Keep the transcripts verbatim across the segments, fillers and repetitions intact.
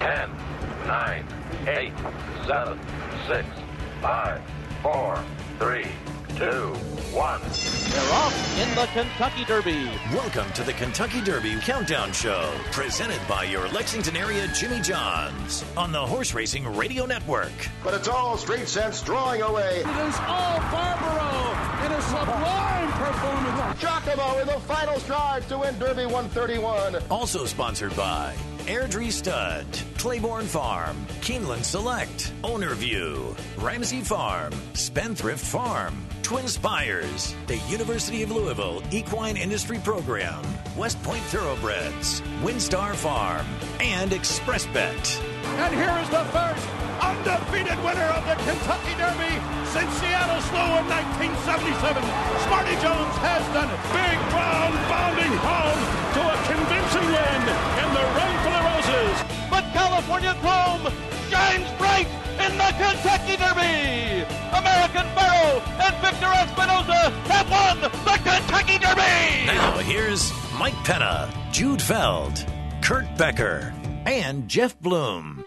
ten, nine, eight, seven, six, five, four, three, two, one. They're off in the Kentucky Derby. Welcome to the Kentucky Derby Countdown Show, presented by your Lexington area Jimmy John's on the Horse Racing Radio Network. But it's all Street Sense drawing away. It is all Barbaro in a sublime performance. Giacomo in the final stride to win Derby one thirty-one. Also sponsored by Airdrie Stud, Claiborne Farm, Keeneland Select, Ownerview, Ramsey Farm, Spendthrift Farm, Twin Spires, the University of Louisville Equine Industry Program, West Point Thoroughbreds, Windstar Farm, and ExpressBet. And here is the first undefeated winner of the Kentucky Derby since Seattle Slough in nineteen seventy-seven. Smarty Jones has done it. Big Brown bounding home to a convincing win in the Run for the Roses. But California Chrome shines bright in the Kentucky Derby. American Pharoah and Victor Espinoza have won the Kentucky Derby. Now here's Mike Penna, Jude Feld, Kurt Becker, and Jeff Bloom.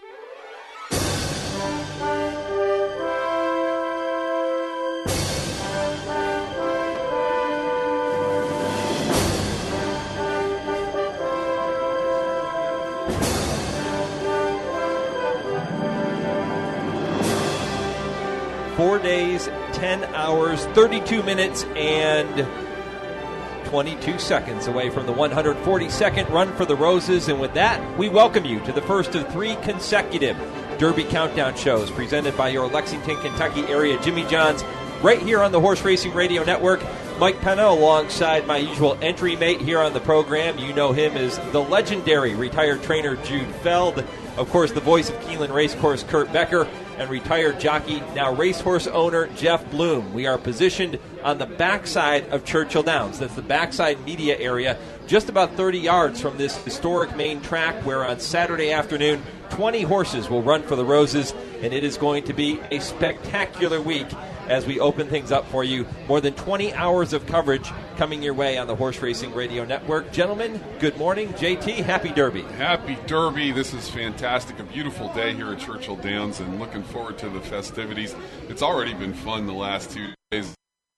Four days, ten hours, thirty-two minutes, and twenty-two seconds away from the one hundred forty-second Run for the Roses. And with that, we welcome you to the first of three consecutive Derby Countdown shows presented by your Lexington, Kentucky area Jimmy John's right here on the Horse Racing Radio Network. Mike Penna alongside my usual entry mate here on the program. You know him as the legendary retired trainer Jude Feld. Of course, the voice of Keeneland Racecourse, Kurt Becker, and retired jockey, now racehorse owner, Jeff Bloom. We are positioned on the backside of Churchill Downs. That's the backside media area, just about thirty yards from this historic main track where on Saturday afternoon, twenty horses will run for the Roses, and it is going to be a spectacular week as we open things up for you. More than twenty hours of coverage coming your way on the Horse Racing Radio Network. Gentlemen, good morning. J T, happy Derby. Happy Derby. This is fantastic. A beautiful day here at Churchill Downs, and looking forward to the festivities. It's already been fun the last two days.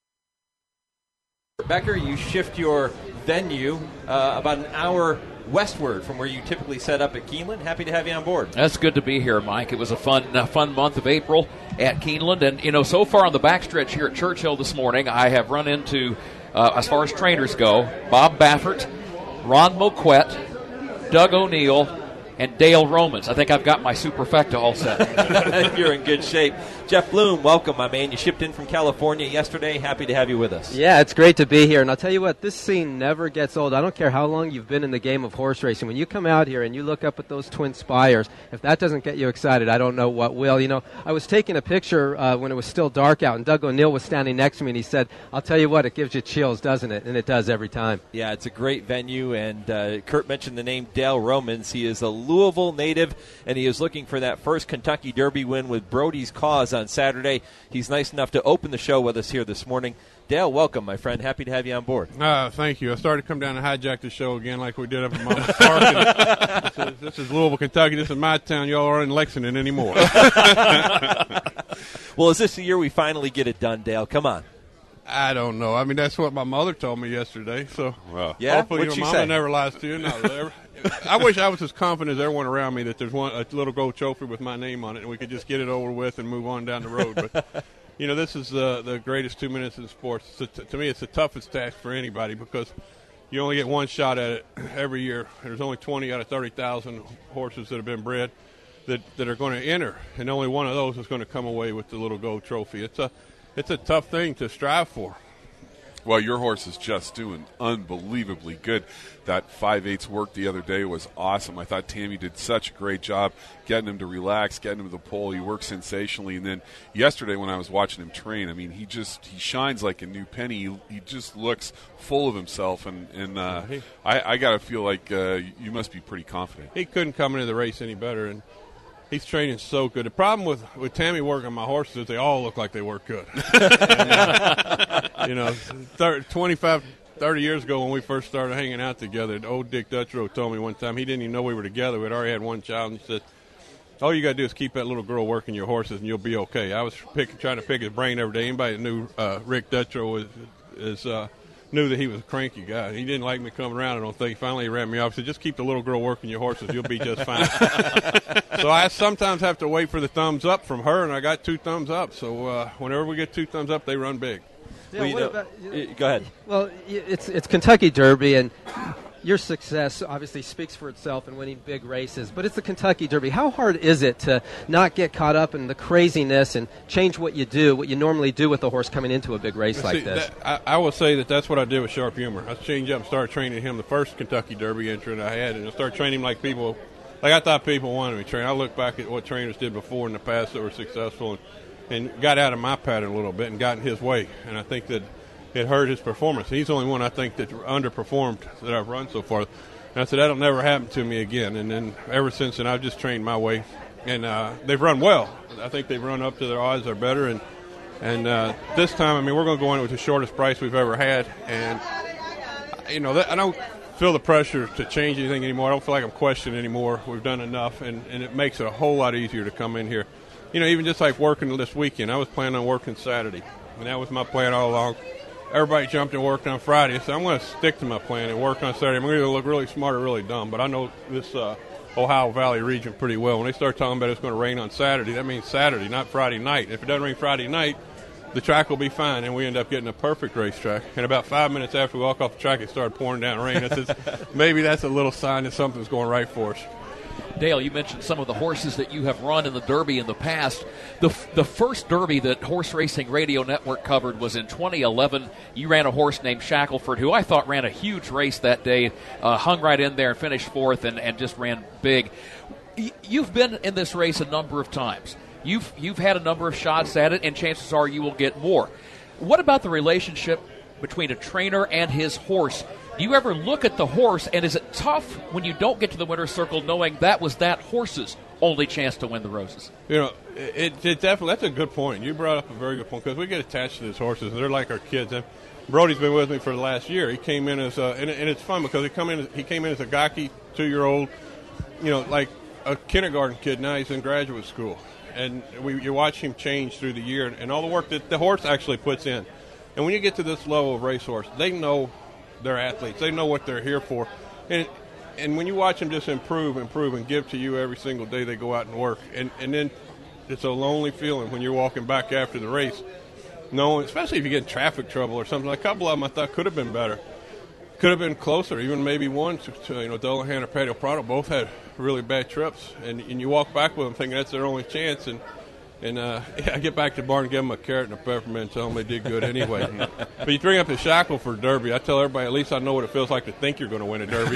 Becker, you shift your venue uh, about an hour westward from where you typically set up at Keeneland. Happy to have you on board. That's good to be here, Mike. It was a fun uh, fun month of April at Keeneland. And, you know, so far on the backstretch here at Churchill this morning, I have run into, uh, as far as trainers go, Bob Baffert, Ron Moquette, Doug O'Neill, and Dale Romans. I think I've got my superfecta all set. You're in good shape. Jeff Bloom, welcome, my man. You shipped in from California yesterday. Happy to have you with us. Yeah, it's great to be here. And I'll tell you what, this scene never gets old. I don't care how long you've been in the game of horse racing. When you come out here and you look up at those Twin Spires, if that doesn't get you excited, I don't know what will. You know, I was taking a picture uh, when it was still dark out, and Doug O'Neill was standing next to me, and he said, I'll tell you what, it gives you chills, doesn't it? And it does every time. Yeah, it's a great venue, and uh, Kurt mentioned the name Dale Romans. He is a Louisville native, and he is looking for that first Kentucky Derby win with Brody's Cause on Saturday. He's nice enough to open the show with us here this morning. Dale, welcome, my friend. Happy to have you on board. Uh, thank you. I started to come down and hijack the show again like we did up in Mama's Park. this, is, this is Louisville, Kentucky. This is my town. Y'all aren't in Lexington anymore. Well, is this the year we finally get it done, Dale? Come on. I don't know. I mean, that's what my mother told me yesterday. So Wow. Yeah? hopefully What'd your she mama say? never lies to you. No, ever- I wish I was as confident as everyone around me that there's one a little gold trophy with my name on it, and we could just get it over with and move on down the road. But you know, this is uh, the greatest two minutes in sports. It's a, to me, it's the toughest task for anybody because you only get one shot at it every year. There's only twenty out of thirty thousand horses that have been bred that, that are going to enter, and only one of those is going to come away with the little gold trophy. It's a it's a tough thing to strive for. Well, your horse is just doing unbelievably good. That five eighths work the other day was awesome. I thought Tammy did such a great job getting him to relax, getting him to the pole. He worked sensationally. And then yesterday when I was watching him train, I mean, he just he shines like a new penny. He, he just looks full of himself. And, and uh, I, I got to feel like uh, you must be pretty confident. He couldn't come into the race any better. And he's training so good. The problem with, with Tammy working my horses is they all look like they work good. and, uh, you know, thirty, twenty-five, thirty years ago when we first started hanging out together, old Dick Dutchrow told me one time he didn't even know we were together. We'd already had one child, and he said, all you got to do is keep that little girl working your horses, and you'll be okay. I was pick, trying to pick his brain every day. Anybody that knew uh, Rick Dutro was, is uh, knew that he was a cranky guy. He didn't like me coming around, I don't think. Finally, he ran me off. He said, just keep the little girl working your horses. You'll be just fine. So I sometimes have to wait for the thumbs up from her, and I got two thumbs up. So uh, whenever we get two thumbs up, they run big. Yeah, well, what know, about, you know, go ahead. Well, it's it's Kentucky Derby, and your success obviously speaks for itself in winning big races, but it's the Kentucky Derby. How hard is it to not get caught up in the craziness and change what you do, what you normally do with a horse coming into a big race See, like this? That, I, I will say that that's what I did with Sharp Humor. I changed up and started training him the first Kentucky Derby entrant I had, and I started training him like people, like I thought people wanted me to train. I look back at what trainers did before in the past that were successful and, and got out of my pattern a little bit and got in his way, and I think that it hurt his performance. He's the only one I think that underperformed that I've run so far. And I said, that'll never happen to me again. And then ever since then, I've just trained my way. And uh, they've run well. I think they've run up to their odds. They're better. And and uh, this time, I mean, we're going to go in with the shortest price we've ever had. And, you know, that, I don't feel the pressure to change anything anymore. I don't feel like I'm questioned anymore. We've done enough. And, and it makes it a whole lot easier to come in here. You know, even just like working this weekend, I was planning on working Saturday. And that was my plan all along. Everybody jumped and worked on Friday, so I'm going to stick to my plan and work on Saturday. I'm going to look really smart or really dumb, but I know this uh, Ohio Valley region pretty well. When they start talking about it's going to rain on Saturday, that means Saturday, not Friday night. If it doesn't rain Friday night, the track will be fine, and we end up getting a perfect racetrack. And about five minutes after we walk off the track, it started pouring down rain. I said, maybe that's a little sign that something's going right for us. Dale, you mentioned some of the horses that you have run in the Derby in the past. The the first Derby that Horse Racing Radio Network covered was in twenty eleven. You ran a horse named Shackelford, who I thought ran a huge race that day, uh, hung right in there and finished fourth and, and just ran big. Y- you've been in this race a number of times. You've you've had a number of shots at it, and chances are you will get more. What about the relationship between a trainer and his horse? Do you ever look at the horse, and is it tough when you don't get to the winner's circle knowing that was that horse's only chance to win the Roses? You know, it, it definitely, that's a good point. You brought up a very good point, because we get attached to these horses, and they're like our kids. And Brody's been with me for the last year. He came in as a, and, and it's fun because he come in, he came in as a gawky two-year-old, you know, like a kindergarten kid. Now he's in graduate school. And we, you watch him change through the year, and, and all the work that the horse actually puts in. And when you get to this level of racehorse, they know they're athletes. They know what they're here for. And and when you watch them just improve, improve, and give to you every single day they go out and work. And, and then it's a lonely feeling when you're walking back after the race, knowing, especially if you get in traffic trouble or something. Like a couple of them I thought could have been better. Could have been closer, even maybe one. To, to, you know, Delahan or Patio Prado both had really bad trips. And, and you walk back with them thinking that's their only chance. And And uh, yeah, I get back to the barn and give them a carrot and a peppermint and tell them they did good anyway. But you bring up the Shackelford Derby, I tell everybody, at least I know what it feels like to think you're going to win a Derby.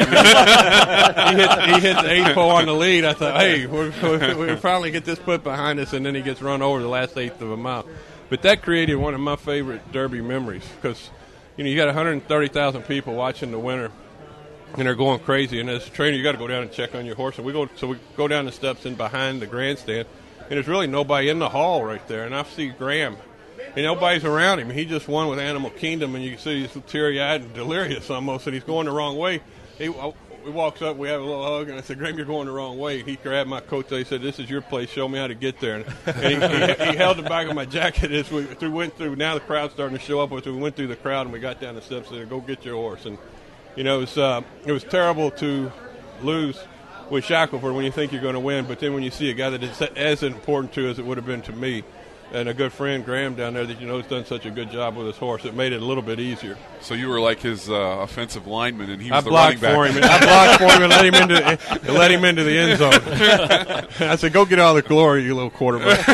he, hits, he hits the eight pole on the lead. I thought, hey, we're, we're, we finally get this put behind us, and then he gets run over the last eighth of a mile. But that created one of my favorite Derby memories because, you know, you got one hundred thirty thousand people watching the winner, and they're going crazy. And as a trainer, you got to go down and check on your horse. And we go, so we go down the steps in behind the grandstand. And there's really nobody in the hall right there. And I see Graham, and nobody's around him. He just won with Animal Kingdom, and you can see he's teary-eyed and delirious almost, and he's going the wrong way. He, he walks up, we have a little hug, and I said, Graham, you're going the wrong way. He grabbed my coat, he said, this is your place, show me how to get there. And, and he, he, he held the back of my jacket as we through, went through. Now the crowd's starting to show up. As we went through the crowd, and we got down the steps and said, go get your horse. And, you know, it was, uh, it was terrible to lose with Shackelford when you think you're going to win, but then when you see a guy that is as important to as it would have been to me, and a good friend, Graham, down there that you know has done such a good job with his horse, it made it a little bit easier. So you were like his uh, offensive lineman, and he was I the running blocked back. for him. And I blocked for him and let him into let him into the end zone. I said, "Go get all the glory, you little quarterback."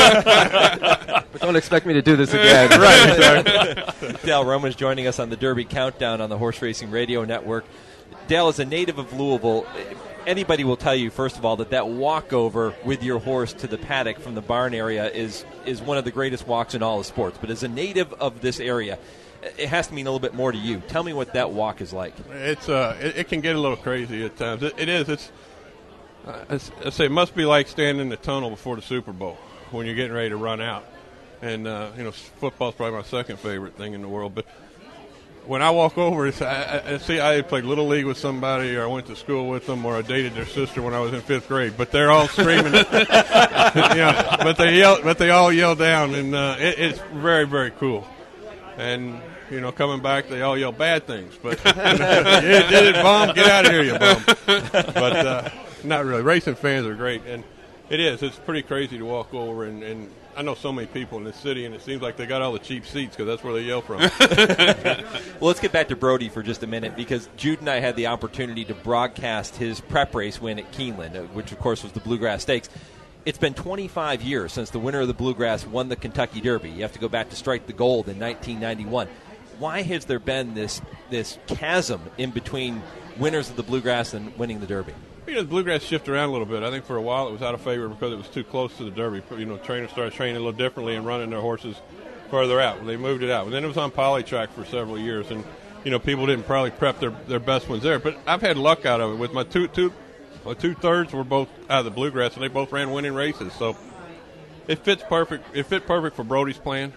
But don't expect me to do this again. Right. Dale Roman's joining us on the Derby Countdown on the Horse Racing Radio Network. Dale is a native of Louisville. Anybody will tell you, first of all, that that walkover with your horse to the paddock from the barn area is is one of the greatest walks in all of sports. But as a native of this area, it has to mean a little bit more to you. Tell me what that walk is like. It's uh, it, it can get a little crazy at times. It, it is. It's, uh, it's. I say it must be like standing in the tunnel before the Super Bowl when you're getting ready to run out. And uh, you know, football's probably my second favorite thing in the world, but. when I walk over, it's, I, I see I played Little League with somebody, or I went to school with them, or I dated their sister when I was in fifth grade. But they're all screaming. yeah, but they yell, but they all yell down, and uh, it, it's very, very cool. And you know, coming back, they all yell bad things. But you did it, bum! Get out of here, you bum! But uh, not really. Racing fans are great, and it is. It's pretty crazy to walk over and. and I know so many people in this city, and it seems like they got all the cheap seats because that's where they yell from. Well, let's get back to Brody for just a minute, because Jude and I had the opportunity to broadcast his prep race win at Keeneland, which, of course, was the Bluegrass Stakes. It's been twenty-five years since the winner of the Bluegrass won the Kentucky Derby. You have to go back to Strike the Gold in nineteen ninety-one. Why has there been this this chasm in between winners of the Bluegrass and winning the Derby? You know, the Bluegrass shifted around a little bit. I think for a while it was out of favor because it was too close to the Derby. You know, trainers started training a little differently and running their horses further out. They moved it out. And then it was on poly track for several years, and you know, people didn't probably prep their, their best ones there. But I've had luck out of it. With my two two, my two thirds were both out of the Bluegrass, and they both ran winning races. So it fits perfect. It fit perfect for Brody's plan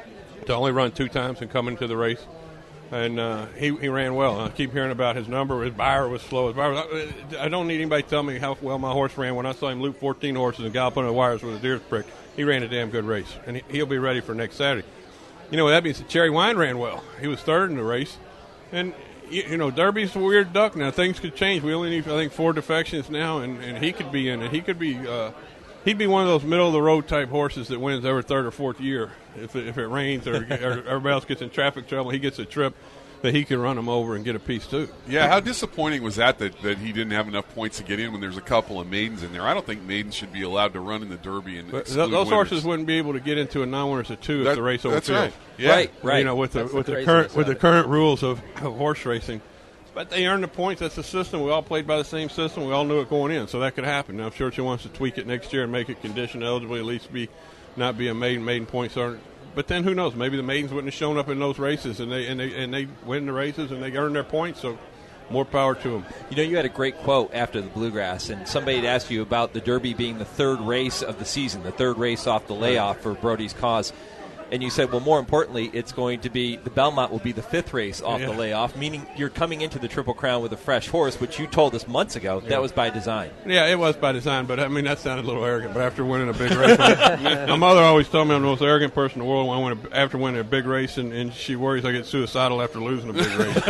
to only run two times and come into the race. And uh, he he ran well. I keep hearing about his number. His buyer was slow. His buyer was, I don't need anybody to tell me how well my horse ran. When I saw him loop fourteen horses and gallop on the wires with a deer's prick, he ran a damn good race, and he, he'll be ready for next Saturday. You know, that means Cherry Wine ran well. He was third in the race. And, you, you know, Derby's a weird duck now. Things could change. We only need, I think, four defections now, and, and he could be in it. He could be uh, – he'd be one of those middle-of-the-road type horses that wins every third or fourth year. If it, if it rains or, or everybody else gets in traffic trouble, he gets a trip that he can run them over and get a piece too. Yeah, how disappointing was that, that that he didn't have enough points to get in when there's a couple of maidens in there? I don't think maidens should be allowed to run in the Derby and but exclude those winners. Horses wouldn't be able to get into a non-winners of two that, if the race over That's field. right. Yeah. Right, right. You know, with the that's with the the current with the it. current rules of, of horse racing. But they earned the points. That's the system. We all played by the same system. We all knew it going in, so that could happen. Now, if Churchill wants to tweak it next year and make it condition eligible, at least be not be a maiden maiden points aren't. But then who knows? Maybe the maidens wouldn't have shown up in those races, and they and they and they win the races and they earn their points. So, more power to them. You know, you had a great quote after the Bluegrass, and somebody had asked you about the Derby being the third race of the season, the third race off the layoff for Brody's cause. And you said, well, more importantly, it's going to be the Belmont will be the fifth race off yeah. the layoff, meaning you're coming into the Triple Crown with a fresh horse, which you told us months ago. Yeah. That was by design. Yeah, it was by design, but I mean, that sounded a little arrogant. But after winning a big race, my mother always told me I'm the most arrogant person in the world when I win a, after winning a big race, and, and she worries I get suicidal after losing a big race.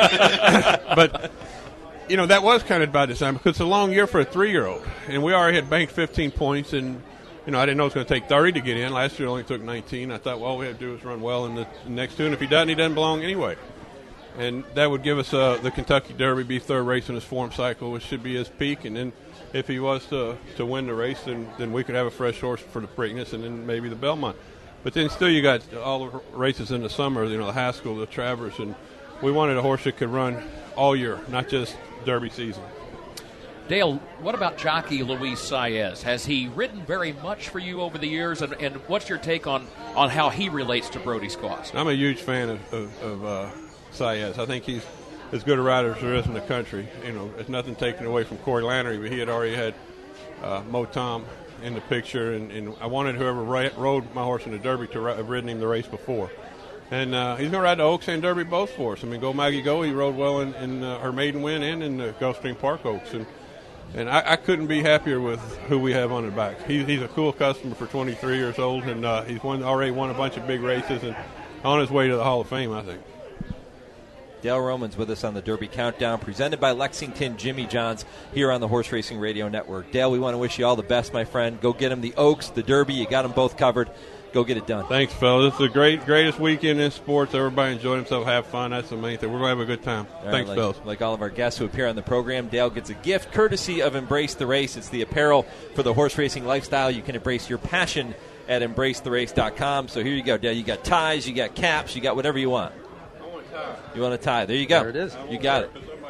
But, you know, that was kind of by design because it's a long year for a three-year-old, and we already had banked fifteen points, and you know, I didn't know it was going to take thirty to get in. Last year it only took nineteen. I thought, well, all we have to do is run well in the next two, and if he doesn't, he doesn't belong anyway. And that would give us uh, the Kentucky Derby, be third race in his form cycle, which should be his peak. And then if he was to, to win the race, then, then we could have a fresh horse for the Preakness and then maybe the Belmont. But then still you got all the races in the summer, you know, the Haskell, the Travers, and we wanted a horse that could run all year, not just Derby season. Dale, what about jockey Luis Saez? Has he ridden very much for you over the years, and, and what's your take on, on how he relates to Brody's cause? I'm a huge fan of, of, of uh, Saez. I think he's as good a rider as there is in the country. You know, it's nothing taken away from Corey Lanerie, but he had already had uh, Mo Tom in the picture, and, and I wanted whoever ri- rode my horse in the Derby to ri- have ridden him the race before. And uh, he's going to ride the Oaks and Derby both for us. I mean, Go Maggie Go, he rode well in, in uh, her maiden win and in the Gulfstream Park Oaks. And And I, I couldn't be happier with who we have on the back. He, he's a cool customer for twenty-three years old, and uh, he's won, already won a bunch of big races and on his way to the Hall of Fame, I think. Dale Roman's with us on the Derby Countdown, presented by Lexington Jimmy John's here on the Horse Racing Radio Network. Dale, we want to wish you all the best, my friend. Go get him the Oaks, the Derby. You got them both covered. Go get it done. Thanks, fellas. It's the great, greatest weekend in sports. Everybody enjoy themselves, have fun. That's the main thing. We're going to have a good time. All Thanks, right, fellas. like, like all of our guests who appear on the program, Dale gets a gift courtesy of Embrace the Race. It's the apparel for the horse racing lifestyle. You can embrace your passion at embrace the race dot com. So here you go, Dale. You got ties, you got caps, you got whatever you want. I want a tie. You want a tie. There you go. There it is. You got it.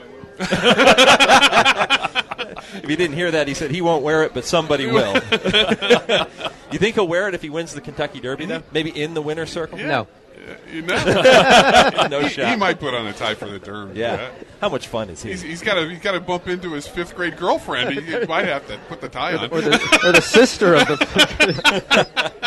If you didn't hear that, he said he won't wear it, but somebody will. You think he'll wear it if he wins the Kentucky Derby, then? Maybe in the winner's circle? Yeah. No. You know? No he, shot. He might put on a tie for the Derby. Yeah. Yeah. How much fun is he? He's, he's got to he's got to bump into his fifth grade girlfriend. He, he might have to put the tie on. Or the, or the sister of the.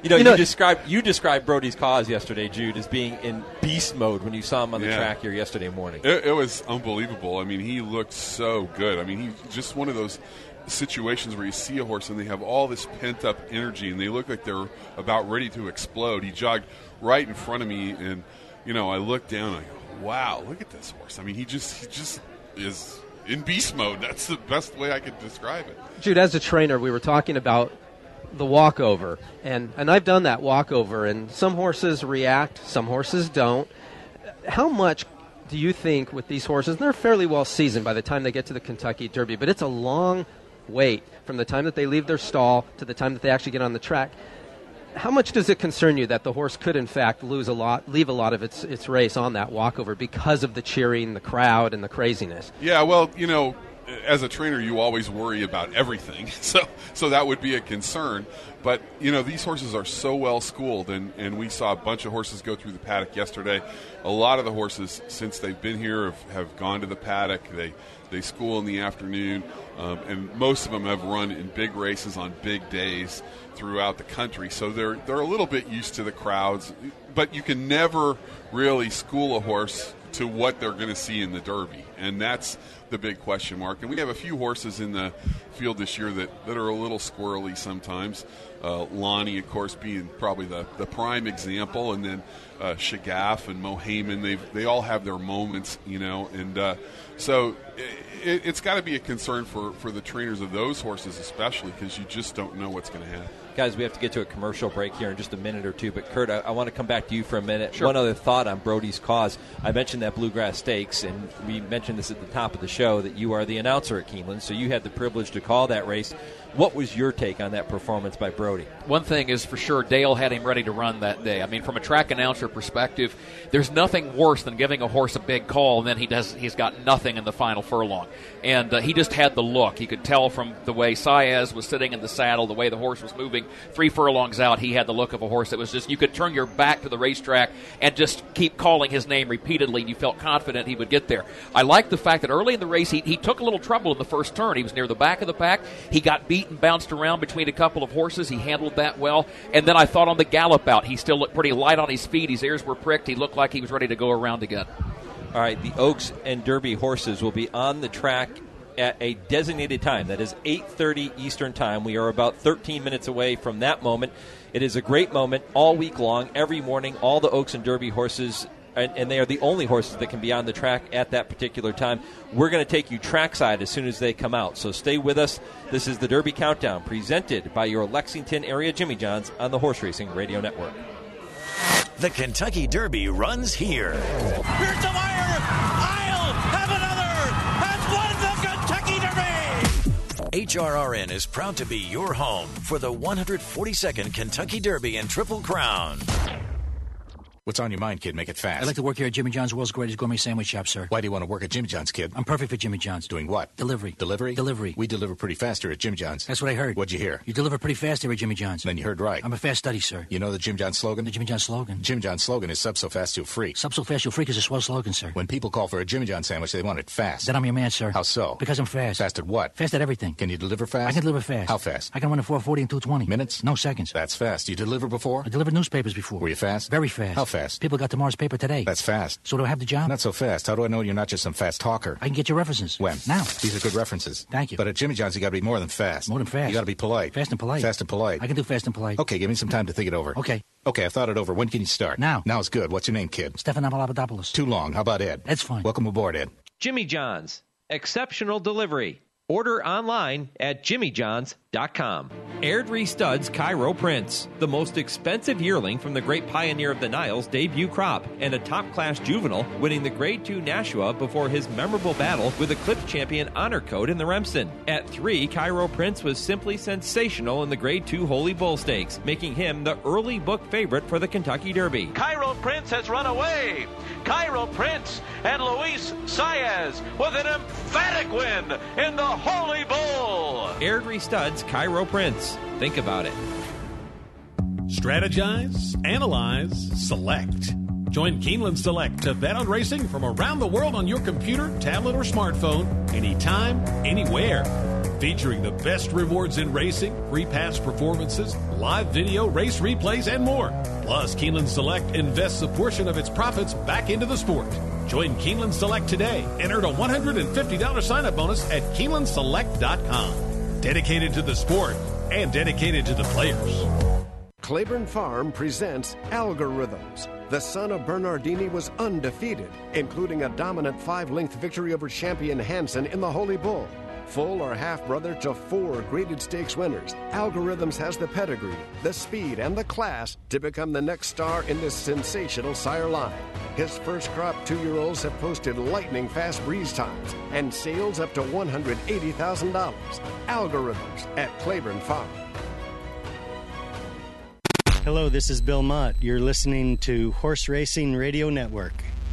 You know, you you, know, described you described Brody's Cause yesterday, Jude, as being in beast mode when you saw him on the Yeah. track here yesterday morning. It, it was unbelievable. I mean, he looked so good. I mean, he's just one of those situations where you see a horse and they have all this pent-up energy and they look like they're about ready to explode. He jogged right in front of me, and, you know, I looked down and I go, wow, look at this horse. I mean, he just he just is in beast mode. That's the best way I could describe it. Jude, as a trainer, we were talking about the walkover, and, and I've done that walkover, and some horses react, some horses don't. How much do you think with these horses, and they're fairly well seasoned by the time they get to the Kentucky Derby, but it's a long wait from the time that they leave their stall to the time that they actually get on the track. How much does it concern you that the horse could, in fact, lose a lot, leave a lot of its its race on that walkover because of the cheering, the crowd, and the craziness? Yeah, well, you know, as a trainer, you always worry about everything, so so that would be a concern. But, you know, these horses are so well schooled, and, and we saw a bunch of horses go through the paddock yesterday. A lot of the horses, since they've been here, have, have gone to the paddock. They they school in the afternoon, um, and most of them have run in big races on big days throughout the country. So they're they're a little bit used to the crowds, but you can never really school a horse to what they're going to see in the Derby, and that's the big question mark. And we have a few horses in the field this year that, that are a little squirrely sometimes. Uh, Lonnie, of course, being probably the, the prime example, and then uh, Shagaff and Mohaymen, they they all have their moments, you know, and uh, so it, it's got to be a concern for, for the trainers of those horses especially, because you just don't know what's going to happen. Guys, we have to get to a commercial break here in just a minute or two, but Kurt, I, I want to come back to you for a minute. Sure. One other thought on Brody's Cause. I mentioned that Bluegrass Stakes, and we mentioned this at the top of the show, that you are the announcer at Keeneland, so you had the privilege to call that race. What was your take on that performance by Brody? One thing is for sure, Dale had him ready to run that day. I mean, from a track announcer perspective, there's nothing worse than giving a horse a big call, and then he does, he's got nothing in the final furlong. And uh, he just had the look. He could tell from the way Saez was sitting in the saddle, the way the horse was moving, three furlongs out, he had the look of a horse that was just, you could turn your back to the racetrack and just keep calling his name repeatedly, and you felt confident he would get there. I like the fact that early in the race, he, he took a little trouble in the first turn. He was near the back of the pack. He got beat and bounced around between a couple of horses. He handled that well. And then I thought on the gallop out, he still looked pretty light on his feet. His ears were pricked. He looked like he was ready to go around again. All right, the Oaks and Derby horses will be on the track at a designated time. That is eight thirty Eastern Time. We are about thirteen minutes away from that moment. It is a great moment all week long, every morning. All the Oaks and Derby horses, and, and they are the only horses that can be on the track at that particular time. We're going to take you trackside as soon as they come out, so stay with us. This is the Derby Countdown, presented by your Lexington area Jimmy John's on the Horse Racing Radio Network. The Kentucky Derby runs here. Here's the wire. I'll have another. Has won the Kentucky Derby. H R R N is proud to be your home for the one hundred forty-second Kentucky Derby and Triple Crown. What's on your mind, kid? Make it fast. I'd like to work here at Jimmy John's, world's greatest gourmet sandwich shop, sir. Why do you want to work at Jimmy John's, kid? I'm perfect for Jimmy John's. Doing what? Delivery. Delivery? Delivery. We deliver pretty fast here at Jimmy John's. That's what I heard. What'd you hear? You deliver pretty fast here at Jimmy John's. Then you heard right. I'm a fast study, sir. You know the Jim John's slogan? The Jimmy John's slogan? Jim John's slogan is sub so fast you'll freak. Sub so fast you'll freak is a swell slogan, sir. When people call for a Jimmy John's sandwich, they want it fast. Then I'm your man, sir. How so? Because I'm fast. Fast at what? Fast at everything. Can you deliver fast? I can deliver fast. How fast? I can run in four forty and two twenty. Minutes? No seconds. That's fast. You deliver before? I delivered newspapers before. Were you fast? Very fast. How fast? People got tomorrow's paper today. That's fast. So do I have the job? Not so fast. How do I know you're not just some fast talker? I can get your references. When? Now. These are good references. Thank you. But at Jimmy John's, you got to be more than fast. More than fast. You got to be polite. Fast and polite. Fast and polite. I can do fast and polite. Okay, give me some time to think it over. Okay. Okay, I've thought it over. When can you start? Now. Now's good. What's your name, kid? Stefan Papadopoulos. Too long. How about Ed? Ed's fine. Welcome aboard, Ed. Jimmy John's, exceptional delivery. Order online at jimmy johns dot com. Airdrie Studs Cairo Prince, the most expensive yearling from the great pioneer of the Niles debut crop, and a top-class juvenile winning the Grade two Nashua before his memorable battle with Eclipse champion Honor Code in the Remsen. At three, Cairo Prince was simply sensational in the Grade two Holy Bull Stakes, making him the early book favorite for the Kentucky Derby. Cairo Prince has run away. Cairo Prince and Luis Saez with an emphatic win in the Holy Bull. Airdrie Studs Cairo Prince. Think about it. Strategize, analyze, select. Join Keeneland Select to bet on racing from around the world on your computer, tablet, or smartphone, anytime, anywhere. featuring the best rewards in racing, free pass performances, live video, race replays, and more. Plus, Keeneland Select invests a portion of its profits back into the sport. Join Keeneland Select today and earn a one hundred fifty dollars sign-up bonus at Keeneland Select dot com. Dedicated to the sport and dedicated to the players. Claiborne Farm presents Algorithms. The son of Bernardini was undefeated, including a dominant five-length victory over champion Hansen in the Holy Bull. Full or half-brother to four graded stakes winners, Algorithms has the pedigree, the speed, and the class to become the next star in this sensational sire line. His first crop two-year-olds have posted lightning-fast breeze times and sales up to one hundred eighty thousand dollars. Algorithms at Claiborne Farm. Hello, this is Bill Mott. You're listening to Horse Racing Radio Network.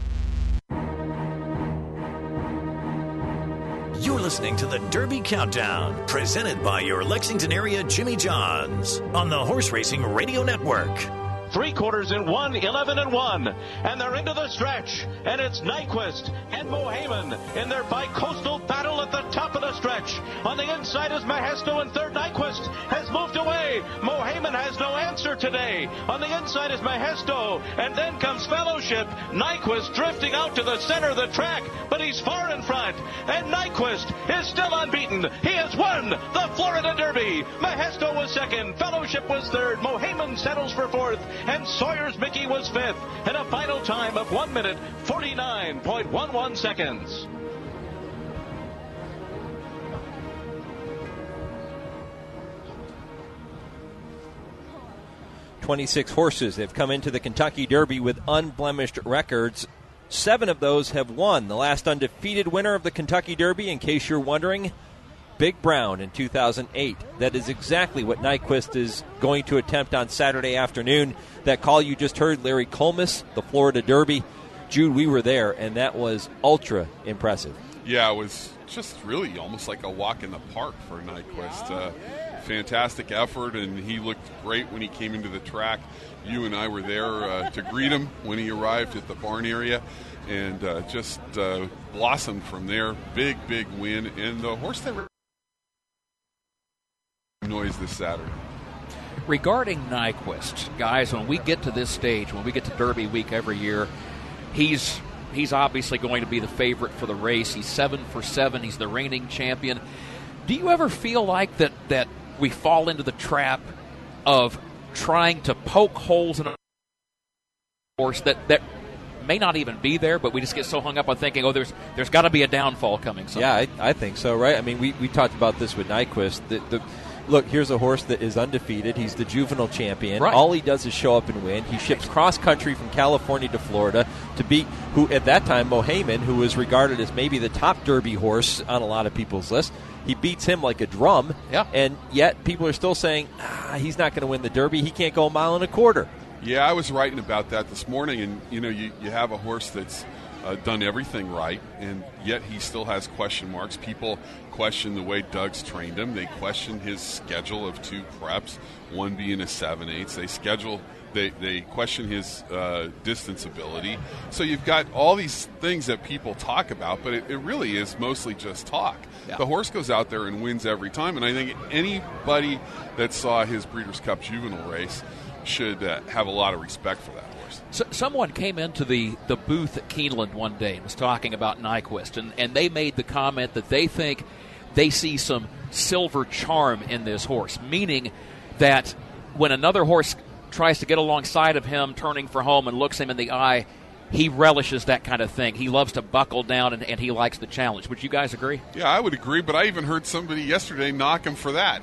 You're listening to the Derby Countdown, presented by your Lexington area Jimmy John's on the Horse Racing Radio Network. Three quarters in one, eleven and one, and they're into the stretch, and it's Nyquist and Mohaymen in their bi-coastal battle at the top of the stretch. On the inside is Mahesto in third. Nyquist has moved away. Mohaymen has no answer today. On the inside is Mahesto, and then comes Fellowship. Nyquist drifting out to the center of the track, but he's far in front, and Nyquist is still unbeaten. He has won the Florida Derby. Mahesto was second, Fellowship was third, Mohaymen settles for fourth, and Sawyer's Mickey was fifth, and a final time of one minute, forty-nine point one one seconds. twenty-six horses have come into the Kentucky Derby with unblemished records. Seven of those have won. The last undefeated winner of the Kentucky Derby, in case you're wondering, Big Brown in two thousand eight. That is exactly what Nyquist is going to attempt on Saturday afternoon. That call you just heard, Larry Colmus, the Florida Derby. Jude, we were there, and that was ultra impressive. Yeah, it was just really almost like a walk in the park for Nyquist. Uh, fantastic effort, and he looked great when he came into the track. You and I were there uh, to greet him when he arrived at the barn area, and uh, just uh, blossomed from there. Big, big win, and the horse that noise this Saturday. Regarding Nyquist, guys, when we get to this stage, when we get to Derby week every year, he's he's obviously going to be the favorite for the race. He's seven for seven. He's the reigning champion. Do you ever feel like that that we fall into the trap of trying to poke holes in a horse that, that may not even be there, but we just get so hung up on thinking, oh, there's there's got to be a downfall coming somewhere? Yeah, I, I think so, right? I mean, we, we talked about this with Nyquist. The, the, look, here's a horse that is undefeated. He's the juvenile champion. Right. All he does is show up and win. He ships cross-country from California to Florida to beat, who at that time, Mohaymen, who was regarded as maybe the top Derby horse on a lot of people's list. He beats him like a drum, yeah. And yet people are still saying, ah, he's not going to win the Derby. He can't go a mile and a quarter. Yeah, I was writing about that this morning, and, you know, you, you have a horse that's uh, done everything right, and yet he still has question marks. People question the way Doug's trained him. They question his schedule of two preps, one being a seven eighths. They schedule They, they question his uh, distance ability. So you've got all these things that people talk about, but it, it really is mostly just talk. Yeah. The horse goes out there and wins every time, and I think anybody that saw his Breeders' Cup Juvenile race should uh, have a lot of respect for that horse. So, someone came into the, the booth at Keeneland one day and was talking about Nyquist, and, and they made the comment that they think they see some silver charm in this horse, meaning that when another horse tries to get alongside of him, turning for home, and looks him in the eye, he relishes that kind of thing. He loves to buckle down, and, and he likes the challenge. Would you guys agree? Yeah, I would agree, but I even heard somebody yesterday knock him for that.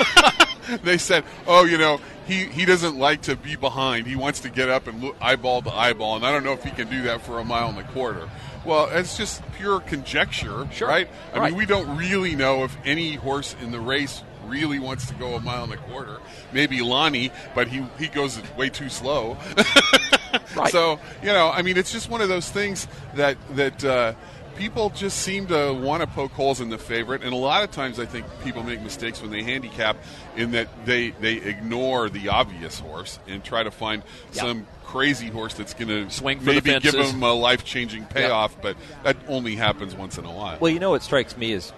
They said, oh, you know, he, he doesn't like to be behind. He wants to get up and look eyeball to eyeball, and I don't know if he can do that for a mile and a quarter. Well, it's just pure conjecture, sure. right? I right. mean, we don't really know if any horse in the race really wants to go a mile and a quarter. Maybe Lonnie, but he he goes way too slow. Right. So, you know, I mean, it's just one of those things that that uh, people just seem to want to poke holes in the favorite, and a lot of times I think people make mistakes when they handicap in that they they ignore the obvious horse and try to find yep. some crazy horse that's going to swing for maybe the give fences. them a life-changing payoff, yep. but that only happens once in a while. Well, you know what strikes me is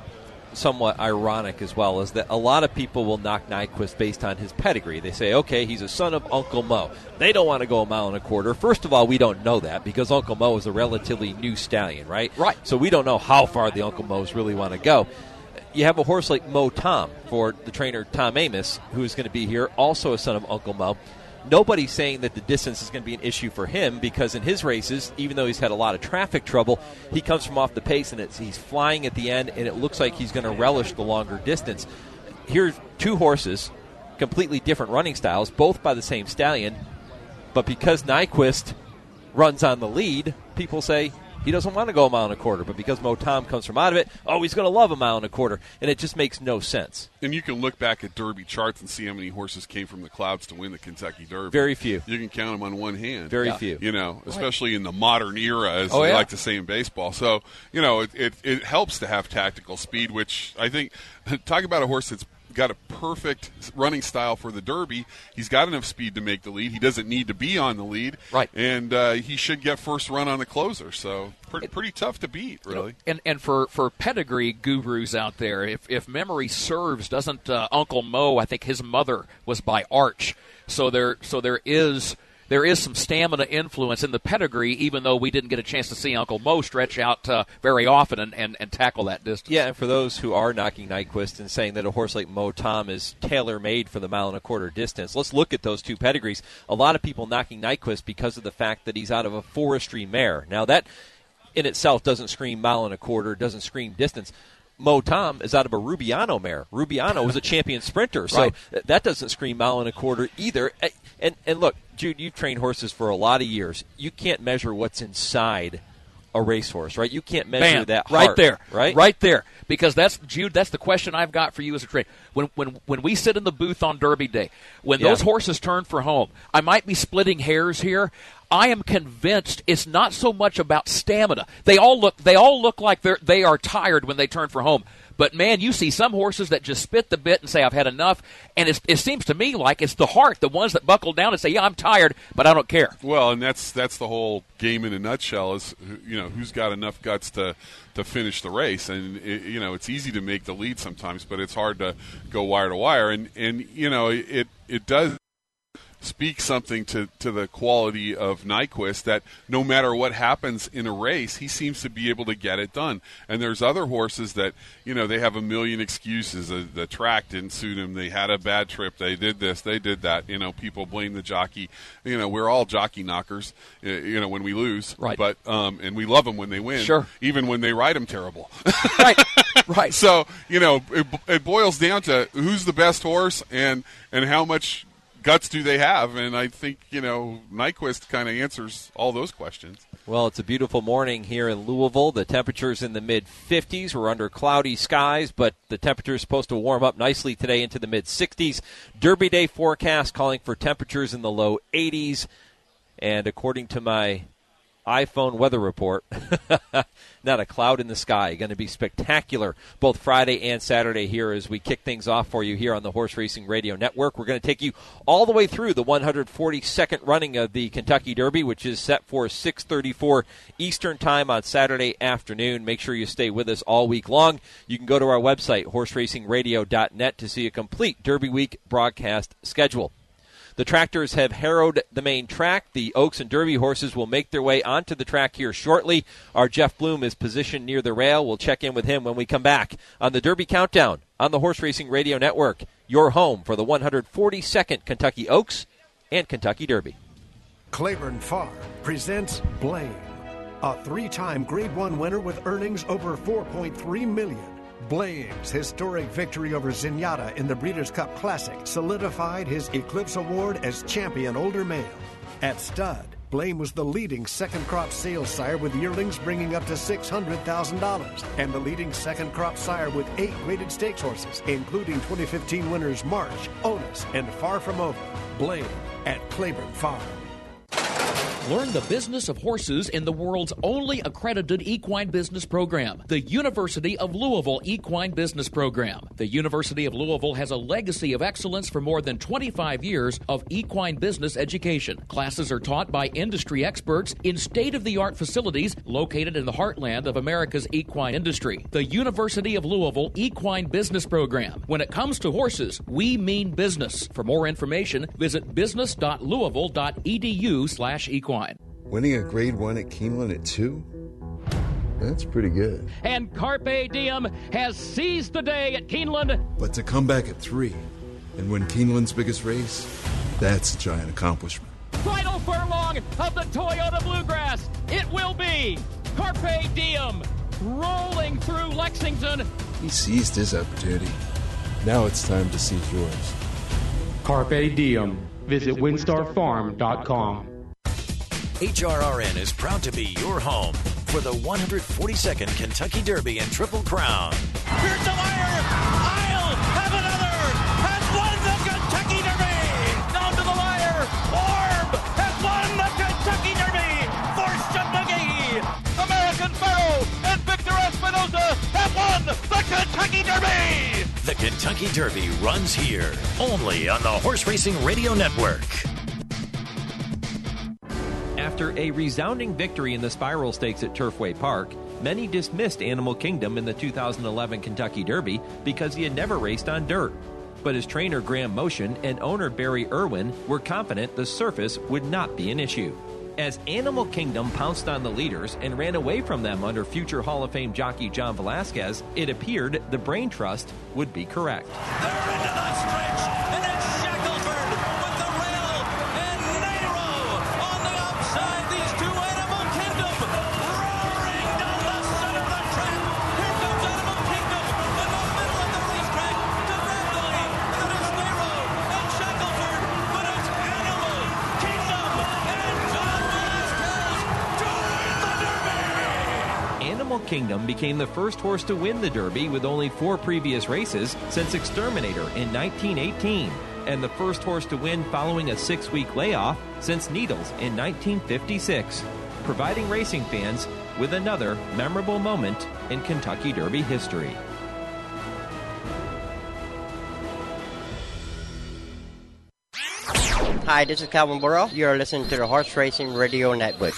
somewhat ironic as well is that a lot of people will knock Nyquist based on his pedigree. They say, okay, he's a son of Uncle Mo. They don't want to go a mile and a quarter. First of all, we don't know that because Uncle Mo is a relatively new stallion, right? Right. So we don't know how far the Uncle Mo's really want to go. You have a horse like Mo Tom for the trainer Tom Amos, who is going to be here, also a son of Uncle Mo. Nobody's saying that the distance is going to be an issue for him because in his races, even though he's had a lot of traffic trouble, he comes from off the pace and it's, he's flying at the end, and it looks like he's going to relish the longer distance. Here's two horses, completely different running styles, both by the same stallion, but because Nyquist runs on the lead, people say he doesn't want to go a mile and a quarter, but because Mo Tom comes from out of it, oh, he's going to love a mile and a quarter, and it just makes no sense. And you can look back at Derby charts and see how many horses came from the clouds to win the Kentucky Derby. Very few. You can count them on one hand. Very yeah. few. You know, especially in the modern era, as oh, they yeah. like to say in baseball. So, you know, it, it, it helps to have tactical speed, which I think, talk about a horse that's got a perfect running style for the Derby. He's got enough speed to make the lead. He doesn't need to be on the lead. Right. And uh, he should get first run on the closer. So pretty, pretty tough to beat, really. And and for, for pedigree gurus out there, if, if memory serves, doesn't uh, Uncle Mo, I think his mother was by Arch. So there so there is there is some stamina influence in the pedigree, even though we didn't get a chance to see Uncle Mo stretch out uh, very often and, and, and tackle that distance. Yeah, and for those who are knocking Nyquist and saying that a horse like Mo Tom is tailor-made for the mile and a quarter distance, let's look at those two pedigrees. A lot of people knocking Nyquist because of the fact that he's out of a forestry mare. Now, that in itself doesn't scream mile and a quarter, doesn't scream distance. Mo Tom is out of a Rubiano mare. Rubiano was a champion sprinter, so right. th- that doesn't scream mile and a quarter either. And, and look, Jude, you've trained horses for a lot of years. You can't measure what's inside a racehorse, right? You can't measure Bam, that heart, right there, right? Right there. Because that's, Jude, that's the question I've got for you as a trainer. When when when we sit in the booth on Derby Day, when Yeah. those horses turn for home, I might be splitting hairs here. I am convinced it's not so much about stamina. They all look they all look like they're they are tired when they turn for home. But, man, you see some horses that just spit the bit and say, I've had enough. And it's, it seems to me like it's the heart, the ones that buckle down and say, yeah, I'm tired, but I don't care. Well, and that's that's the whole game in a nutshell is, you know, who's got enough guts to, to finish the race. And, it, you know, it's easy to make the lead sometimes, but it's hard to go wire to wire. And, and you know, it, it does speak something to, to the quality of Nyquist that no matter what happens in a race, he seems to be able to get it done. And there's other horses that, you know, they have a million excuses. The, the track didn't suit them. They had a bad trip. They did this. They did that. You know, people blame the jockey. You know, we're all jockey knockers, you know, when we lose. Right. But, um, and we love them when they win. Sure. Even when they ride them terrible. Right. Right. So, you know, it, it boils down to who's the best horse and, and how much guts do they have? And I think, you know, Nyquist kind of answers all those questions. Well, it's a beautiful morning here in Louisville. The temperature's in the mid-fifties. We're under cloudy skies, but the temperature is supposed to warm up nicely today into the mid-sixties. Derby Day forecast calling for temperatures in the low eighties. And according to my iPhone weather report, not a cloud in the sky. Going to be spectacular both Friday and Saturday here as we kick things off for you here on the Horse Racing Radio Network. We're going to take you all the way through the one hundred forty-second running of the Kentucky Derby, which is set for six thirty-four Eastern Time on Saturday afternoon. Make sure you stay with us all week long. You can go to our website, horse racing radio dot net, to see a complete Derby Week broadcast schedule. The tractors have harrowed the main track. The Oaks and Derby horses will make their way onto the track here shortly. Our Jeff Bloom is positioned near the rail. We'll check in with him when we come back on the Derby Countdown on the Horse Racing Radio Network, your home for the one hundred forty-second Kentucky Oaks and Kentucky Derby. Claiborne Farm presents Blame, a three-time Grade One winner with earnings over four point three million dollars. Blame's historic victory over Zenyatta in the Breeders' Cup Classic solidified his Eclipse Award as champion older male. At stud, Blame was the leading second-crop sales sire with yearlings bringing up to six hundred thousand dollars, and the leading second-crop sire with eight graded stakes horses, including twenty fifteen winners March, Onus, and Far From Over. Blame at Claiborne Farm. Learn the business of horses in the world's only accredited equine business program, the University of Louisville Equine Business Program. The University of Louisville has a legacy of excellence for more than twenty-five years of equine business education. Classes are taught by industry experts in state-of-the-art facilities located in the heartland of America's equine industry. The University of Louisville Equine Business Program. When it comes to horses, we mean business. For more information, visit business dot louisville dot e d u slash equine. Winning a grade one at Keeneland at two? That's pretty good. And Carpe Diem has seized the day at Keeneland. But to come back at three and win Keeneland's biggest race, that's a giant accomplishment. Final furlong of the Toyota Bluegrass. It will be Carpe Diem rolling through Lexington. He seized his opportunity. Now it's time to seize yours. Carpe Diem. Visit winstar farm dot com. H R R N is proud to be your home for the one hundred forty-second Kentucky Derby and Triple Crown. Here's the wire. I'll have another. Has won the Kentucky Derby. Down to the wire. Orb has won the Kentucky Derby. Forrest McGee, American Pharoah, and Victor Espinoza have won the Kentucky Derby. The Kentucky Derby runs here, only on the Horse Racing Radio Network. After a resounding victory in the Spiral Stakes at Turfway Park, many dismissed Animal Kingdom in the two thousand eleven Kentucky Derby because he had never raced on dirt. But his trainer Graham Motion and owner Barry Irwin were confident the surface would not be an issue. As Animal Kingdom pounced on the leaders and ran away from them under future Hall of Fame jockey John Velasquez, it appeared the Brain Trust would be correct. They're into the stretch, and it's Shackelford with the rail, and Nero on the outside. These two Animal Kingdom roaring down the center of the track. Here comes Animal Kingdom in the middle of the racetrack to grab the lead. And then it's Nero and Shackelford, but it's Animal Kingdom and John Velasquez to win the Derby. Animal Kingdom became the first horse to win the Derby with only four previous races since Exterminator in nineteen eighteen, and the first horse to win following a six-week layoff since Needles in nineteen fifty-six, providing racing fans with another memorable moment in Kentucky Derby history. Hi, this is Calvin Burrow. You're listening to the Horse Racing Radio Network.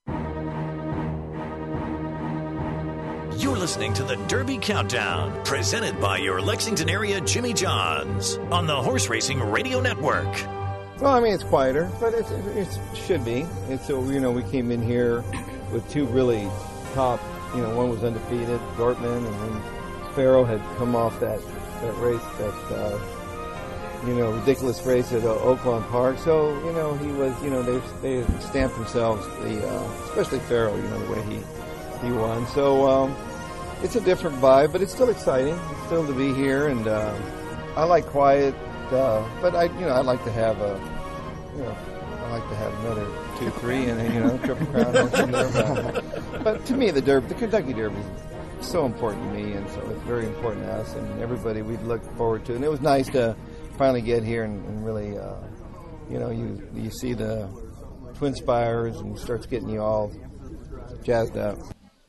You're listening to the Derby Countdown, presented by your Lexington area Jimmy John's on the Horse Racing Radio Network. Well, I mean, it's quieter, but it's, it should be. And so, you know, we came in here with two really top, you know, one was undefeated, Dortmund, and then Pharoah had come off that, that race, that, uh, you know, ridiculous race at uh, Oaklawn Park. So, you know, he was, you know, they they stamped themselves, the uh, especially Pharoah, you know, the way he, he won. So, um, it's a different vibe, but it's still exciting. It's still to be here, and uh, I like quiet, uh, but I, you know, I like to have a, you know, I like to have another two, three, and then, you know, Triple Crown. But to me, the Derby, the Kentucky Derby, is so important to me, and so it's very important to us and everybody. We look forward to, and it was nice to finally get here and, and really, uh, you know, you you see the Twin Spires and it starts getting you all jazzed up.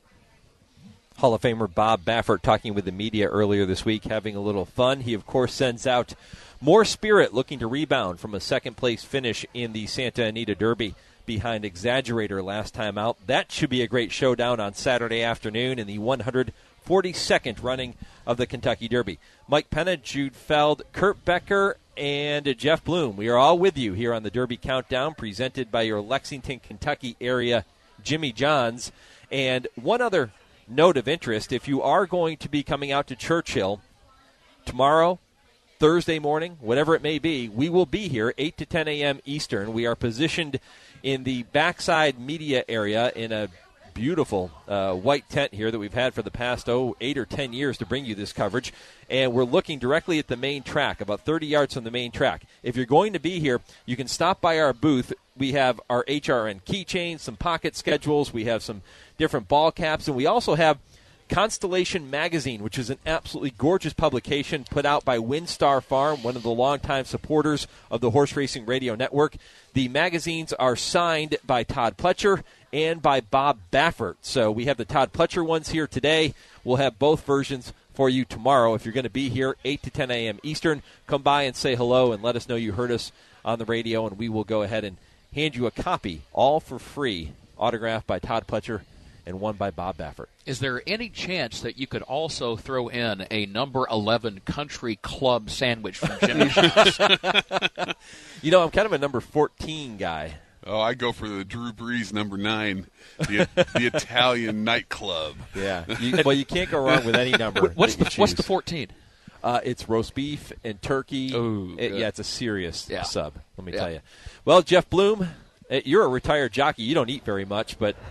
Hall of Famer Bob Baffert talking with the media earlier this week, having a little fun. He, of course, sends out more spirit, looking to rebound from a second-place finish in the Santa Anita Derby behind Exaggerator last time out. That should be a great showdown on Saturday afternoon in the one hundred forty-second running of the Kentucky Derby. Mike Penna, Jude Feld, Kurt Becker, and Jeff Bloom. We are all with you here on the Derby Countdown, presented by your Lexington, Kentucky area Jimmy John's. And one other note of interest, if you are going to be coming out to Churchill tomorrow, Thursday morning, whatever it may be, we will be here eight to ten a.m. Eastern. We are positioned in the backside media area in a beautiful uh, white tent here that we've had for the past, oh, eight or ten years to bring you this coverage. And we're looking directly at the main track, about thirty yards from the main track. If you're going to be here, you can stop by our booth. We have our H R N keychains, some pocket schedules. We have some different ball caps, and we also have Constellation Magazine, which is an absolutely gorgeous publication put out by WinStar Farm, one of the longtime supporters of the Horse Racing Radio Network. The magazines are signed by Todd Pletcher and by Bob Baffert. So we have the Todd Pletcher ones here today. We'll have both versions for you tomorrow. If you're going to be here, eight to ten a.m. Eastern, come by and say hello and let us know you heard us on the radio, and we will go ahead and hand you a copy, all for free, autographed by Todd Pletcher and one by Bob Baffert. Is there any chance that you could also throw in a number eleven Country Club sandwich from Jimmy John's? You know, I'm kind of a number fourteen guy. Oh, I go for the Drew Brees number nine, the the Italian nightclub. Yeah. You, well, you can't go wrong with any number. What's the choose. What's the fourteen? Uh, it's roast beef and turkey. Oh, it, yeah, it's a serious yeah. sub. Let me yeah. tell you. Well, Jeff Bloom, you're a retired jockey. You don't eat very much, but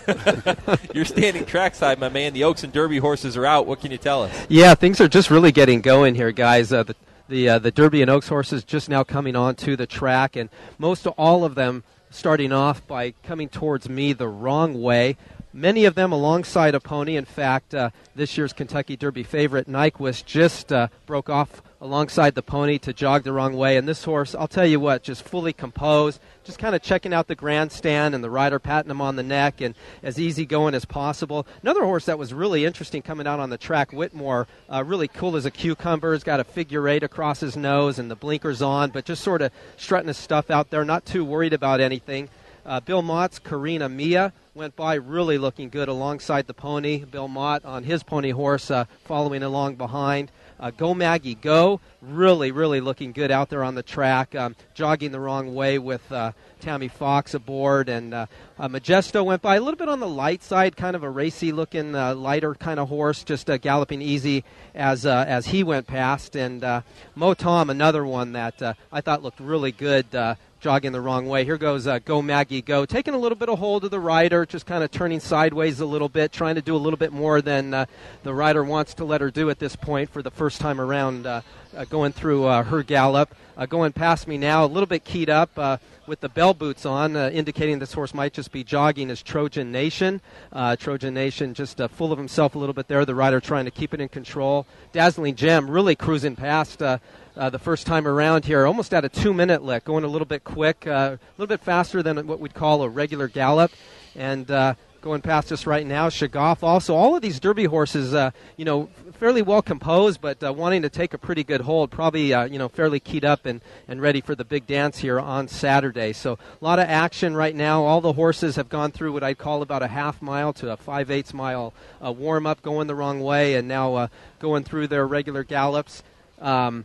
you're standing trackside, my man. The Oaks and Derby horses are out. What can you tell us? Yeah, things are just really getting going here, guys. Uh, the the, uh, the Derby and Oaks horses just now coming onto the track, and most of all of them starting off by coming towards me the wrong way. Many of them alongside a pony. In fact, uh, this year's Kentucky Derby favorite, Nyquist, just uh, broke off alongside the pony to jog the wrong way. And this horse, I'll tell you what, just fully composed, just kind of checking out the grandstand and the rider patting him on the neck and as easy going as possible. Another horse that was really interesting coming out on the track, Whitmore, uh, really cool as a cucumber. He's got a figure eight across his nose and the blinkers on, but just sort of strutting his stuff out there, not too worried about anything. Uh, Bill Mott's Karina Mia went by really looking good alongside the pony. Bill Mott on his pony horse uh, following along behind. Uh, Go Maggie Go, really, really looking good out there on the track, um, jogging the wrong way with uh, Tammy Fox aboard. And uh, uh, Majesto went by a little bit on the light side, kind of a racy-looking, uh, lighter kind of horse, just uh, galloping easy as uh, as he went past. And uh, Mo Tom, another one that uh, I thought looked really good, uh, jogging the wrong way. Here goes uh, Go Maggie Go, taking a little bit of hold of the rider, just kind of turning sideways a little bit, trying to do a little bit more than uh, the rider wants to let her do at this point for the first time around, uh, uh, going through uh, her gallop. Uh, going past me now, a little bit keyed up uh, with the bell boots on, uh, indicating this horse might just be jogging, is Trojan Nation. Uh, Trojan Nation just uh, full of himself a little bit there, the rider trying to keep it in control. Dazzling Gem really cruising past uh, Uh, the first time around here, almost at a two-minute lick, going a little bit quick, uh, a little bit faster than what we'd call a regular gallop, and uh, going past us right now, Shaggoff also. All of these Derby horses, uh, you know, fairly well composed, but uh, wanting to take a pretty good hold, probably, uh, you know, fairly keyed up and, and ready for the big dance here on Saturday. So a lot of action right now. All the horses have gone through what I'd call about a half mile to a five-eighths mile uh, warm-up, going the wrong way, and now uh, going through their regular gallops. Um,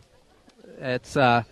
It's a uh,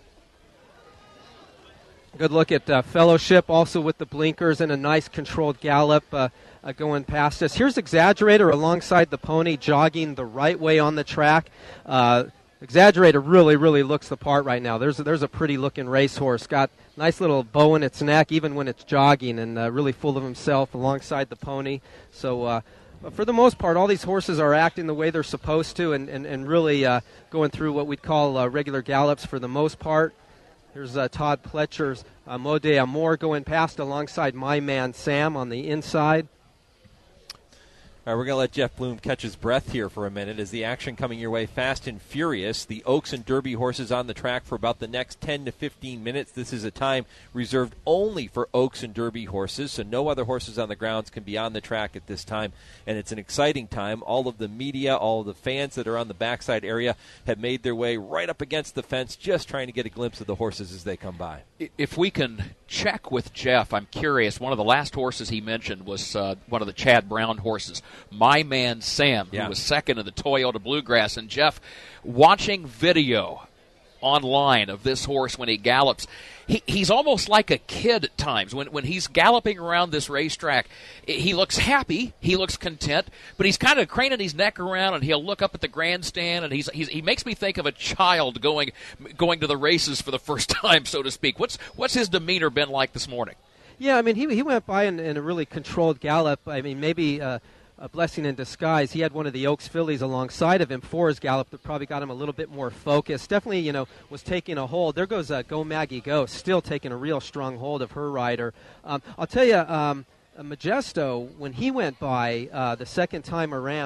good look at uh, Fellowship, also with the blinkers and a nice controlled gallop uh, uh, going past us. Here's Exaggerator alongside the pony, jogging the right way on the track. Uh, Exaggerator really, really looks the part right now. There's a, there's a pretty-looking racehorse. Got a nice little bow in its neck, even when it's jogging, and uh, really full of himself alongside the pony. So, uh, But for the most part, all these horses are acting the way they're supposed to and, and, and really uh, going through what we'd call uh, regular gallops for the most part. Here's uh, Todd Pletcher's uh, Mode Amor going past alongside my man Sam on the inside. All right, we're going to let Jeff Bloom catch his breath here for a minute as the action coming your way fast and furious. The Oaks and Derby horses on the track for about the next ten to fifteen minutes. This is a time reserved only for Oaks and Derby horses, so no other horses on the grounds can be on the track at this time, and it's an exciting time. All of the media, all of the fans that are on the backside area have made their way right up against the fence, just trying to get a glimpse of the horses as they come by. If we can check with Jeff, I'm curious. One of the last horses he mentioned was uh, one of the Chad Brown horses, My Man Sam, who yeah. was second in the Toyota Bluegrass. And Jeff, watching video online of this horse when he gallops, he, he's almost like a kid at times. When when he's galloping around this racetrack, he looks happy, he looks content, but he's kind of craning his neck around, and he'll look up at the grandstand, and he's, he's he makes me think of a child going going to the races for the first time, so to speak. What's what's his demeanor been like this morning? Yeah, I mean, he he went by in, in a really controlled gallop. I mean, maybe uh, a blessing in disguise. He had one of the Oaks fillies alongside of him for his gallop that probably got him a little bit more focused. Definitely, you know, was taking a hold. There goes uh, Go Maggie Go, still taking a real strong hold of her rider. Um, I'll tell you, um, Majesto, when he went by uh, the second time around,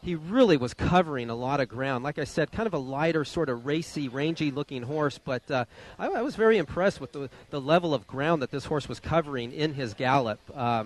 he really was covering a lot of ground. Like I said, kind of a lighter, sort of racy, rangy-looking horse, but uh, I, I was very impressed with the, the level of ground that this horse was covering in his gallop. Um,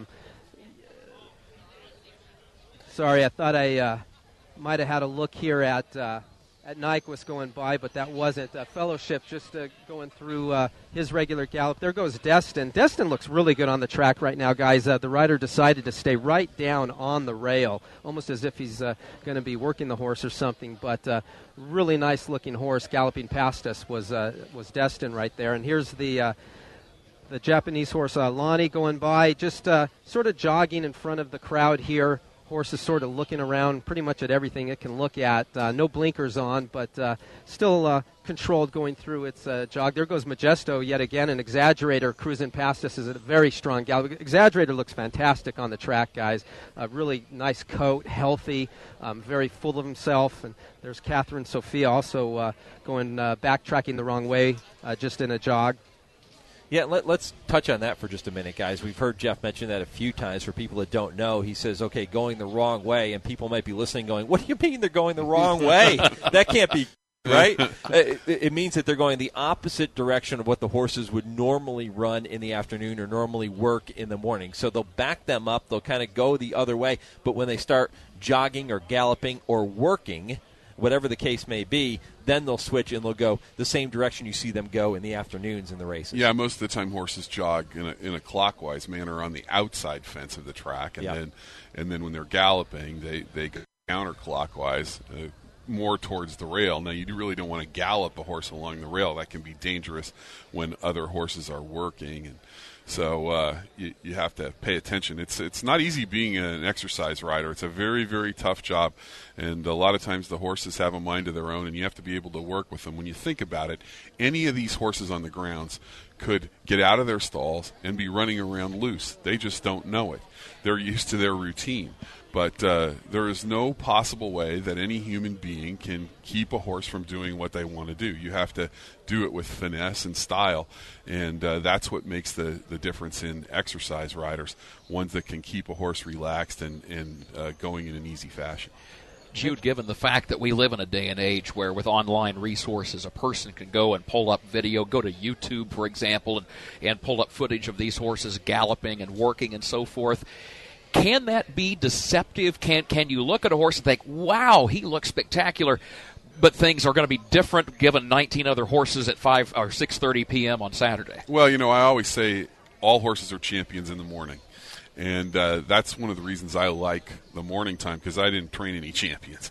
sorry, I thought I uh, might have had a look here at uh, at Nyquist going by, but that wasn't. Uh, Fellowship just uh, going through uh, his regular gallop. There goes Destin. Destin looks really good on the track right now, guys. Uh, the rider decided to stay right down on the rail, almost as if he's uh, going to be working the horse or something, but uh, really nice-looking horse galloping past us was uh, was Destin right there. And here's the uh, the Japanese horse, uh, Lonnie, going by, just uh, sort of jogging in front of the crowd here. Horse is sort of looking around pretty much at everything it can look at. Uh, no blinkers on, but uh, still uh, controlled going through its uh, jog. There goes Majesto yet again, an Exaggerator cruising past us is a very strong gallop. Exaggerator looks fantastic on the track, guys. Uh, really nice coat, healthy, um, very full of himself. And there's Catherine Sophia also uh, going uh, backtracking the wrong way, uh, just in a jog. Yeah, let, let's touch on that for just a minute, guys. We've heard Jeff mention that a few times for people that don't know. He says, okay, going the wrong way, and people might be listening going, what do you mean they're going the wrong way? That can't be right. it, it means that they're going the opposite direction of what the horses would normally run in the afternoon or normally work in the morning. So they'll back them up. They'll kind of go the other way. But when they start jogging or galloping or working, whatever the case may be, then they'll switch and they'll go the same direction you see them go in the afternoons in the races. Yeah, most of the time horses jog in a, in a clockwise manner on the outside fence of the track, and yep. then and then when they're galloping, they, they go counterclockwise, uh, more towards the rail. Now, you really don't want to gallop a horse along the rail. That can be dangerous when other horses are working, and so uh, you, you have to pay attention. It's it's not easy being an exercise rider. It's a very, very tough job, and a lot of times the horses have a mind of their own, and you have to be able to work with them. When you think about it, any of these horses on the grounds could get out of their stalls and be running around loose. They just don't know it. They're used to their routine. But uh, there is no possible way that any human being can keep a horse from doing what they want to do. You have to do it with finesse and style, and uh, that's what makes the, the difference in exercise riders, ones that can keep a horse relaxed and, and uh, going in an easy fashion. Jude, given the fact that we live in a day and age where with online resources a person can go and pull up video, go to YouTube, for example, and, and pull up footage of these horses galloping and working and so forth, can that be deceptive? Can can you look at a horse and think, wow, he looks spectacular, but things are going to be different given nineteen other horses at five or six thirty p.m. on Saturday? Well, you know, I always say all horses are champions in the morning. And uh, that's one of the reasons I like the morning time, because I didn't train any champions.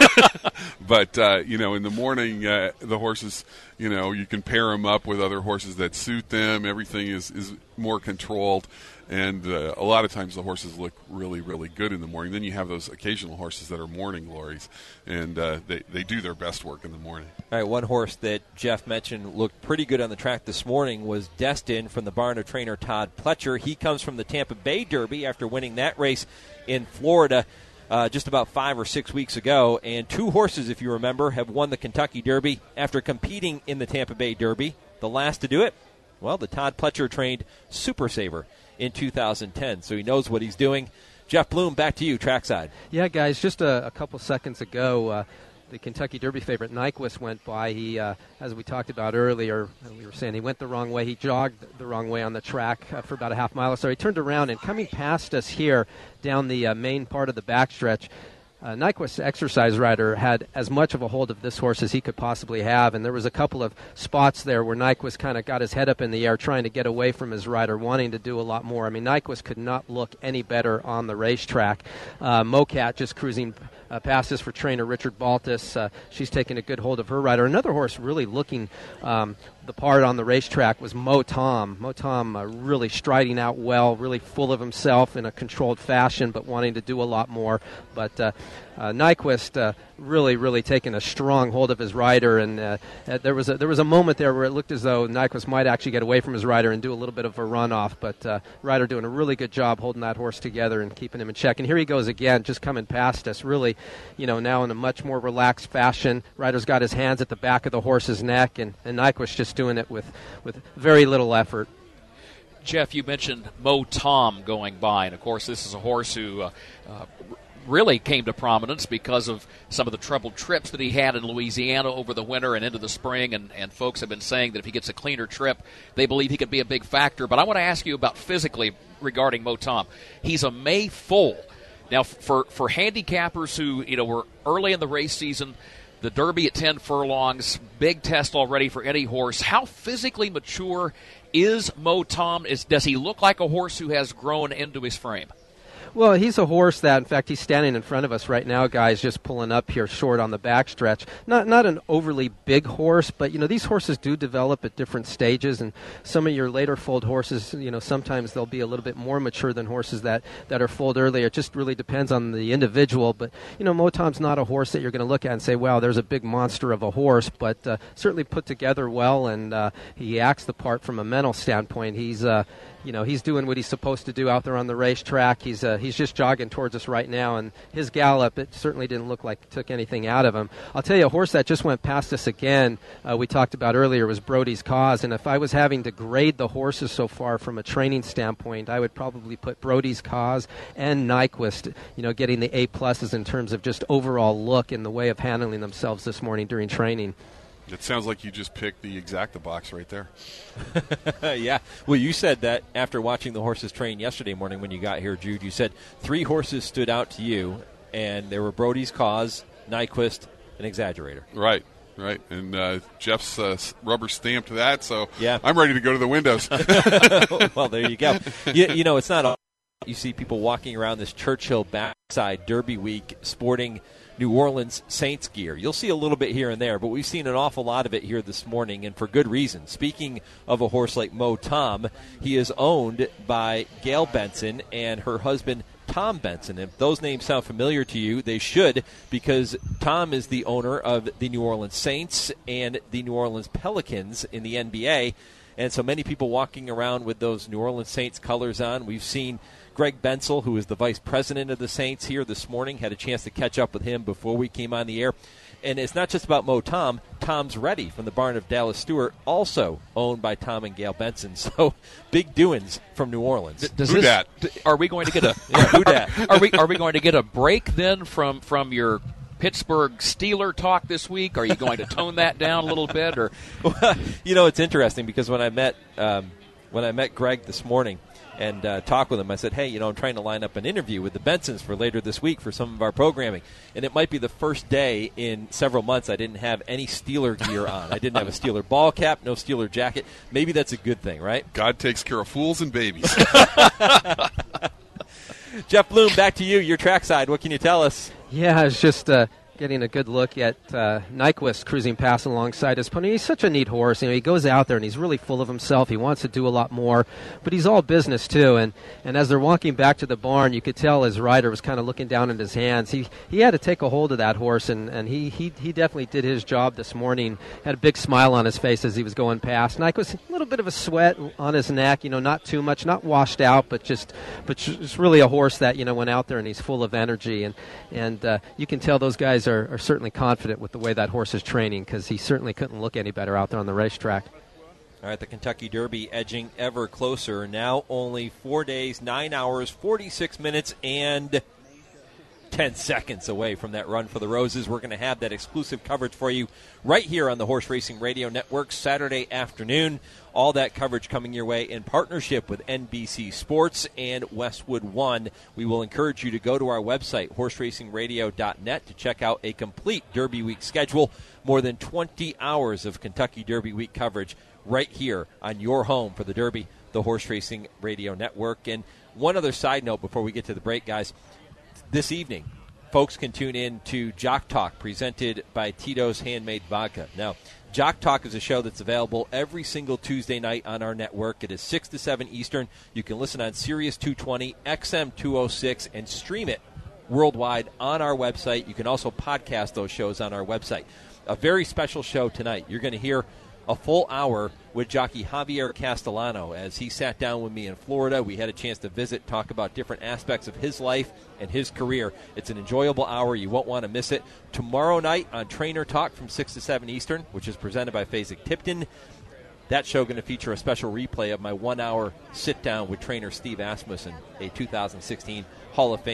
But, uh, you know, in the morning, uh, the horses, you know, you can pair them up with other horses that suit them. Everything is, is more controlled. And uh, a lot of times the horses look really, really good in the morning. Then you have those occasional horses that are morning glories, and uh, they, they do their best work in the morning. All right, one horse that Jeff mentioned looked pretty good on the track this morning was Destin from the barn of trainer Todd Pletcher. He comes from the Tampa Bay Derby after winning that race in Florida uh, just about five or six weeks ago. And two horses, if you remember, have won the Kentucky Derby after competing in the Tampa Bay Derby. The last to do it, well, the Todd Pletcher-trained Super Saver in two thousand ten, so he knows what he's doing. Jeff Bloom, back to you, trackside. Yeah, guys, just a, a couple seconds ago, uh, the Kentucky Derby favorite Nyquist went by. He, uh, as we talked about earlier, we were saying he went the wrong way. He jogged the wrong way on the track uh, for about a half mile or so. He turned around, and coming past us here down the uh, main part of the backstretch, Uh, Nyquist's exercise rider had as much of a hold of this horse as he could possibly have, and there was a couple of spots there where Nyquist kind of got his head up in the air trying to get away from his rider, wanting to do a lot more. I mean, Nyquist could not look any better on the racetrack. Uh, Mocat just cruising uh, past us for trainer Richard Baltus. Uh, she's taking a good hold of her rider. Another horse really looking um, the part on the racetrack was Mo Tom. Mo Tom uh, really striding out well, really full of himself in a controlled fashion, but wanting to do a lot more. But uh, uh, Nyquist uh, really, really taking a strong hold of his rider, and uh, uh, there was a, there was a moment there where it looked as though Nyquist might actually get away from his rider and do a little bit of a runoff. But uh, rider doing a really good job holding that horse together and keeping him in check. And here he goes again, just coming past us, really, you know, now in a much more relaxed fashion. Rider's got his hands at the back of the horse's neck, and, and Nyquist just doing it with, with very little effort. Jeff, you mentioned Mo Tom going by, and of course this is a horse who uh, uh, really came to prominence because of some of the troubled trips that he had in Louisiana over the winter and into the spring, and, and folks have been saying that if he gets a cleaner trip, they believe he could be a big factor. But I want to ask you about physically regarding Mo Tom. He's a May foal. Now, for, for handicappers who, you know, were early in the race season, the Derby at ten furlongs, big test already for any horse, how physically mature is Mo Tom? Is, does he look like a horse who has grown into his frame? Well, he's a horse that, in fact, he's standing in front of us right now, guys, just pulling up here short on the backstretch. Not not an overly big horse, but, you know, these horses do develop at different stages, and some of your later foaled horses, you know, sometimes they'll be a little bit more mature than horses that, that are foaled earlier. It just really depends on the individual, but, you know, Mo Tom's not a horse that you're going to look at and say, wow, there's a big monster of a horse, but uh, certainly put together well, and uh, he acts the part from a mental standpoint. He's, uh, you know, he's doing what he's supposed to do out there on the racetrack. He's uh, he's just jogging towards us right now, and his gallop, it certainly didn't look like it took anything out of him. I'll tell you, a horse that just went past us again, uh, we talked about earlier, was Brody's Cause, and if I was having to grade the horses so far from a training standpoint, I would probably put Brody's Cause and Nyquist, you know, getting the A pluses in terms of just overall look in the way of handling themselves this morning during training. It sounds like you just picked the Exacta box right there. Yeah. Well, you said that after watching the horses train yesterday morning when you got here, Jude. You said three horses stood out to you, and they were Brody's Cause, Nyquist, and Exaggerator. Right, right. And uh, Jeff's uh, rubber stamped that, so yeah. I'm ready to go to the windows. Well, there you go. You, you know, it's not all. You see people walking around this Churchill backside Derby week sporting New Orleans Saints gear. You'll see a little bit here and there, but we've seen an awful lot of it here this morning, and for good reason. Speaking of a horse like Mo Tom, he is owned by Gail Benson and her husband Tom Benson. If those names sound familiar to you, they should, because Tom is the owner of the New Orleans Saints and the New Orleans Pelicans in the N B A, and so many people walking around with those New Orleans Saints colors on. We've seen Greg Bensel, who is the vice president of the Saints, here this morning. Had a chance to catch up with him before we came on the air. And it's not just about Mo Tom. Tom's Ready from the barn of Dallas Stewart, also owned by Tom and Gail Benson. So big doings from New Orleans. Does who this, dat? Are we going to get a yeah, who dat? Are we are we going to get a break then from from your Pittsburgh Steeler talk this week? Are you going to tone that down a little bit, or? Well, you know, it's interesting because when I met um, when I met Greg this morning and uh, talked with him, I said, hey, you know, I'm trying to line up an interview with the Bensons for later this week for some of our programming. And it might be the first day in several months I didn't have any Steeler gear on. I didn't have a Steeler ball cap, no Steeler jacket. Maybe that's a good thing, right? God takes care of fools and babies. Jeff Bloom, back to you, your trackside. What can you tell us? Yeah, it's just uh, getting a good look at uh, Nyquist cruising past alongside his pony. He's such a neat horse. You know, he goes out there and he's really full of himself. He wants to do a lot more, but he's all business too. And, and as they're walking back to the barn, you could tell his rider was kind of looking down at his hands. He he had to take a hold of that horse, and, and he, he he definitely did his job this morning. Had a big smile on his face as he was going past. Nyquist, a little bit of a sweat on his neck. You know, not too much, not washed out, but just but just really a horse that, you know, went out there and he's full of energy. And and uh, you can tell those guys are, are certainly confident with the way that horse is training, because he certainly couldn't look any better out there on the racetrack. All right, the Kentucky Derby edging ever closer. Now only four days, nine hours, forty-six minutes, and ten seconds away from that run for the Roses. We're going to have that exclusive coverage for you right here on the Horse Racing Radio Network Saturday afternoon. All that coverage coming your way in partnership with N B C Sports and Westwood One. We will encourage you to go to our website, horse racing radio dot net, to check out a complete Derby Week schedule. More than twenty hours of Kentucky Derby Week coverage right here on your home for the Derby, the Horse Racing Radio Network. And one other side note before we get to the break, guys. This evening, folks can tune in to Jock Talk, presented by Tito's Handmade Vodka. Now, Jock Talk is a show that's available every single Tuesday night on our network. It is six to seven Eastern. You can listen on Sirius two twenty, X M two oh six, and stream it worldwide on our website. You can also podcast those shows on our website. A very special show tonight. You're going to hear a full hour with jockey Javier Castellano as he sat down with me in Florida. We had a chance to visit, talk about different aspects of his life and his career. It's an enjoyable hour. You won't want to miss it. Tomorrow night on Trainer Talk from six to seven Eastern, which is presented by Fasig-Tipton. That show going to feature a special replay of my one-hour sit-down with trainer Steve Asmussen, a two thousand sixteen Hall of Fame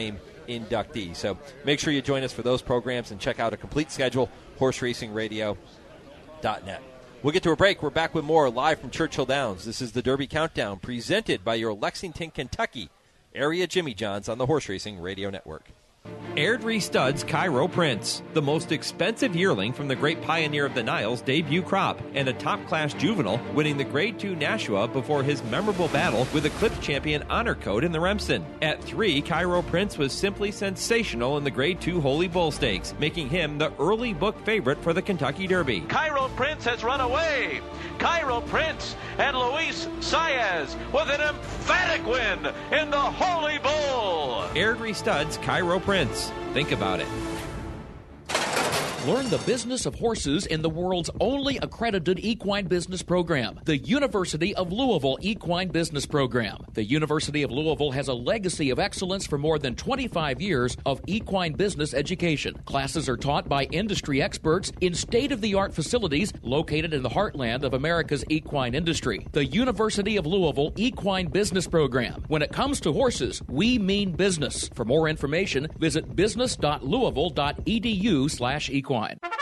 inductee. So make sure you join us for those programs and check out a complete schedule, horse racing radio dot net. We'll get to a break. We're back with more live from Churchill Downs. This is the Derby Countdown presented by your Lexington, Kentucky area Jimmy Johns on the Horse Racing Radio Network. Airdrie Studs Cairo Prince, the most expensive yearling from the great pioneer of the Niles debut crop, and a top-class juvenile winning the Grade two Nashua before his memorable battle with Eclipse champion Honor Code in the Remsen. At three, Cairo Prince was simply sensational in the Grade two Holy Bull Stakes, making him the early book favorite for the Kentucky Derby. Cairo Prince has run away. Cairo Prince and Luis Saez with an emphatic win in the Holy Bull. Airdrie Studs Cairo Prince. Think about it. Learn the business of horses in the world's only accredited equine business program, the University of Louisville Equine Business Program. The University of Louisville has a legacy of excellence for more than twenty-five years of equine business education. Classes are taught by industry experts in state-of-the-art facilities located in the heartland of America's equine industry. The University of Louisville Equine Business Program. When it comes to horses, we mean business. For more information, visit business dot louisville dot e d u slash equine.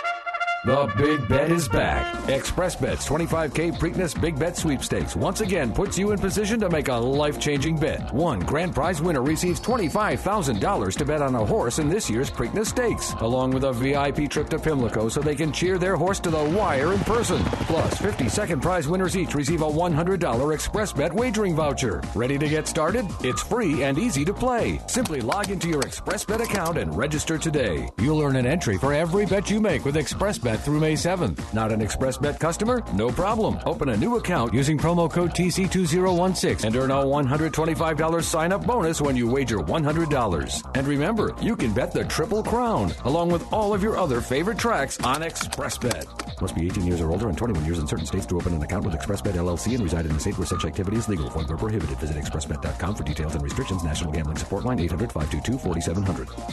The Big Bet is back. ExpressBet's twenty-five K Preakness Big Bet Sweepstakes once again puts you in position to make a life-changing bet. One grand prize winner receives twenty-five thousand dollars to bet on a horse in this year's Preakness Stakes, along with a V I P trip to Pimlico so they can cheer their horse to the wire in person. Plus, fifty second prize winners each receive a one hundred dollars ExpressBet wagering voucher. Ready to get started? It's free and easy to play. Simply log into your ExpressBet account and register today. You'll earn an entry for every bet you make with ExpressBet through May seventh. Not an ExpressBet customer? No problem. Open a new account using promo code T C two zero one six and earn a one hundred twenty-five dollars sign-up bonus when you wager one hundred dollars. And remember, you can bet the Triple Crown, along with all of your other favorite tracks on ExpressBet. Must be eighteen years or older and twenty-one years in certain states to open an account with ExpressBet L L C and reside in a state where such activity is legal. Void where prohibited. Visit express bet dot com for details and restrictions. National Gambling Support Line eight hundred, five two two, four seven zero zero.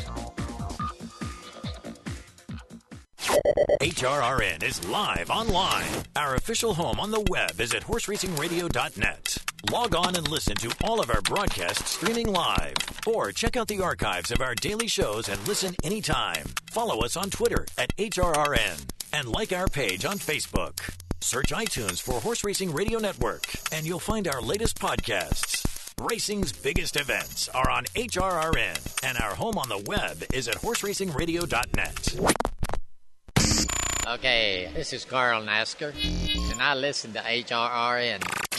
H R R N is live online. Our official home on the web is at horse racing radio dot net. Log on and listen to all of our broadcasts streaming live. Or check out the archives of our daily shows and listen anytime. Follow us on Twitter at H R R N and like our page on Facebook. Search iTunes for Horse Racing Radio Network and you'll find our latest podcasts. Racing's biggest events are on H R R N and our home on the web is at horse racing radio dot net. Okay, this is Carl Nasker, and I listen to H R R N.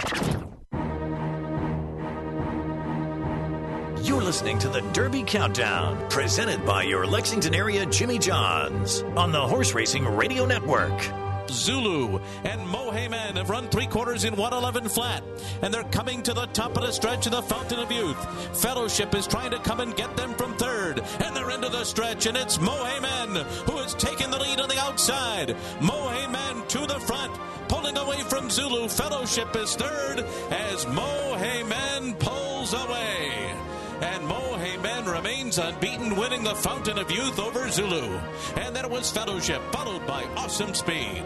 You're listening to the Derby Countdown, presented by your Lexington area Jimmy Johns on the Horse Racing Radio Network. Zulu and Mohaymen have run three quarters in one eleven flat, and they're coming to the top of the stretch of the Fountain of Youth. Fellowship is trying to come and get them from third, and they're into the stretch, and it's Mohaymen who has taken the lead on the outside. Mohaymen to the front, pulling away from Zulu. Fellowship is third as Mohaymen pulls away. And Mohaymen remains unbeaten, winning the Fountain of Youth over Zulu. And then it was Fellowship, followed by Awesome Speed.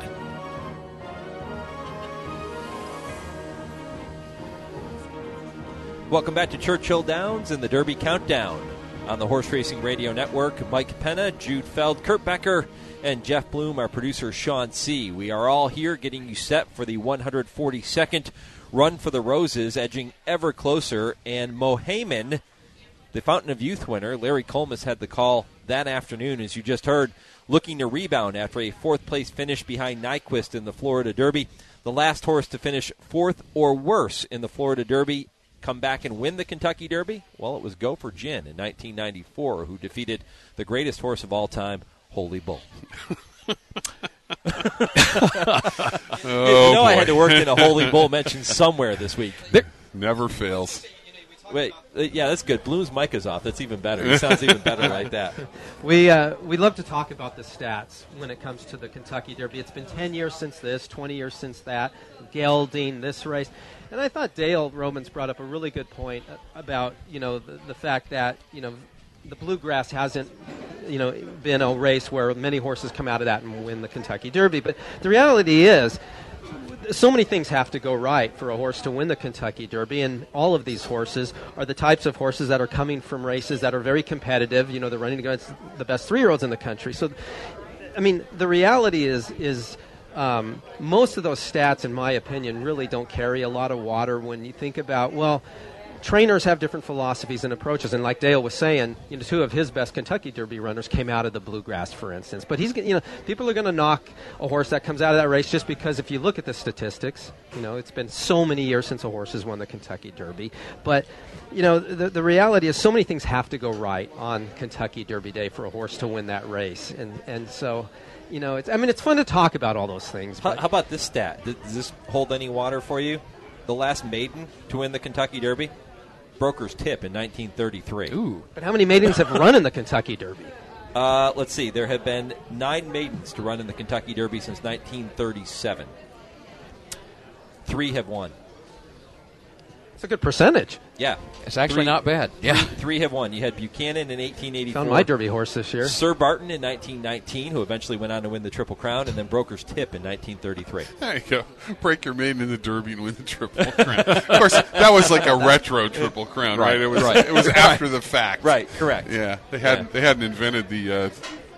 Welcome back to Churchill Downs and the Derby Countdown on the Horse Racing Radio Network. Mike Penna, Jude Feld, Kurt Becker, and Jeff Bloom, our producer Sean C. We are all here getting you set for the one hundred forty-second Run for the Roses, edging ever closer. And Mohaymen, the Fountain of Youth winner, Larry Colmus had the call that afternoon, as you just heard, looking to rebound after a fourth-place finish behind Nyquist in the Florida Derby. The last horse to finish fourth or worse in the Florida Derby, come back and win the Kentucky Derby? Well, it was Gopher Gin in nineteen ninety-four, who defeated the greatest horse of all time, Holy Bull. oh, you know, boy. I had to work in a Holy Bull mention somewhere this week. There, never fails. Wait, uh, yeah, that's good. Bloom's mic is off. That's even better. It sounds even better like that. We uh, we love to talk about the stats when it comes to the Kentucky Derby. It's been ten years since this, twenty years since that, gelding, this race. And I thought Dale Romans brought up a really good point about, you know, the, the fact that, you know, the Bluegrass hasn't, you know, been a race where many horses come out of that and win the Kentucky Derby. But the reality is, so many things have to go right for a horse to win the Kentucky Derby, and all of these horses are the types of horses that are coming from races that are very competitive. You know, they're running against the best three-year-olds in the country. So, I mean, the reality is is um, most of those stats, in my opinion, really don't carry a lot of water when you think about, well, trainers have different philosophies and approaches, and like Dale was saying, you know, two of his best Kentucky Derby runners came out of the Bluegrass, for instance. But he's, you know, people are going to knock a horse that comes out of that race just because if you look at the statistics, you know, it's been so many years since a horse has won the Kentucky Derby. But, you know, the the reality is so many things have to go right on Kentucky Derby Day for a horse to win that race, and and so. You know, it's, I mean, it's fun to talk about all those things. How, how about this stat? Does this hold any water for you? The last maiden to win the Kentucky Derby? Broker's Tip in nineteen thirty-three. Ooh. But how many maidens have run in the Kentucky Derby? Uh, let's see. There have been nine maidens to run in the Kentucky Derby since nineteen thirty-seven. Three have won. That's a good percentage. Yeah. It's actually three, not bad. Yeah. Three, three have won. You had Buchanan in eighteen eighty-four. Found my Derby horse this year. Sir Barton in nineteen nineteen, who eventually went on to win the Triple Crown, and then Broker's Tip in nineteen thirty-three. There you go. Break your maiden in the Derby and win the Triple Crown. Of course, that was like a retro Triple Crown, right? Right. It was Right. it was after the fact. Right, correct. Yeah. They hadn't Yeah. they hadn't invented the uh,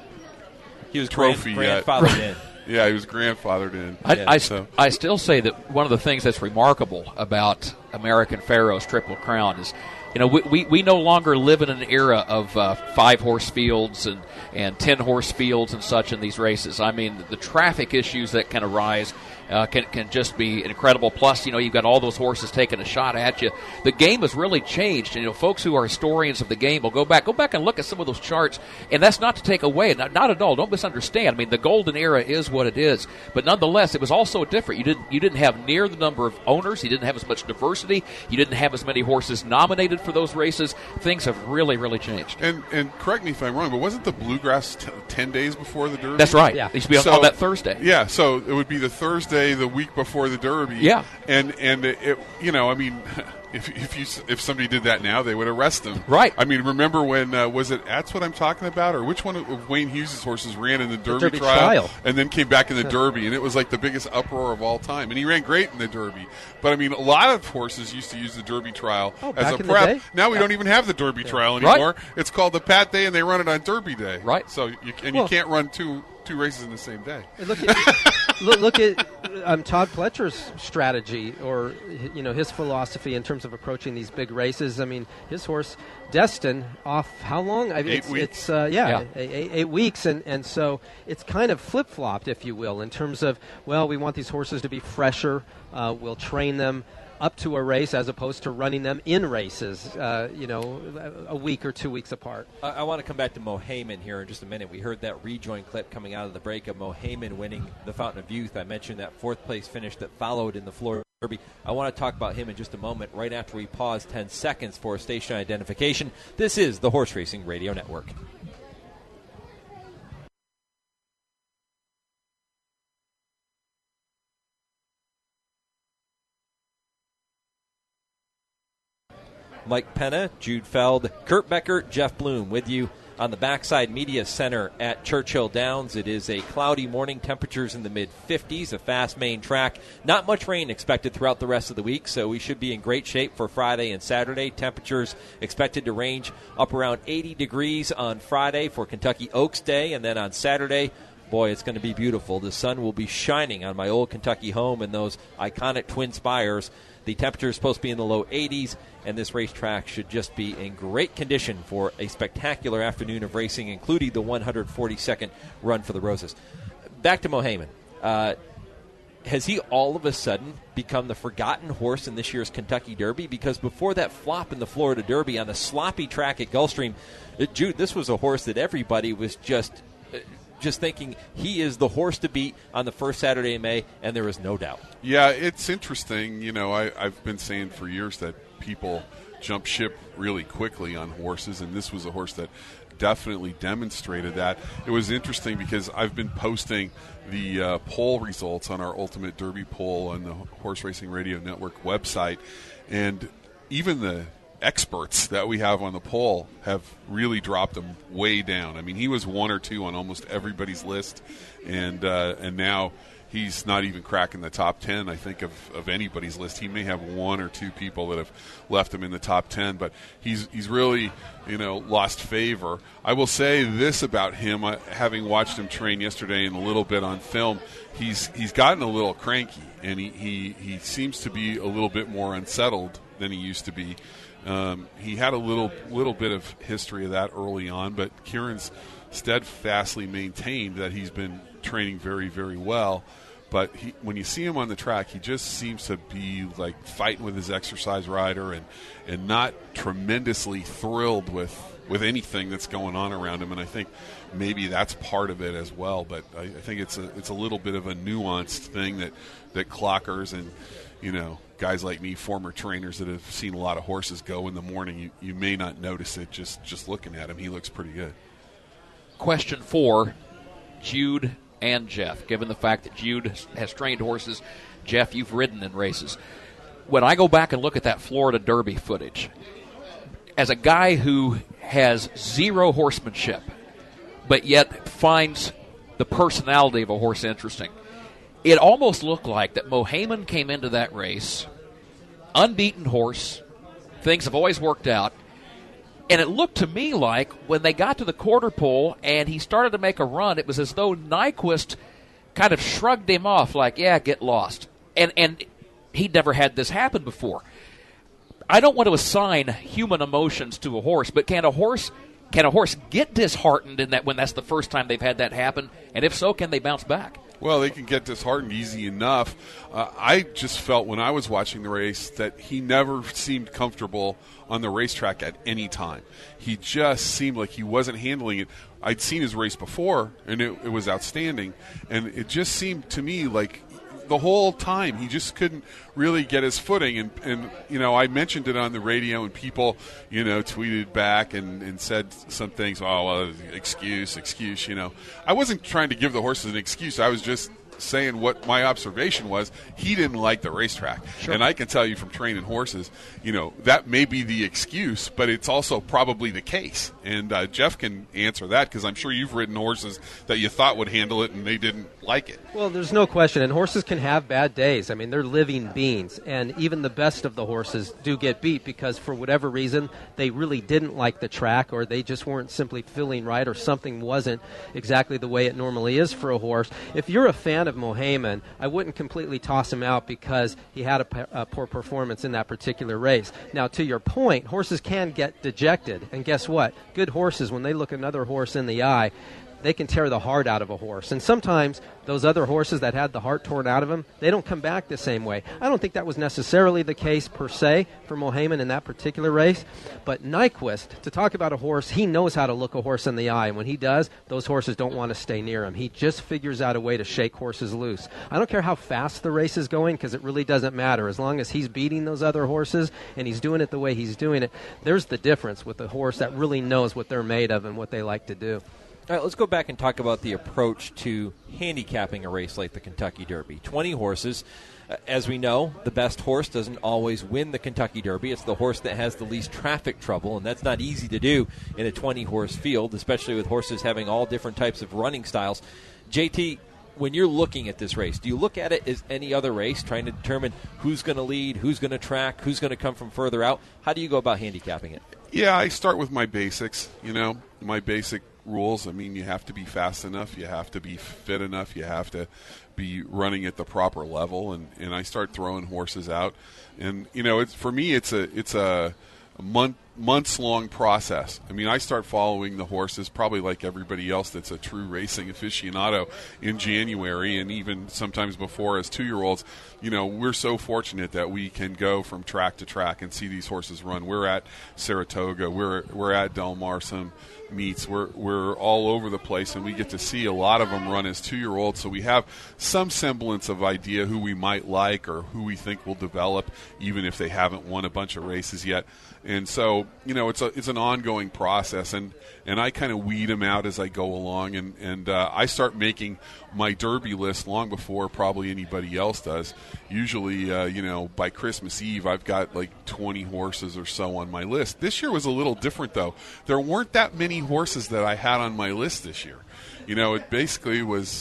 he was trophy grand, yet. grandfathered in. Yeah, he was grandfathered in. I, Yeah, I, so. I still say that one of the things that's remarkable about American Pharoah's Triple Crown is, you know, we, we, we no longer live in an era of uh, five-horse fields and, and ten-horse fields and such in these races. I mean, the traffic issues that can arise uh, can, can just be incredible. Plus, you know, you've got all those horses taking a shot at you. The game has really changed. And, you know, folks who are historians of the game will go back, go back and look at some of those charts, and that's not to take away, not, not at all. Don't misunderstand. I mean, the golden era is what it is. But nonetheless, it was also different. You didn't, you didn't have near the number of owners. You didn't have as much diversity. You didn't have as many horses nominated for those races. Things have really, really changed. And and correct me if I'm wrong, but wasn't the Bluegrass t- ten days before the Derby? That's right. Yeah. It used to be on, on that Thursday. Yeah, so it would be the Thursday the week before the Derby. Yeah. And and it, it you know, I mean, if if you if somebody did that now, they would arrest them. Right. I mean, remember when uh, was it? That's what I'm talking about, or which one of Wayne Hughes' horses ran in the Derby, Derby trial, trial. and then came back in the Derby, and it was like the biggest uproar of all time. And he ran great in the Derby, but I mean, a lot of horses used to use the Derby trial Oh, as back a in the prep. day? Now we Yeah. don't even have the Derby trial Right. anymore. It's called the Pat Day, and they run it on Derby Day. Right. So you and Well- you can't run two two races in the same day. Look at look, look at um, Todd Pletcher's strategy, or you know his philosophy in terms of approaching these big races. I mean, his horse Destin off how long? I mean, Eight it's, weeks. It's uh, yeah, Yeah. Eight, eight, eight weeks, and and so it's kind of flip flopped, if you will, in terms of well, we want these horses to be fresher. Uh, we'll train them up to a race as opposed to running them in races, uh, you know, a week or two weeks apart. I, I want to come back to Mo Heyman here in just a minute. We heard that rejoin clip coming out of the break of Mo Heyman winning the Fountain of Youth. I mentioned that fourth place finish that followed in the Florida Derby. I want to talk about him in just a moment, right after we pause ten seconds for station identification. This is the Horse Racing Radio Network. Mike Penna, Jude Feld, Kurt Becker, Jeff Bloom with you on the Backside Media Center at Churchill Downs. It is a cloudy morning, temperatures in the mid fifties, a fast main track. Not much rain expected throughout the rest of the week, so we should be in great shape for Friday and Saturday. Temperatures expected to range up around eighty degrees on Friday for Kentucky Oaks Day, and then on Saturday, boy, it's going to be beautiful. The sun will be shining on my old Kentucky home and those iconic Twin Spires. The temperature is supposed to be in the low eighties, and this racetrack should just be in great condition for a spectacular afternoon of racing, including the one hundred forty-second Run for the Roses. Back to Mo Heyman. Uh, has he all of a sudden become the forgotten horse in this year's Kentucky Derby? Because before that flop in the Florida Derby on a sloppy track at Gulfstream, it, Jude, this was a horse that everybody was just... Uh, just thinking he is the horse to beat on the first Saturday in May, and there is no doubt. Yeah, it's interesting. You know, I, I've been saying for years that people jump ship really quickly on horses, and this was a horse that definitely demonstrated that. It was interesting because I've been posting the uh, poll results on our Ultimate Derby poll on the Horse Racing Radio Network website, and even the experts that we have on the poll have really dropped him way down. I mean, he was one or two on almost everybody's list, and uh, and now he's not even cracking the top ten, I think, of, of anybody's list. He may have one or two people that have left him in the top ten, but he's he's really, you know, lost favor. I will say this about him, uh, having watched him train yesterday and a little bit on film, he's he's gotten a little cranky, and he, he, he seems to be a little bit more unsettled than he used to be. Um, he had a little little bit of history of that early on, but Kieran's steadfastly maintained that he's been training very, very well. But he, when you see him on the track, he just seems to be like fighting with his exercise rider and, and not tremendously thrilled with, with anything that's going on around him. And I think maybe that's part of it as well. But I, I think it's a it's a little bit of a nuanced thing that, that clockers and, you know, guys like me, former trainers that have seen a lot of horses go in the morning, you, you may not notice it just, just looking at him. He looks pretty good. Question four, Jude and Jeff. Given the fact that Jude has trained horses, Jeff, you've ridden in races. When I go back and look at that Florida Derby footage, as a guy who has zero horsemanship, but yet finds the personality of a horse interesting, it almost looked like that Mohaymen came into that race, unbeaten horse, things have always worked out, and it looked to me like when they got to the quarter pole and he started to make a run, it was as though Nyquist kind of shrugged him off like, yeah, get lost. And and he'd never had this happen before. I don't want to assign human emotions to a horse, but can a horse can a horse get disheartened in that when that's the first time they've had that happen? And if so, can they bounce back? Well, they can get disheartened easy enough. Uh, I just felt when I was watching the race that he never seemed comfortable on the racetrack at any time. He just seemed like he wasn't handling it. I'd seen his race before, and it, it was outstanding. And it just seemed to me like the whole time he just couldn't really get his footing. And, and you know, I mentioned it on the radio, and people, you know, tweeted back and, and said some things, oh, well, excuse, excuse, you know. I wasn't trying to give the horses an excuse. I was just saying what my observation was. He didn't like the racetrack. Sure. And I can tell you from training horses, you know, that may be the excuse, but it's also probably the case. And uh, Jeff can answer that, because I'm sure you've ridden horses that you thought would handle it and they didn't like it. Well, there's no question. And horses can have bad days. I mean, they're living beings. And even the best of the horses do get beat because for whatever reason, they really didn't like the track, or they just weren't simply feeling right, or something wasn't exactly the way it normally is for a horse. If you're a fan of Mohaymen, I wouldn't completely toss him out because he had a, a poor performance in that particular race. Now, to your point, horses can get dejected, and guess what? Good horses, when they look another horse in the eye, they can tear the heart out of a horse. And sometimes those other horses that had the heart torn out of them, they don't come back the same way. I don't think that was necessarily the case per se for Mohaymen in that particular race. But Nyquist, to talk about a horse, he knows how to look a horse in the eye. And when he does, those horses don't want to stay near him. He just figures out a way to shake horses loose. I don't care how fast the race is going, because it really doesn't matter. As long as he's beating those other horses and he's doing it the way he's doing it, there's the difference with a horse that really knows what they're made of and what they like to do. All right, let's go back and talk about the approach to handicapping a race like the Kentucky Derby. twenty horses. Uh, as we know, the best horse doesn't always win the Kentucky Derby. It's the horse that has the least traffic trouble, and that's not easy to do in a twenty-horse field, especially with horses having all different types of running styles. J T, when you're looking at this race, do you look at it as any other race, trying to determine who's going to lead, who's going to track, who's going to come from further out? How do you go about handicapping it? Yeah, I start with my basics, you know, my basic rules. I mean, you have to be fast enough, you have to be fit enough, you have to be running at the proper level, and, and I start throwing horses out. And, you know, it's for me, it's a it's a month months long process. I mean, I start following the horses probably like everybody else that's a true racing aficionado in January, and even sometimes before as two-year-olds. You know, we're so fortunate that we can go from track to track and see these horses run. We're at Saratoga, we're we're at Del Mar some meets, we're we're all over the place, and we get to see a lot of them run as two-year-olds, so we have some semblance of idea who we might like or who we think will develop, even if they haven't won a bunch of races yet. And so, you know, it's a it's an ongoing process, and, and I kind of weed them out as I go along, and, and uh, I start making my Derby list long before probably anybody else does. Usually, uh, you know, by Christmas Eve, I've got like twenty horses or so on my list. This year was a little different, though. There weren't that many horses that I had on my list this year. You know, it basically was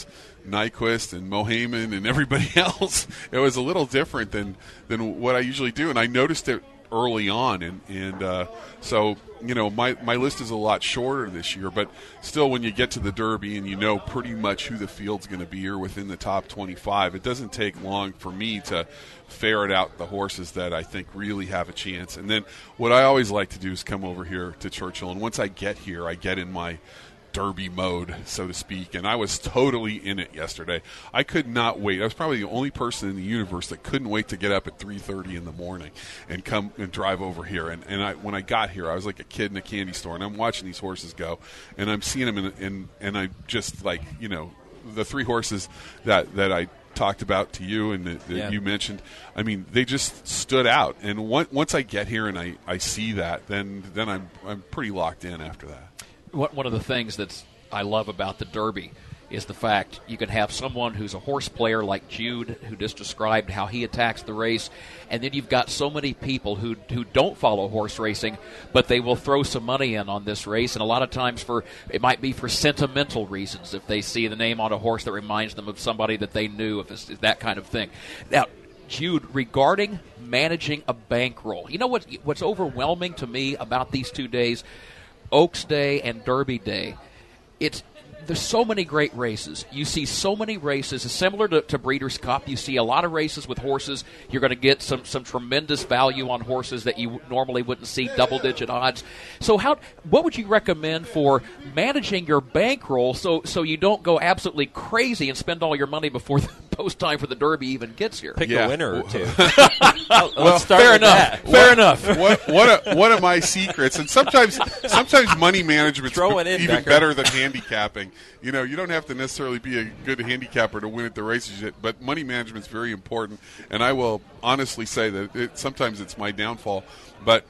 Nyquist and Mohaymen and everybody else, it was a little different than, than what I usually do. And I noticed it early on. And, and uh, so, you know, my, my list is a lot shorter this year. But still, when you get to the Derby and you know pretty much who the field's going to be or within the top twenty-five, it doesn't take long for me to ferret out the horses that I think really have a chance. And then what I always like to do is come over here to Churchill. And once I get here, I get in my Derby mode, so to speak, and I was totally in it yesterday. I could not wait. I was probably the only person in the universe that couldn't wait to get up at three thirty in the morning and come and drive over here. And, and I, when I got here, I was like a kid in a candy store, and I'm watching these horses go, and I'm seeing them, in, in, and I just like, you know, the three horses that, that I talked about to you and that, that yeah. you mentioned, I mean, they just stood out. And one, once I get here and I, I see that, then then I'm I'm pretty locked in after that. One of the things that's I love about the Derby is the fact you can have someone who's a horse player like Jude, who just described how he attacks the race, and then you've got so many people who who don't follow horse racing, but they will throw some money in on this race, and a lot of times for it might be for sentimental reasons if they see the name on a horse that reminds them of somebody that they knew, if it's that kind of thing. Now, Jude, regarding managing a bankroll, you know what what's overwhelming to me about these two days, Oaks Day and Derby Day? It's there's so many great races. You see so many races. It's similar to, to Breeders' Cup. You see a lot of races with horses. You're going to get some, some tremendous value on horses that you normally wouldn't see, double-digit odds. So how? What would you recommend for managing your bankroll so, so you don't go absolutely crazy and spend all your money before the post time for the Derby even gets here? Pick yeah. a winner or two. well, Let's start fair with enough. that. Fair what, enough. What, what, a, one of my secrets, and sometimes sometimes money management's Throw it in, even Becker. better than handicapping. You know, you don't have to necessarily be a good handicapper to win at the races yet, but money management's very important. And I will honestly say that it, sometimes it's my downfall. But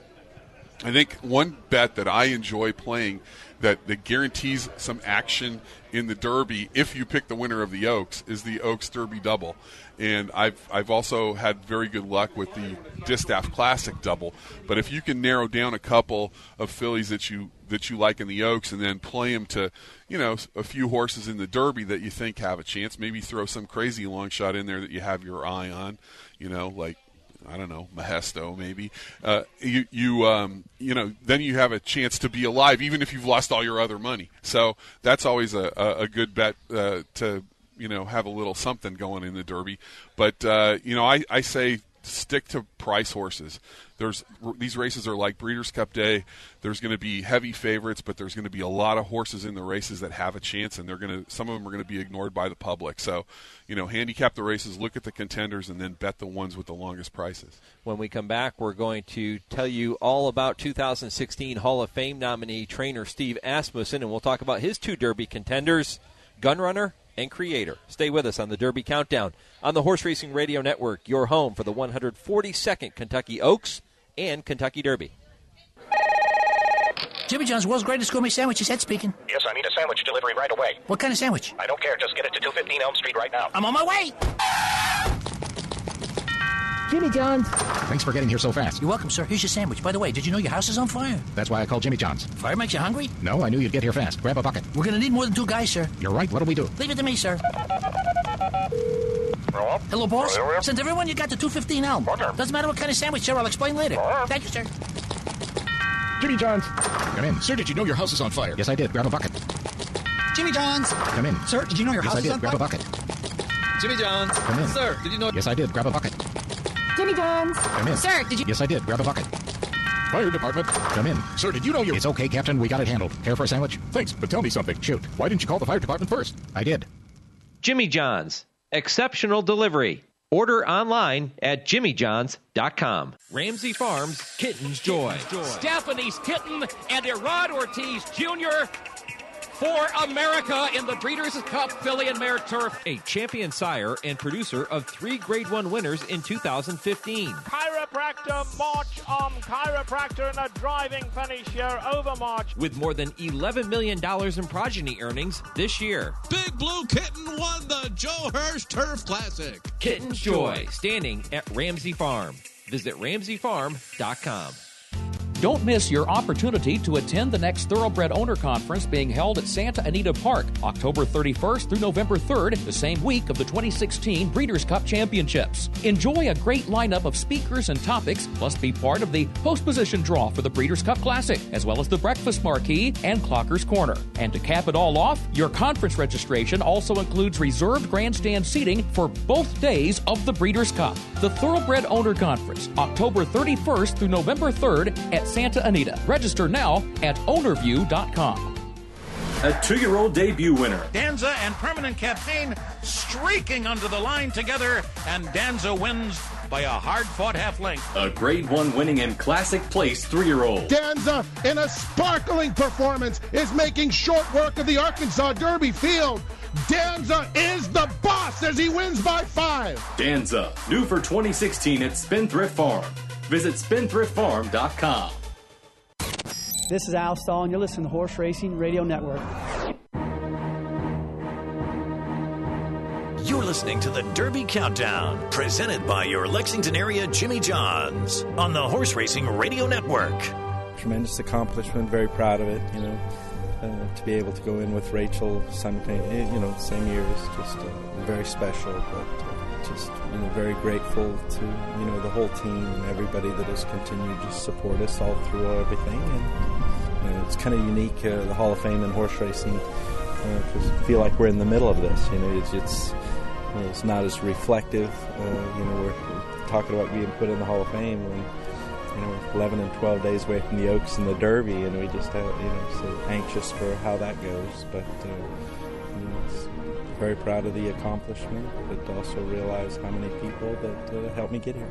I think one bet that I enjoy playing that, that guarantees some action in the Derby, if you pick the winner of the Oaks, is the Oaks Derby Double. And I've I've also had very good luck with the Distaff Classic Double. But if you can narrow down a couple of fillies that you that you like in the Oaks and then play them to, you know, a few horses in the Derby that you think have a chance, maybe throw some crazy long shot in there that you have your eye on, you know, like, I don't know, Mahesto maybe. Uh, you you um, you know, then you have a chance to be alive even if you've lost all your other money. So that's always a, a, a good bet uh, to, you know, have a little something going in the Derby. But, uh, you know, I, I say stick to price horses. There's these races are like Breeders' Cup Day. There's going to be heavy favorites, but there's going to be a lot of horses in the races that have a chance, and they're going to some of them are going to be ignored by the public. So, you know, handicap the races, look at the contenders, and then bet the ones with the longest prices. When we come back, we're going to tell you all about two thousand sixteen Hall of Fame nominee trainer Steve Asmussen, and we'll talk about his two Derby contenders, Gunrunner and Creator. Stay with us on the Derby Countdown on the Horse Racing Radio Network, your home for the one hundred forty-second Kentucky Oaks and Kentucky Derby. Jimmy John's, world's greatest gourmet sandwiches. Ed speaking. Yes, I need a sandwich delivery right away. What kind of sandwich? I don't care. Just get it to two fifteen Elm Street right now. I'm on my way. Jimmy John's. Thanks for getting here so fast. You're welcome, sir. Here's your sandwich. By the way, did you know your house is on fire? That's why I called Jimmy John's. Fire makes you hungry? No, I knew you'd get here fast. Grab a bucket. We're going to need more than two guys, sir. You're right. What'll we do? Leave it to me, sir. Hello? Hello, boss. Hello? Send everyone you got to two fifteen Elm. Roger. Doesn't matter what kind of sandwich, sir. I'll explain later. Hello? Thank you, sir. Jimmy John's. Come in. Sir, did you know your house is on fire? Yes, I did. Grab a bucket. Jimmy John's. Come in. Sir, did you know your yes, house I is did. on Grab fire? a bucket. Jimmy John's. Come in. Sir, did you know... Yes, I did. Grab a bucket. Jimmy John's. Come in. Sir, did you... Yes, I did. Grab a bucket. Fire department. Come in. Sir, did you know you... It's okay, Captain. We got it handled. Care for a sandwich? Thanks, but tell me something. Shoot. Why didn't you call the fire department first? I did. Jimmy John's. Exceptional delivery. Order online at jimmy johns dot com. Ramsey Farms Kitten's Joy. Stephanie's Kitten and Erod Ortiz Junior for America in the Breeders' Cup Filly and Mare Turf. A champion sire and producer of three Grade one winners in two thousand fifteen. Chiropractor March on Chiropractor and a driving finish here over March. With more than eleven million dollars in progeny earnings this year. Big Blue Kitten won the Joe Hirsch Turf Classic. Kitten's Joy, standing at Ramsey Farm. Visit ramsey farm dot com. Don't miss your opportunity to attend the next Thoroughbred Owner Conference being held at Santa Anita Park, October thirty-first through November third, the same week of the twenty sixteen Breeders' Cup Championships. Enjoy a great lineup of speakers and topics, plus be part of the post-position draw for the Breeders' Cup Classic, as well as the Breakfast Marquee and Clocker's Corner. And to cap it all off, your conference registration also includes reserved grandstand seating for both days of the Breeders' Cup. The Thoroughbred Owner Conference, October thirty-first through November third at Santa Anita. Register now at ownerview dot com. A two-year-old debut winner. Danza and Permanent Campaign streaking under the line together, and Danza wins by a hard-fought half length. A grade one winning and classic place three-year-old. Danza, in a sparkling performance, is making short work of the Arkansas Derby field. Danza is the boss as he wins by five. Danza, new for twenty sixteen at Spendthrift Farm. Visit spendthrift farm dot com. This is Al Stahl, and you're listening to Horse Racing Radio Network. You're listening to the Derby Countdown, presented by your Lexington area Jimmy Johns on the Horse Racing Radio Network. Tremendous accomplishment, very proud of it, you know. Uh, to be able to go in with Rachel simultaneously, you know, the same year is just uh, very special, but uh, just, you know, very grateful to, you know, the whole team and everybody that has continued to support us all through everything. And you know, it's kind of unique, uh, the Hall of Fame in horse racing, because uh, I feel like we're in the middle of this. You know, it's it's, you know, it's not as reflective. Uh, you know, we're, we're talking about being put in the Hall of Fame when, you know, eleven and twelve days away from the Oaks and the Derby, and we just have, you know, so anxious for how that goes. But uh, you know, it's very proud of the accomplishment, but also realize how many people that uh, helped me get here.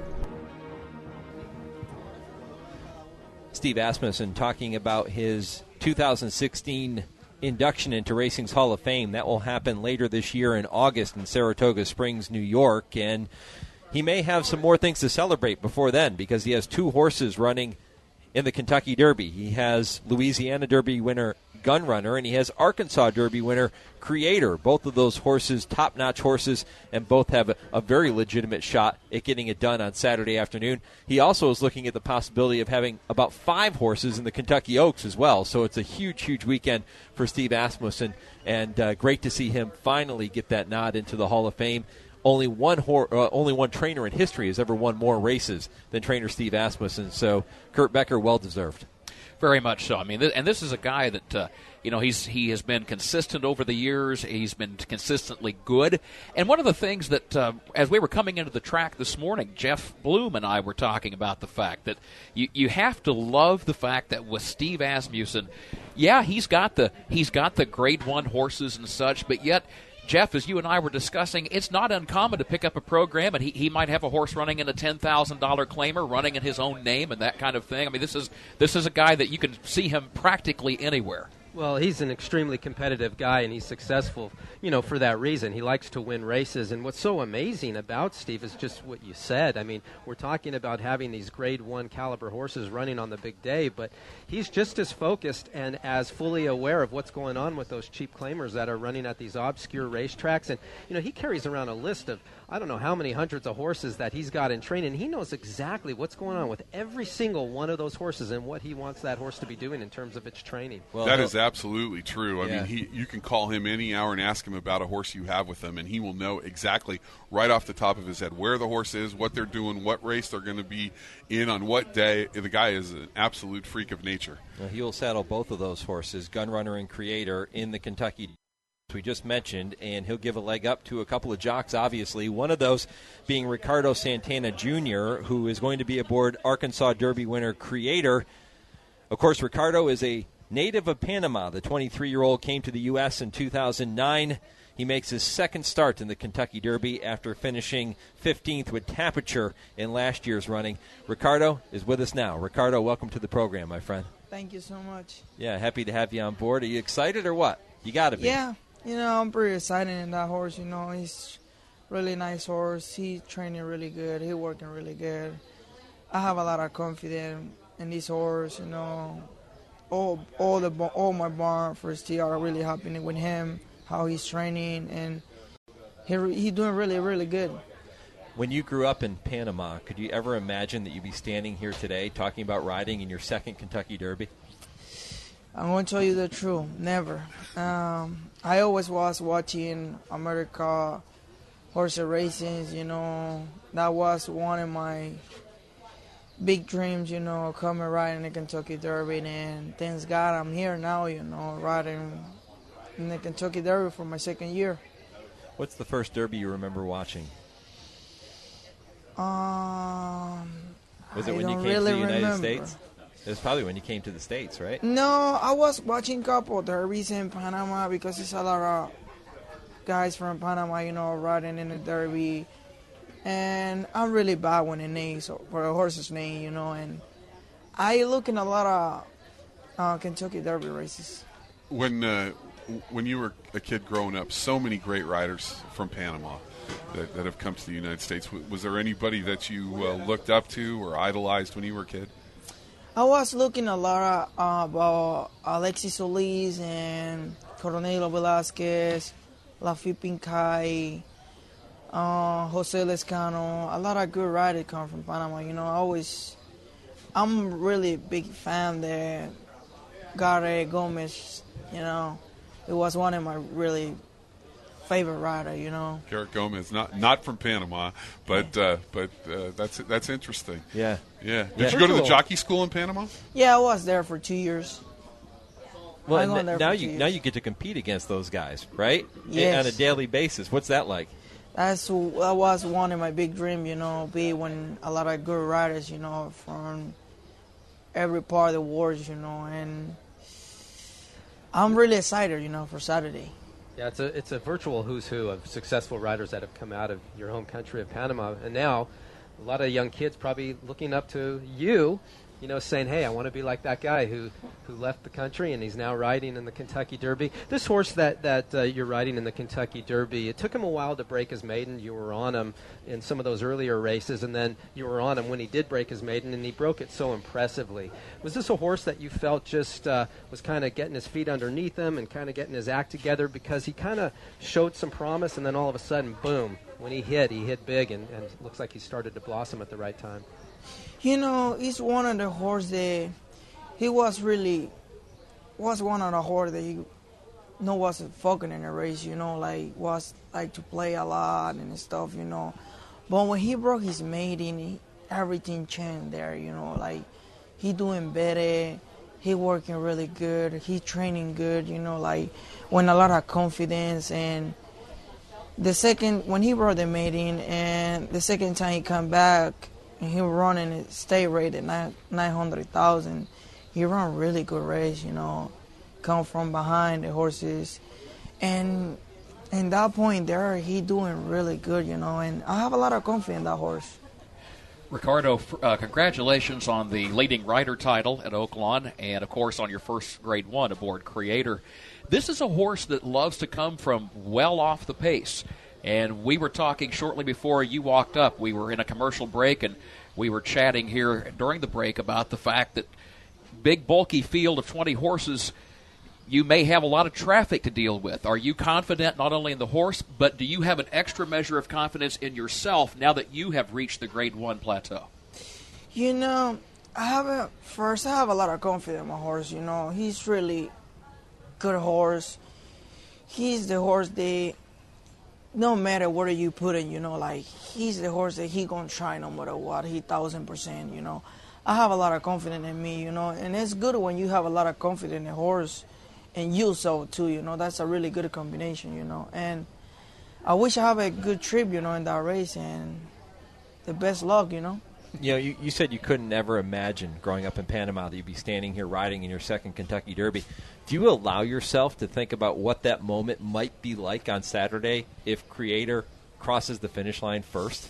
Steve Asmussen talking about his two thousand sixteen induction into Racing's Hall of Fame. That will happen later this year in August in Saratoga Springs, New York, and he may have some more things to celebrate before then because he has two horses running in the Kentucky Derby. He has Louisiana Derby winner Gunrunner, and he has Arkansas Derby winner Creator. Both of those horses, top-notch horses, and both have a, a very legitimate shot at getting it done on Saturday afternoon. He also is looking at the possibility of having about five horses in the Kentucky Oaks as well. So it's a huge, huge weekend for Steve Asmussen, and uh, great to see him finally get that nod into the Hall of Fame. Only one hor- uh, only one trainer in history has ever won more races than trainer Steve Asmussen. So Kurt Becker, well-deserved. Very much so. I mean, th- and this is a guy that, uh, you know, he's he has been consistent over the years. He's been consistently good. And one of the things that, uh, as we were coming into the track this morning, Jeff Bloom and I were talking about the fact that you, you have to love the fact that with Steve Asmussen, yeah, he's got the he's got the grade one horses and such, but yet, Jeff, as you and I were discussing, it's not uncommon to pick up a program, and he, he might have a horse running in a ten thousand dollars claimer, running in his own name and that kind of thing. I mean, this is this is a guy that you can see him practically anywhere. Well, he's an extremely competitive guy, and he's successful, you know, for that reason. He likes to win races, and what's so amazing about Steve is just what you said. I mean, we're talking about having these grade one caliber horses running on the big day, but he's just as focused and as fully aware of what's going on with those cheap claimers that are running at these obscure racetracks. And, you know, he carries around a list of, I don't know how many hundreds of horses that he's got in training. He knows exactly what's going on with every single one of those horses and what he wants that horse to be doing in terms of its training. Well, that is absolutely true. I Yeah. mean, he you can call him any hour and ask him about a horse you have with him, and he will know exactly right off the top of his head where the horse is, what they're doing, what race they're going to be in on what day. The guy is an absolute freak of nature. Well, he will saddle both of those horses, Gunrunner and Creator, in the Kentucky we just mentioned, and he'll give a leg up to a couple of jocks, obviously. One of those being Ricardo Santana Junior, who is going to be aboard Arkansas Derby winner Creator. Of course, Ricardo is a native of Panama. The twenty-three-year-old came to the U S in two thousand nine. He makes his second start in the Kentucky Derby after finishing fifteenth with Tapiture in last year's running. Ricardo is with us now. Ricardo, welcome to the program, my friend. Thank you so much. Yeah, happy to have you on board. Are you excited or what? You got to be. Yeah, you know, I'm pretty excited in that horse. You know, he's really nice horse. He's training really good. He's working really good. I have a lot of confidence in this horse. You know, all all the all my barn first year are really happy with him, how he's training, and he he's doing really really good. When you grew up in Panama, could you ever imagine that you'd be standing here today talking about riding in your second Kentucky Derby? I'm going to tell you the truth. Never. Um, I always was watching America horse racing, you know. That was one of my big dreams, you know, coming riding the Kentucky Derby. And thanks God I'm here now, you know, riding in the Kentucky Derby for my second year. What's the first Derby you remember watching? Um, Was it I when you don't came really to the United remember. States? It was probably when you came to the States, right? No, I was watching couple derbies in Panama because it's a lot of guys from Panama, you know, riding in the derby. And I'm really bad when it names for a horse's name, you know. And I look in a lot of uh, Kentucky Derby races. When uh, when you were a kid growing up, so many great riders from Panama that, that have come to the United States. Was there anybody that you uh, looked up to or idolized when you were a kid? I was looking a lot uh, about Alexis Solis and Coronel Velasquez, Lafitte Pincay, uh, Jose Lescano. A lot of good riders come from Panama. You know, I always, I'm really a big fan there. Gare Gomez, you know, it was one of my really favorite rider, you know. Garrett Gomez, not not from Panama, but yeah. uh, but uh, that's that's interesting. Yeah, yeah. Did yeah. you go to the jockey school in Panama? Yeah, I was there for two years. Well, n- now you years. now you get to compete against those guys, right? Yes. On a daily basis. What's that like? That's that was one of my big dreams, you know, be when a lot of good riders, you know, from every part of the world, you know, and I'm really excited, you know, for Saturday. Yeah, it's a it's a virtual who's who of successful riders that have come out of your home country of Panama, and now a lot of young kids probably looking up to you, you know, saying, "Hey, I want to be like that guy who, who left the country and he's now riding in the Kentucky Derby." This horse that that uh, you're riding in the Kentucky Derby, it took him a while to break his maiden. You were on him in some of those earlier races, and then you were on him when he did break his maiden, and he broke it so impressively. Was this a horse that you felt just uh, was kind of getting his feet underneath him and kind of getting his act together, because he kind of showed some promise, and then all of a sudden, boom, when he hit, he hit big, and, and it looks like he started to blossom at the right time? You know, he's one of the horses that he was really, was one of the horses that he, you know, was fucking in the race, you know, like, was like to play a lot and stuff, you know. But when he broke his maiden, he, everything changed there, you know, like, he doing better, he working really good, he training good, you know, like, with a lot of confidence. And the second, when he brought the maiden, and the second time he come back, and he was running a state rate at nine hundred thousand. He run really good race, you know, come from behind the horses. And in that point there, he doing really good, you know, and I have a lot of confidence in that horse. Ricardo, uh, congratulations on the leading rider title at Oaklawn, and, of course, on your first grade one aboard Creator. This is a horse that loves to come from well off the pace. And we were talking shortly before you walked up. We were in a commercial break, and we were chatting here during the break about the fact that big, bulky field of twenty horses, you may have a lot of traffic to deal with. Are you confident not only in the horse, but do you have an extra measure of confidence in yourself now that you have reached the grade one plateau? You know, I have a, first, I have a lot of confidence in my horse. You know, he's really good horse. He's the horse that, no matter where you put him, you know, like, he's the horse that he gonna try no matter what. He thousand percent, you know. I have a lot of confidence in me, you know, and it's good when you have a lot of confidence in a horse, and you so too, you know. That's a really good combination, you know. And I wish I have a good trip, you know, in that race, and the best luck, you know. You know, you, you said you couldn't ever imagine growing up in Panama that you'd be standing here riding in your second Kentucky Derby. Do you allow yourself to think about what that moment might be like on Saturday if Creator crosses the finish line first?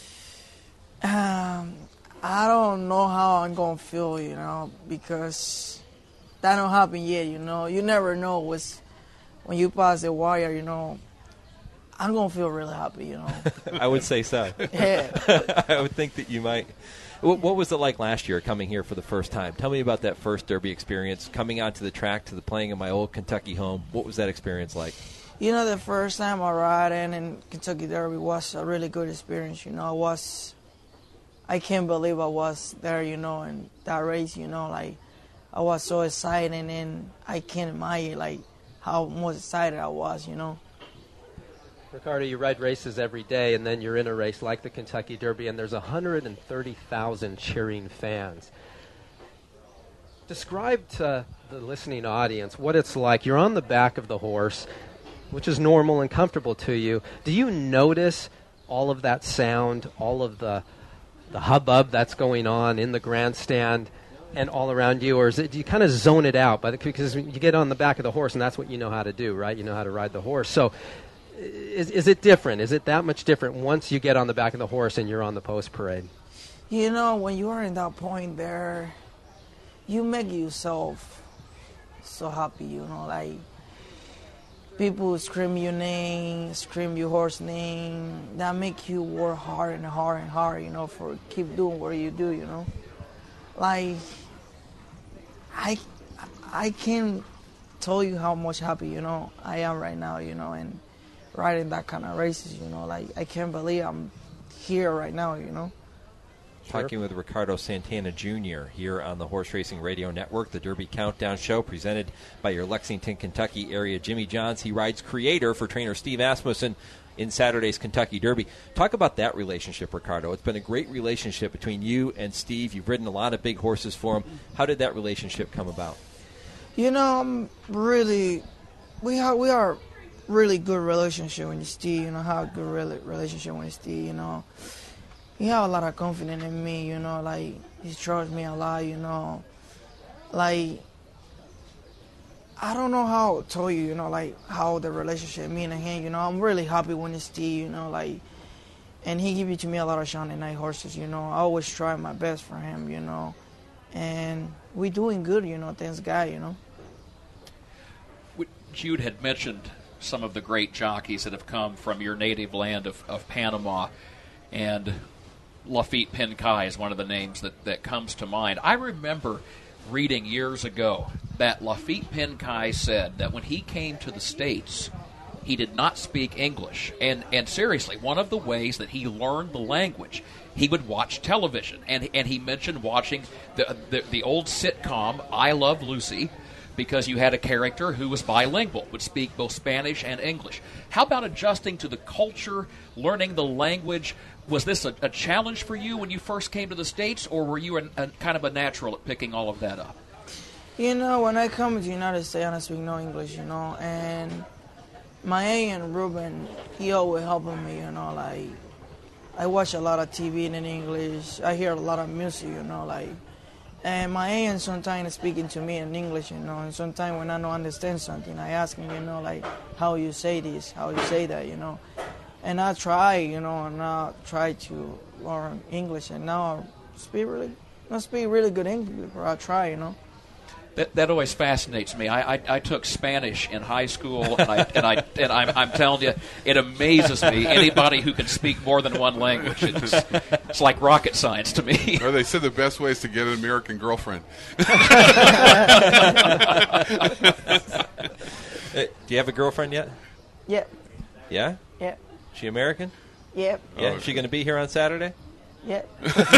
Um, I don't know how I'm going to feel, you know, because that don't happen yet, you know. You never know what's, when you pass the wire, you know. I'm going to feel really happy, you know. I would say so. Yeah. I would think that you might. What, what was it like last year coming here for the first time? Tell me about that first Derby experience, coming onto the track to the playing in my old Kentucky home. What was that experience like? You know, the first time I ride in, in Kentucky Derby was a really good experience. You know, I was, I can't believe I was there, you know, in that race, you know, like, I was so excited, and I can't imagine, like, how much excited I was, you know. Ricardo, you ride races every day, and then you're in a race like the Kentucky Derby, and there's one hundred thirty thousand cheering fans. Describe to the listening audience what it's like. You're on the back of the horse, which is normal and comfortable to you. Do you notice all of that sound, all of the the hubbub that's going on in the grandstand and all around you, or is it, do you kind of zone it out? By the, because you get on the back of the horse, and that's what you know how to do, right? You know how to ride the horse. So is, is it different? Is it that much different once you get on the back of the horse and you're on the post parade? You know, when you are in that point there, you make yourself so happy, you know, like people scream your name, scream your horse name, that make you work hard and hard and hard, you know, for keep doing what you do, you know. Like, I, I can't tell you how much happy, you know, I am right now, you know, and riding that kind of races, you know, like I can't believe I'm here right now, you know. Talking with Ricardo Santana Junior here on the Horse Racing Radio Network, the Derby Countdown Show, presented by your Lexington, Kentucky area Jimmy Johns. He rides Creator for trainer Steve Asmussen in Saturday's Kentucky Derby. Talk about that relationship, Ricardo. It's been a great relationship between you and Steve. You've ridden a lot of big horses for him. How did that relationship come about? You know, I'm really, we have we are really good relationship with Steve. You know, have a good really relationship with Steve. You know. He have a lot of confidence in me, you know, like, he trusts me a lot, you know. Like, I don't know how to tell you, you know, like, how the relationship, me and him, you know. I'm really happy when it's Steve, you know, like, and he give it to me a lot of Sunday night horses, you know. I always try my best for him, you know. And we doing good, you know, thanks God, you know. Jude had mentioned some of the great jockeys that have come from your native land of, of Panama, and Lafitte Pincay is one of the names that, that comes to mind. I remember reading years ago that Lafitte Pincay said that when he came to the States, he did not speak English. And, and seriously, one of the ways that he learned the language, he would watch television. And, and he mentioned watching the, the, the old sitcom, I Love Lucy, because you had a character who was bilingual, would speak both Spanish and English. How about adjusting to the culture, learning the language? Was this a, a challenge for you when you first came to the States, or were you a, a, kind of a natural at picking all of that up? You know, when I come to the United States, I don't speak no English, you know, and my aunt Ruben, he always helping me, you know, like, I watch a lot of T V in English, I hear a lot of music, you know, like, and my aunt sometimes speaking to me in English, you know, and sometimes when I don't understand something, I ask him, you know, like, how you say this, how you say that, you know. And I try, you know, and I try to learn English, and now I speak really, I speak really good English, or I try, you know. That, that always fascinates me. I, I, I took Spanish in high school, and I and I and I'm, I'm telling you, it amazes me. Anybody who can speak more than one language, it's, it's like rocket science to me. Or they said the best way is to get an American girlfriend. Do you have a girlfriend yet? Yep. Yeah? Yep. She American? Yep. Yeah. Is she going to be here on Saturday? Yep.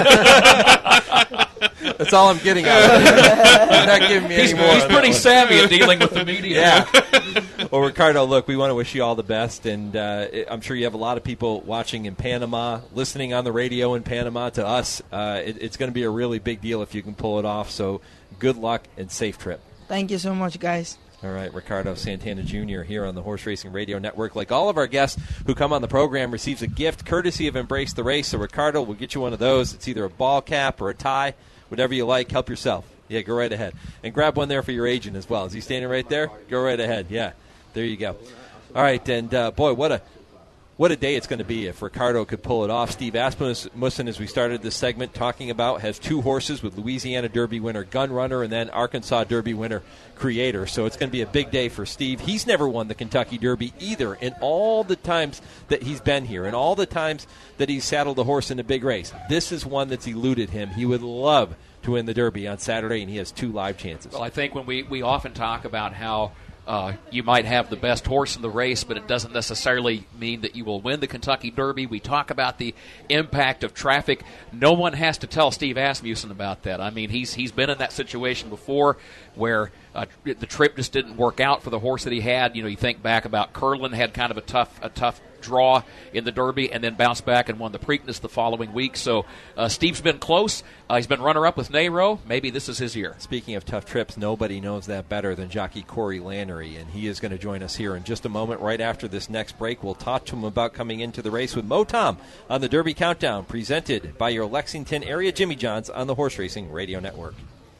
That's all I'm getting out of it. You're not giving me he's, any more. He's pretty savvy at dealing with the media. Yeah. Well, Ricardo, look, we want to wish you all the best, and uh, I'm sure you have a lot of people watching in Panama, listening on the radio in Panama to us. Uh, it, it's going to be a really big deal if you can pull it off, so good luck and safe trip. Thank you so much, guys. All right, Ricardo Santana Junior here on the Horse Racing Radio Network. Like all of our guests who come on the program, receives a gift courtesy of Embrace the Race. So, Ricardo, we'll get you one of those. It's either a ball cap or a tie, whatever you like. Help yourself. Yeah, go right ahead. And grab one there for your agent as well. Is he standing right there? Go right ahead. Yeah, there you go. All right, and, uh, boy, what a what a day it's going to be if Ricardo could pull it off. Steve Asmussen, as we started this segment talking about, has two horses with Louisiana Derby winner Gun Runner and then Arkansas Derby winner Creator. So it's going to be a big day for Steve. He's never won the Kentucky Derby either in all the times that he's been here and all the times that he's saddled a horse in a big race. This is one that's eluded him. He would love to win the Derby on Saturday, and he has two live chances. Well, I think when we, we often talk about how Uh, you might have the best horse in the race, but it doesn't necessarily mean that you will win the Kentucky Derby. We talk about the impact of traffic. No one has to tell Steve Asmussen about that. I mean, he's he's been in that situation before where uh, the trip just didn't work out for the horse that he had. You know, you think back about Curlin had kind of a tough a tough draw in the Derby and then bounced back and won the Preakness the following week. So uh, Steve's been close. Uh, he's been runner-up with Nero. Maybe this is his year. Speaking of tough trips, nobody knows that better than jockey Corey Lannery, and he is going to join us here in just a moment. Right after this next break, we'll talk to him about coming into the race with Mo Tom on the Derby Countdown, presented by your Lexington area Jimmy Johns on the Horse Racing Radio Network.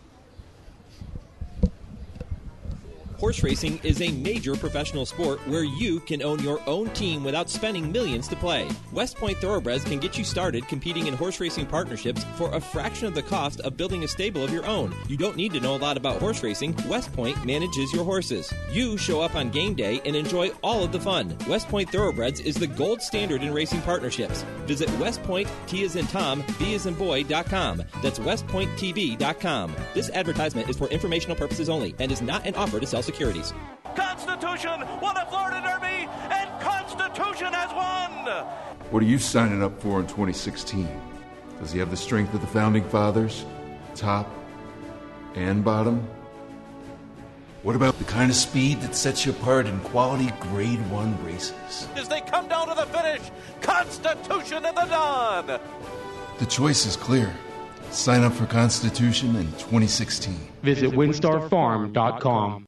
Horse racing is a major professional sport where you can own your own team without spending millions to play. West Point Thoroughbreds can get you started competing in horse racing partnerships for a fraction of the cost of building a stable of your own. You don't need to know a lot about horse racing. West Point manages your horses. You show up on game day and enjoy all of the fun. West Point Thoroughbreds is the gold standard in racing partnerships. Visit West Point, T as in Tom, B as in boy dot com. That's west point t v dot com. This advertisement is for informational purposes only and is not an offer to sell securities. Constitution won a Florida Derby, and Constitution has won! What are you signing up for in twenty sixteen? Does he have the strength of the Founding Fathers, top and bottom? What about the kind of speed that sets you apart in quality Grade one races? As they come down to the finish, Constitution in the dawn! The choice is clear. Sign up for Constitution in twenty sixteen. Visit winstar farm dot com.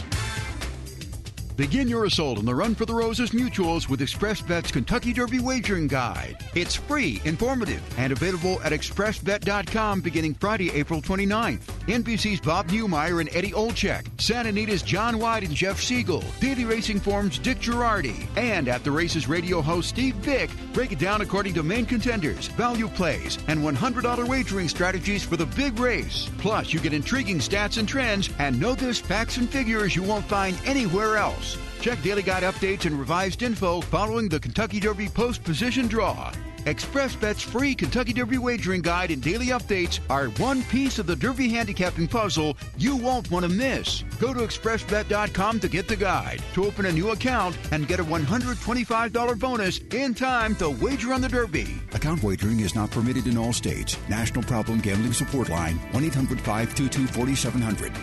Begin your assault on the Run for the Roses Mutuals with ExpressBet's Kentucky Derby Wagering Guide. It's free, informative, and available at express bet dot com beginning Friday, April twenty-ninth. N B C's Bob Newmeyer and Eddie Olczyk, Santa Anita's John White and Jeff Siegel, Daily Racing Form's Dick Girardi, and At the Races radio host Steve Vick break it down according to main contenders, value plays, and one hundred dollars wagering strategies for the big race. Plus, you get intriguing stats and trends and know this facts and figures you won't find anywhere else. Check Daily Guide updates and revised info following the Kentucky Derby post-position draw. ExpressBet's free Kentucky Derby Wagering Guide and daily updates are one piece of the Derby handicapping puzzle you won't want to miss. Go to express bet dot com to get the guide, to open a new account, and get a one hundred twenty-five dollars bonus in time to wager on the Derby. Account wagering is not permitted in all states. National Problem Gambling Support Line, one eight hundred five two two four seven zero zero.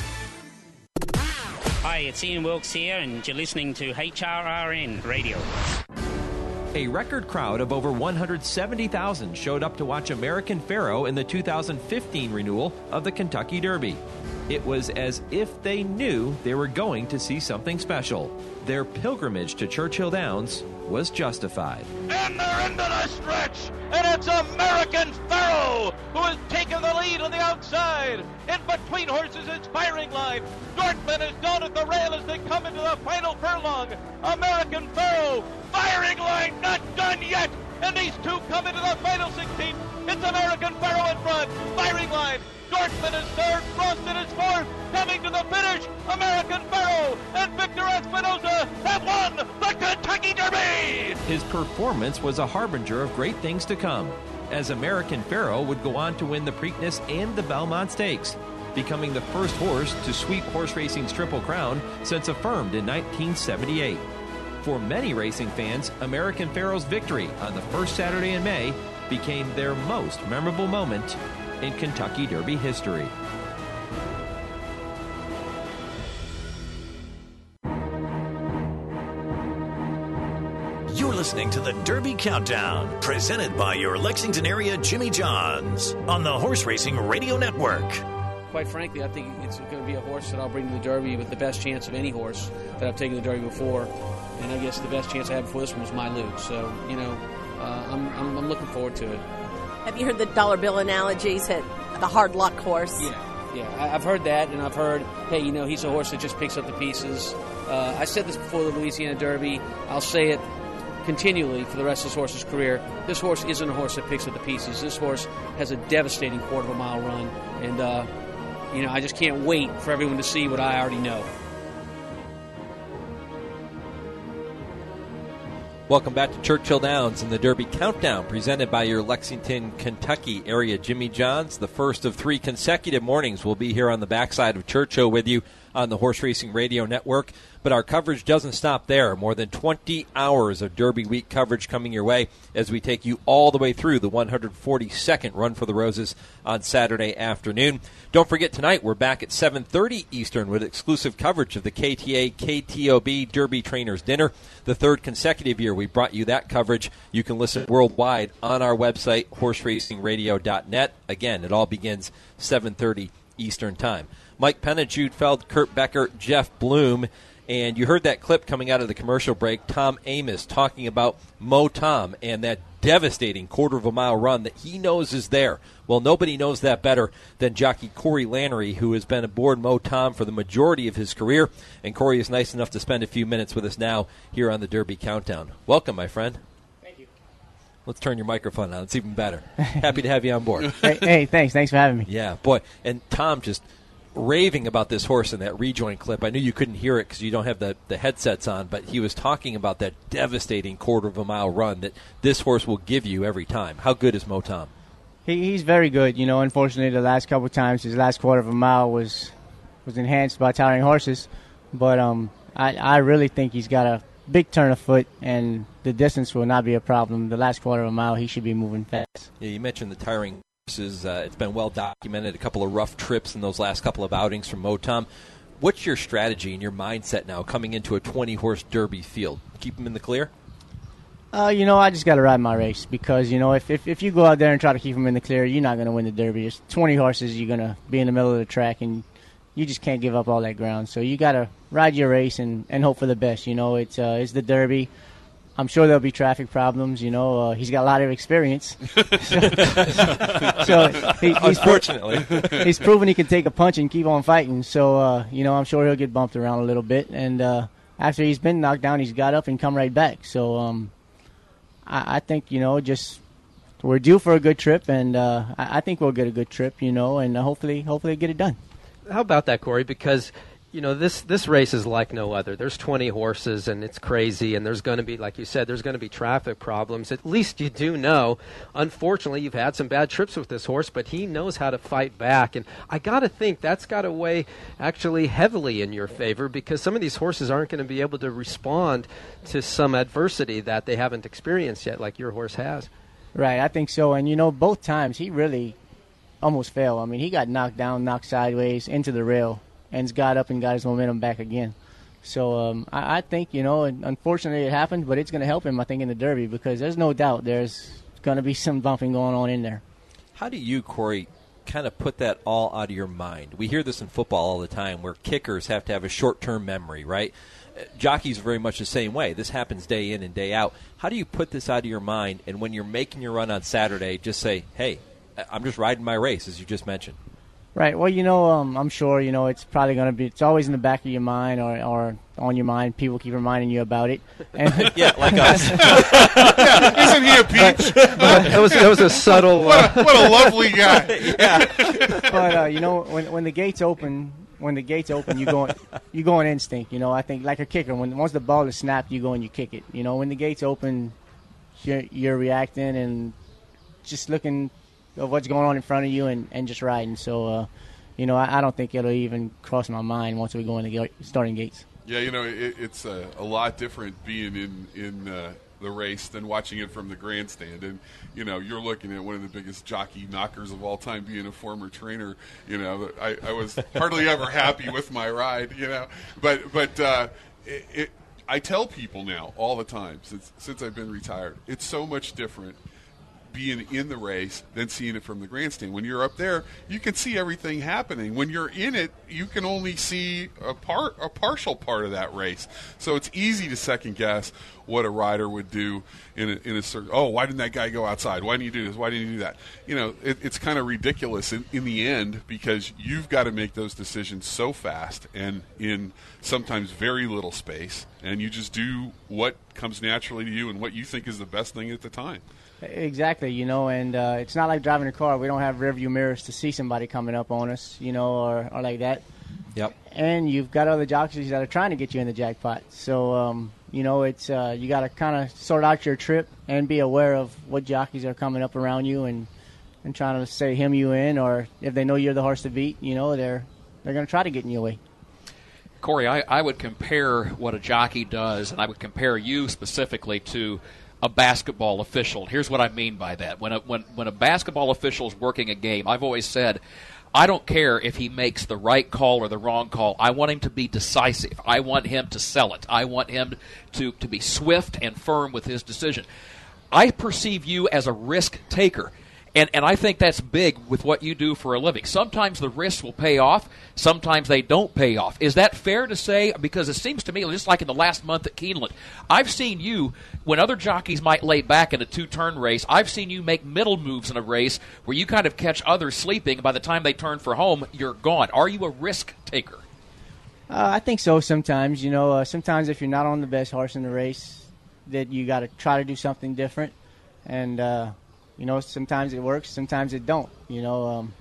Hi, it's Ian Wilkes here, and you're listening to H R R N Radio. A record crowd of over one hundred seventy thousand showed up to watch American Pharoah in the two thousand fifteen renewal of the Kentucky Derby. It was as if they knew they were going to see something special. Their pilgrimage to Churchill Downs was justified. And they're into the stretch, and it's American Pharoah who has taken the lead on the outside. In between horses, it's Firing Line. Dortmund is down at the rail as they come into the final furlong. American Pharoah, Firing Line, not done yet. And these two come into the final sixteen. It's American Pharoah in front. Firing Line. Dortmund is third. Frosted is fourth. Coming to the finish, American Pharoah and Victor Espinoza have won the Kentucky Derby. His performance was a harbinger of great things to come, as American Pharoah would go on to win the Preakness and the Belmont Stakes, becoming the first horse to sweep horse racing's Triple Crown since affirmed in nineteen seventy-eight. For many racing fans, American Pharoah's victory on the first Saturday in May became their most memorable moment in Kentucky Derby history. You're listening to the Derby Countdown, presented by your Lexington area Jimmy Johns on the Horse Racing Radio Network. Quite frankly, I think it's going to be a horse that I'll bring to the Derby with the best chance of any horse that I've taken to the Derby before. And I guess the best chance I had before this one was My Luke. So, you know, uh, I'm, I'm, I'm looking forward to it. Have you heard the dollar bill analogies at the hard luck horse? Yeah, yeah. I, I've heard that, and I've heard, hey, you know, he's a horse that just picks up the pieces. Uh, I said this before the Louisiana Derby. I'll say it continually for the rest of this horse's career. This horse isn't a horse that picks up the pieces. This horse has a devastating quarter of a mile run, and, uh, you know, I just can't wait for everyone to see what I already know. Welcome back to Churchill Downs and the Derby Countdown, presented by your Lexington, Kentucky area Jimmy Johns. The first of three consecutive mornings we'll be here on the backside of Churchill with you on the Horse Racing Radio Network. But our coverage doesn't stop there. More than twenty hours of Derby Week coverage coming your way as we take you all the way through the one hundred forty-second Run for the Roses on Saturday afternoon. Don't forget, tonight we're back at seven thirty Eastern with exclusive coverage of the K T A K T O B Derby Trainers Dinner. The third consecutive year we brought you that coverage. You can listen worldwide on our website, horse racing radio dot net. Again, it all begins seven thirty Eastern Time. Mike Penna, Jude Feld, Kurt Becker, Jeff Bloom. And you heard that clip coming out of the commercial break, Tom Amoss talking about Mo Tom and that devastating quarter of a mile run that he knows is there. Well, nobody knows that better than jockey Corey Lanerie, who has been aboard Mo Tom for the majority of his career. And Corey is nice enough to spend a few minutes with us now here on the Derby Countdown. Welcome, my friend. Thank you. Let's turn your microphone on. It's even better. Happy to have you on board. Hey, hey, thanks. Thanks for having me. Yeah, boy. And Tom just raving about this horse in that rejoin clip. I knew you couldn't hear it because you don't have the, the headsets on, but he was talking about that devastating quarter of a mile run that this horse will give you every time. How good is Mo Tom? He, he's very good. You know, unfortunately, the last couple of times, his last quarter of a mile was was enhanced by towering horses. But um, I, I really think he's got a big turn of foot, and the distance will not be a problem. The last quarter of a mile, he should be moving fast. Yeah, you mentioned the tiring horses. Uh, it's been well documented, a couple of rough trips in those last couple of outings from Mo Tom. What's your strategy and your mindset now coming into a twenty-horse Derby field? Keep him in the clear? Uh, you know, I just got to ride my race because, you know, if, if if you go out there and try to keep them in the clear, you're not going to win the Derby. It's twenty horses, you're going to be in the middle of the track, and you just can't give up all that ground. So you got to ride your race and, and hope for the best. You know, it's uh, it's the Derby. I'm sure there'll be traffic problems. You know, uh, he's got a lot of experience. so he, he's Unfortunately. Pro- he's proven he can take a punch and keep on fighting. So, uh, you know, I'm sure he'll get bumped around a little bit. And uh, after he's been knocked down, he's got up and come right back. So um, I, I think, you know, just we're due for a good trip. And uh, I, I think we'll get a good trip, you know, and uh, hopefully, hopefully get it done. How about that, Corey? Because you know, this, this race is like no other. There's twenty horses, and it's crazy, and there's going to be, like you said, there's going to be traffic problems. At least you do know. Unfortunately, you've had some bad trips with this horse, but he knows how to fight back. And I got to think that's got to weigh actually heavily in your favor because some of these horses aren't going to be able to respond to some adversity that they haven't experienced yet, like your horse has. Right, I think so. And, you know, both times he really almost fell. I mean, he got knocked down, knocked sideways into the rail, and got up and got his momentum back again. So um, I, I think, you know, and unfortunately it happened, but it's going to help him, I think, in the Derby because there's no doubt there's going to be some bumping going on in there. How do you, Corey, kind of put that all out of your mind? We hear this in football all the time where kickers have to have a short-term memory, right? Jockeys are very much the same way. This happens day in and day out. How do you put this out of your mind and when you're making your run on Saturday, just say, hey, I'm just riding my race, as you just mentioned? Right. Well, you know, um, I'm sure, you know, it's probably going to be, it's always in the back of your mind or, or on your mind. People keep reminding you about it. And yeah, like us. Yeah, isn't he a peach? That was, that was a subtle. What a, what a lovely guy. Yeah. But, uh, you know, when when the gates open, when the gates open, you go, you go on instinct. You know, I think like a kicker, when once the ball is snapped, you go and you kick it. You know, when the gates open, you're, you're reacting and just looking of what's going on in front of you and, and just riding. So, uh, you know, I, I don't think it'll even cross my mind once we go in the ga- starting gates. Yeah, you know, it, it's a, a lot different being in, in uh, the race than watching it from the grandstand. And, you know, you're looking at one of the biggest jockey knockers of all time being a former trainer. You know, I, I was hardly ever happy with my ride, you know. But, but uh, it, it, I tell people now all the time since, since I've been retired, it's so much different being in the race than seeing it from the grandstand. When you're up there, you can see everything happening. When you're in it, you can only see a part, a partial part of that race. So it's easy to second guess what a rider would do in a, in a certain. Oh, why didn't that guy go outside? Why didn't you do this? Why didn't you do that? You know, it, it's kind of ridiculous in, in the end because you've got to make those decisions so fast and in sometimes very little space, and you just do what comes naturally to you and what you think is the best thing at the time. Exactly, you know, and uh, it's not like driving a car. We don't have rearview mirrors to see somebody coming up on us, you know, or, or like that. Yep. And you've got other jockeys that are trying to get you in the jackpot. So, um, you know, it's uh, you got to kind of sort out your trip and be aware of what jockeys are coming up around you and, and trying to say hem you in, or if they know you're the horse to beat, you know, they're they're going to try to get in your way. Corey, I, I would compare what a jockey does, and I would compare you specifically to a basketball official. Here's what I mean by that. When a, when, when a basketball official is working a game, I've always said, I don't care if he makes the right call or the wrong call. I want him to be decisive. I want him to sell it. I want him to, to be swift and firm with his decision. I perceive you as a risk taker. And and I think that's big with what you do for a living. Sometimes the risks will pay off. Sometimes they don't pay off. Is that fair to say? Because it seems to me, just like in the last month at Keeneland, I've seen you, when other jockeys might lay back in a two-turn race, I've seen you make middle moves in a race where you kind of catch others sleeping, and by the time they turn for home, you're gone. Are you a risk taker? Uh, I think so sometimes. You know, uh, sometimes if you're not on the best horse in the race, that you got to try to do something different. And, uh, you know, sometimes it works, sometimes it don't, you know. Um,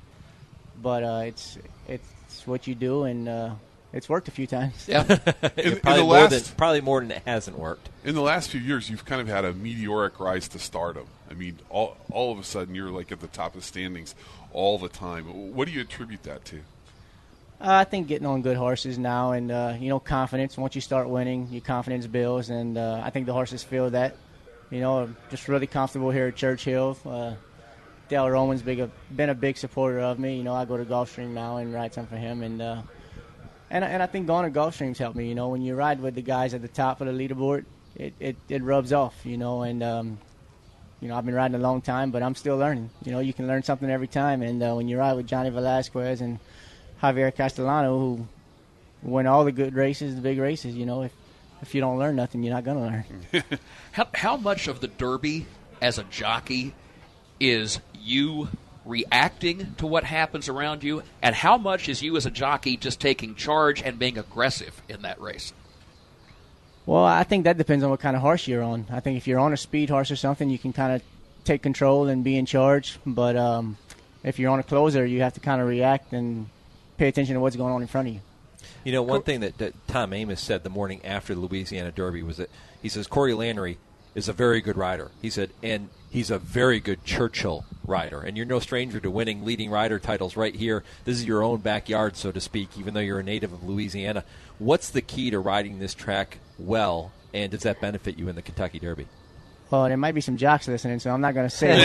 but uh, it's it's what you do, and uh, it's worked a few times. Yeah, in, probably, in the more last, than, probably more than it hasn't worked. In the last few years, you've kind of had a meteoric rise to stardom. I mean, all, all of a sudden, you're like at the top of the standings all the time. What do you attribute that to? Uh, I think getting on good horses now, and, uh, you know, confidence. Once you start winning, your confidence builds, and uh, I think the horses feel that. You know, I'm just really comfortable here at Churchill. Uh, Dale Roman's big, a, been a big supporter of me. You know, I go to Gulfstream now and ride some for him. And uh, and, and I think going to Gulfstream's helped me. You know, when you ride with the guys at the top of the leaderboard, it, it, it rubs off, you know. And, um, you know, I've been riding a long time, but I'm still learning. You know, you can learn something every time. And uh, when you ride with Johnny Velasquez and Javier Castellano, who win all the good races, the big races, you know, if If you don't learn nothing, you're not going to learn. how, how much of the Derby as a jockey is you reacting to what happens around you, and how much is you as a jockey just taking charge and being aggressive in that race? Well, I think that depends on what kind of horse you're on. I think if you're on a speed horse or something, you can kind of take control and be in charge. But um, if you're on a closer, you have to kind of react and pay attention to what's going on in front of you. You know, one thing that, that Tom Amos said the morning after the Louisiana Derby was that he says Corey Landry is a very good rider. He said, and he's a very good Churchill rider. And you're no stranger to winning leading rider titles right here. This is your own backyard, so to speak, even though you're a native of Louisiana. What's the key to riding this track well, and does that benefit you in the Kentucky Derby? Well, there might be some jocks listening, so I'm not going to say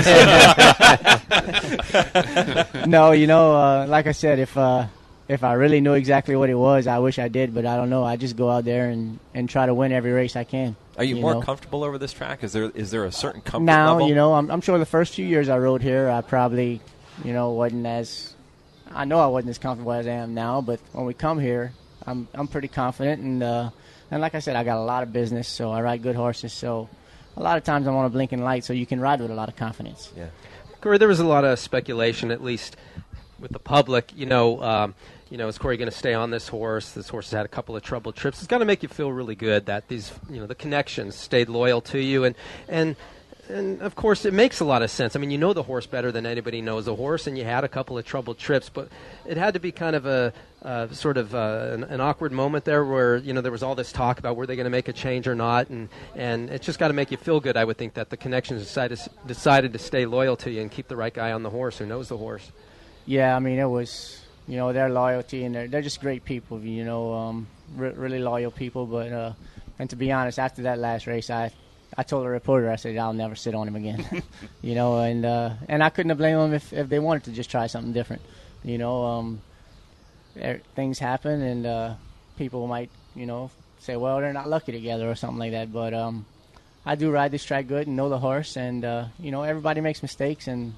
it. No, you know, uh, like I said, if uh, if I really knew exactly what it was, I wish I did, but I don't know. I just go out there and, and try to win every race I can. Are you, you more know? comfortable over this track? Is there is there a certain comfort now, level? you know, I'm, I'm sure the first few years I rode here, I probably, you know, wasn't as, I know I wasn't as comfortable as I am now, but when we come here, I'm I'm pretty confident, and uh, and like I said, I got a lot of business, so I ride good horses, so a lot of times I'm on a blinking light, so you can ride with a lot of confidence. Yeah. Corey, there was a lot of speculation, at least with the public, you know, um, you know, is Corey going to stay on this horse? This horse has had a couple of troubled trips. It's got to make you feel really good that these, you know, the connections stayed loyal to you. And, and, and of course, it makes a lot of sense. I mean, you know the horse better than anybody knows the horse, and you had a couple of troubled trips. But it had to be kind of a uh, sort of uh, an, an awkward moment there where, you know, there was all this talk about were they going to make a change or not. And, and it's just got to make you feel good, I would think, that the connections decided, decided to stay loyal to you and keep the right guy on the horse who knows the horse. Yeah, I mean, it was... You know, their loyalty, and they're, they're just great people, you know, um, re- really loyal people. But, uh, and to be honest, after that last race, I I told the reporter, I said, I'll never sit on him again. you know, and uh, and I couldn't have blamed them if, if they wanted to just try something different. You know, um, er, things happen, and uh, people might, you know, say, well, they're not lucky together or something like that. But um, I do ride this track good and know the horse, and, uh, you know, everybody makes mistakes, and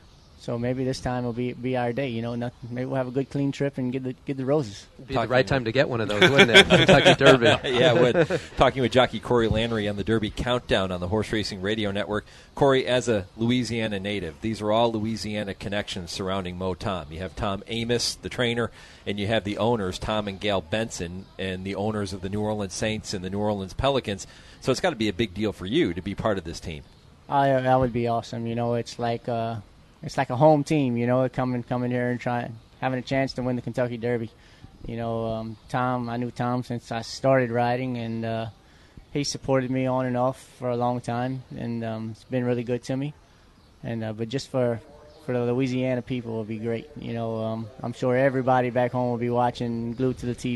so maybe this time will be be our day, you know. Nothing, maybe we'll have a good clean trip and get the get the roses. It'd be the right time to get one of those, wouldn't it? Kentucky Derby. Yeah, it would. Talking with jockey Corey Landry on the Derby Countdown on the Horse Racing Radio Network. Corey, as a Louisiana native, these are all Louisiana connections surrounding Mo Tom. You have Tom Amos, the trainer, and you have the owners, Tom and Gail Benson, and the owners of the New Orleans Saints and the New Orleans Pelicans. So it's got to be a big deal for you to be part of this team. I, that would be awesome. You know, it's like... Uh, It's like a home team, you know, coming coming here and trying having a chance to win the Kentucky Derby. You know, um, Tom, I knew Tom since I started riding, and uh, he supported me on and off for a long time, and um, it's been really good to me. And uh, but just for for the Louisiana people, it would be great. You know, um, I'm sure everybody back home will be watching, glued to the T V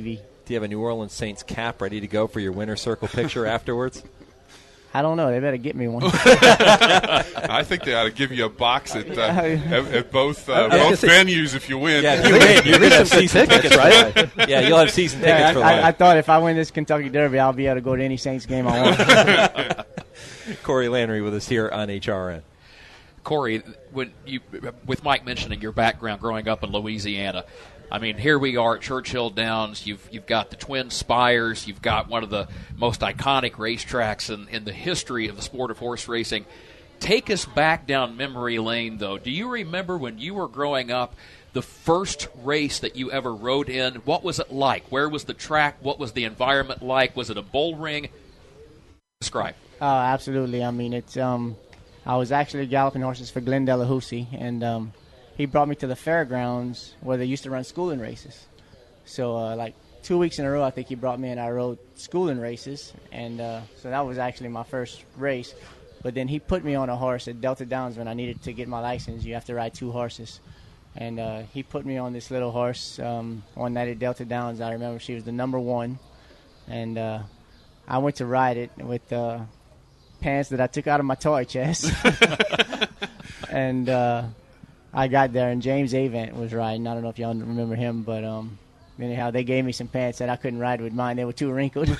Do you have a New Orleans Saints cap ready to go for your winner circle picture afterwards? I don't know. They better get me one. I think they ought to give you a box at, uh, at, at both uh, both venues if you win. Yeah, if you win, you're going to have season tickets, right? Yeah, you'll have season tickets yeah, for I, life. I, I thought if I win this Kentucky Derby, I'll be able to go to any Saints game I want. Corey Landry with us here on H R N. Corey, when you, with Mike mentioning your background growing up in Louisiana, I mean, here we are at Churchill Downs. You've you've got the Twin Spires. You've got one of the most iconic racetracks in, in the history of the sport of horse racing. Take us back down memory lane, though. Do you remember when you were growing up, the first race that you ever rode in? What was it like? Where was the track? What was the environment like? Was it a bull ring? Describe. Oh, absolutely. I mean, it's um, I was actually galloping horses for Glenn Delahousie, and um, he brought me to the fairgrounds where they used to run schooling races. So, uh, like two weeks in a row, I think he brought me and I rode schooling races, and uh, so that was actually my first race. But then he put me on a horse at Delta Downs when I needed to get my license. You have to ride two horses. And uh, he put me on this little horse um, one night at Delta Downs. I remember she was the number one. And uh, I went to ride it with uh, pants that I took out of my toy chest. and uh, I got there, and James Avant was riding. I don't know if y'all remember him, but um, anyhow, they gave me some pants that I couldn't ride with mine. They were too wrinkled.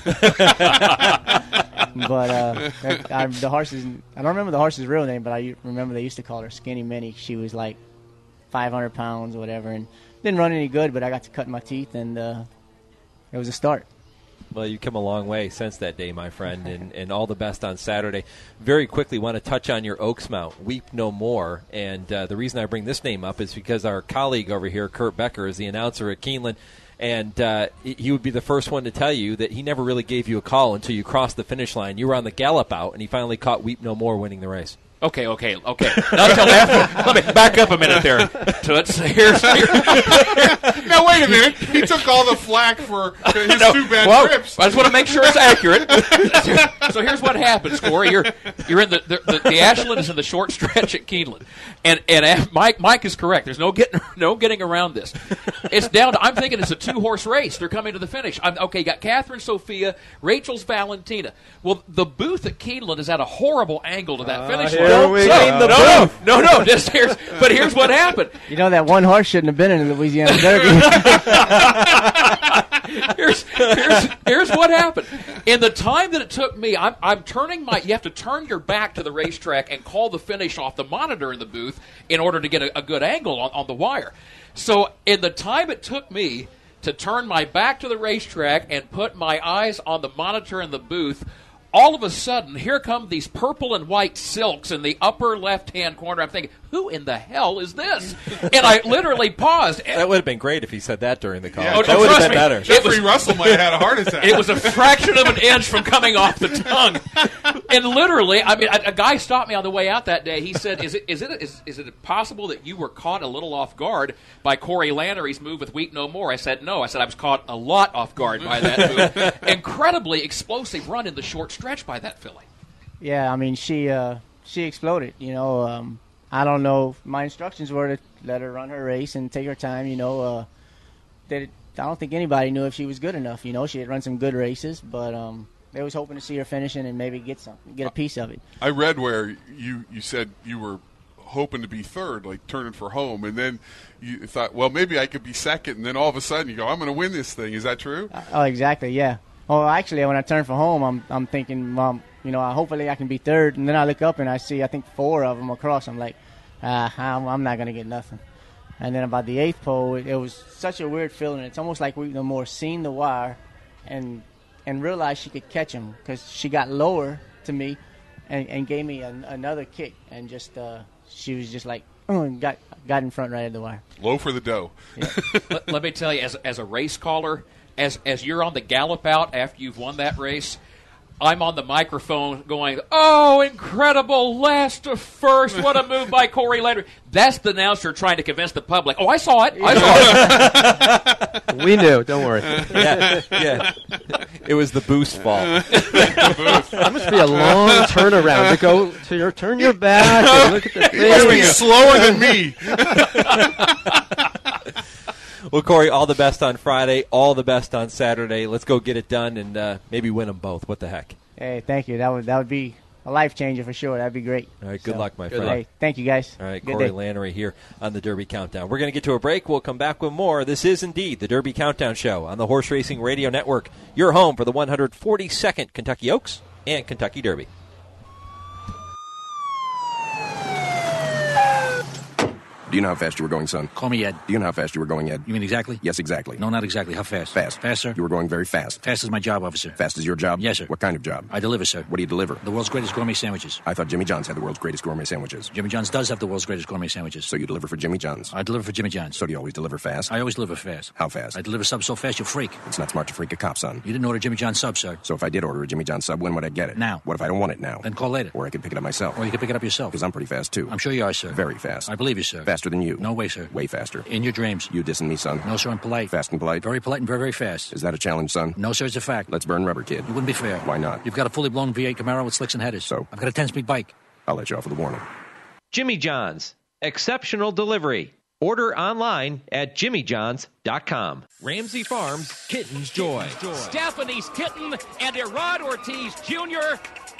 But uh, I, the horses, I don't remember the horse's real name, but I remember they used to call her Skinny Minnie. She was like five hundred pounds, whatever, and didn't run any good, but I got to cut my teeth, and uh, it was a start. Well, you've come a long way since that day, my friend, and, and all the best on Saturday. Very quickly, want to touch on your Oaks Mount, Weep No More, and uh, the reason I bring this name up is because our colleague over here, Kurt Becker, is the announcer at Keeneland, and uh, he would be the first one to tell you that he never really gave you a call until you crossed the finish line. You were on the gallop out, and he finally caught Weep No More winning the race. Okay, okay, okay. Now tell that. Let me back up a minute there, Toots. Here's, here's now wait a minute. He took all the flack for his no, two bad well, trips. I just want to make sure it's accurate. So here's what happens, Corey. You're you're in the the, the, the Ashland is in the short stretch at Keeneland, and and Mike Mike is correct. There's no getting no getting around this. It's down to, I'm thinking it's a two horse race. They're coming to the finish. I'm, okay, you got Catherine Sophia, Rachel's Valentina. Well, the booth at Keeneland is at a horrible angle to that uh, finish line. Don't so, no, no, no, no. Just here's, but here's what happened. You know that one horse shouldn't have been in the Louisiana Derby. here's, here's, here's what happened. In the time that it took me, I'm, I'm turning my. You have to turn your back to the racetrack and call the finish off the monitor in the booth in order to get a, a good angle on, on the wire. So in the time it took me to turn my back to the racetrack and put my eyes on the monitor in the booth, all of a sudden, here come these purple and white silks in the upper left-hand corner. I'm thinking, who in the hell is this? And I literally paused. That would have been great if he said that during the call. Yeah, oh, that would have been me, better. Jeffrey was, Russell might have had a heart attack. It was a fraction of an inch from coming off the tongue. And literally, I mean, a, a guy stopped me on the way out that day. He said, is it is it is, is it possible that you were caught a little off guard by Corey Lannery's move with Weep No More? I said, no. I said, I was caught a lot off guard by that move. Incredibly explosive run in the short stretch by that filly. Yeah, I mean, she uh, she exploded, you know. Um, I don't know. My instructions were to let her run her race and take her time, you know. Uh, that it, I don't think anybody knew if she was good enough, you know. She had run some good races, but um, they was hoping to see her finishing and maybe get some, get a piece of it. I read where you, you said you were hoping to be third, like turning for home, and then you thought, well, maybe I could be second, and then all of a sudden you go, I'm going to win this thing. Is that true? Uh, oh, exactly, yeah. Well, actually, when I turn for home, I'm I'm thinking, um, you know, hopefully I can be third. And then I look up and I see, I think, four of them across. I'm like, ah, I'm, I'm not going to get nothing. And then about the eighth pole, it, it was such a weird feeling. It's almost like we no more seen the wire and and realized she could catch him because she got lower to me and, and gave me an, another kick. And just uh, she was just like, oh, and got, got in front right at the wire. Low for the dough. Yeah. let, let me tell you, as, as a race caller, As as you're on the gallop out after you've won that race, I'm on the microphone going, oh, incredible, last to first, what a move by Corey Landry. That's the announcer trying to convince the public, oh, I saw it, I saw it. We knew, don't worry. Yeah, yeah. It was the boost fault. That must be a long turnaround to go to your, turn your back and look at the thing. He must be slower than me. Well, Corey, all the best on Friday, all the best on Saturday. Let's go get it done and uh, maybe win them both. What the heck? Hey, thank you. That would that would be a life changer for sure. That'd be great. All right, good So, luck, my good friend. luck. Hey, thank you, guys. All right, Good Corey day. Lanery here on the Derby Countdown. We're going to get to a break. We'll come back with more. This is indeed the Derby Countdown Show on the Horse Racing Radio Network, your home for the one hundred forty-second Kentucky Oaks and Kentucky Derby. Do you know how fast you were going, son? Call me Ed. Do you know how fast you were going, Ed? You mean exactly? Yes, exactly. No, not exactly. How fast? Fast. Faster? You were going very fast. Fast is my job, officer. Fast is your job? Yes, sir. What kind of job? I deliver, sir. What do you deliver? The world's greatest gourmet sandwiches. I thought Jimmy John's had the world's greatest gourmet sandwiches. Jimmy John's does have the world's greatest gourmet sandwiches. So you deliver for Jimmy John's? I deliver for Jimmy John's. So do you always deliver fast? I always deliver fast. How fast? I deliver subs so fast you'll freak. It's not smart to freak a cop, son. You didn't order Jimmy John's sub, sir. So if I did order a Jimmy John's sub, when would I get it? Now. What if I don't want it now? Then call later. Or I could pick it up myself. Or you can pick it up yourself. Because I'm pretty fast, too. I'm sure you are, sir. Very fast. I believe you, sir. Faster than you. No way, sir. Way faster. In your dreams. You dissing me, son? No, sir, I'm polite. Fast and polite? Very polite and very, very fast. Is that a challenge, son? No, sir, it's a fact. Let's burn rubber, kid. You wouldn't be fair. Why not? You've got a fully blown V eight Camaro with slicks and headers. So? I've got a ten-speed bike. I'll let you off with a warning. Jimmy John's. Exceptional delivery. Order online at jimmy johns dot com. Ramsey Farms Kitten's Joy. Stephanie's Kitten and Erod Ortiz Junior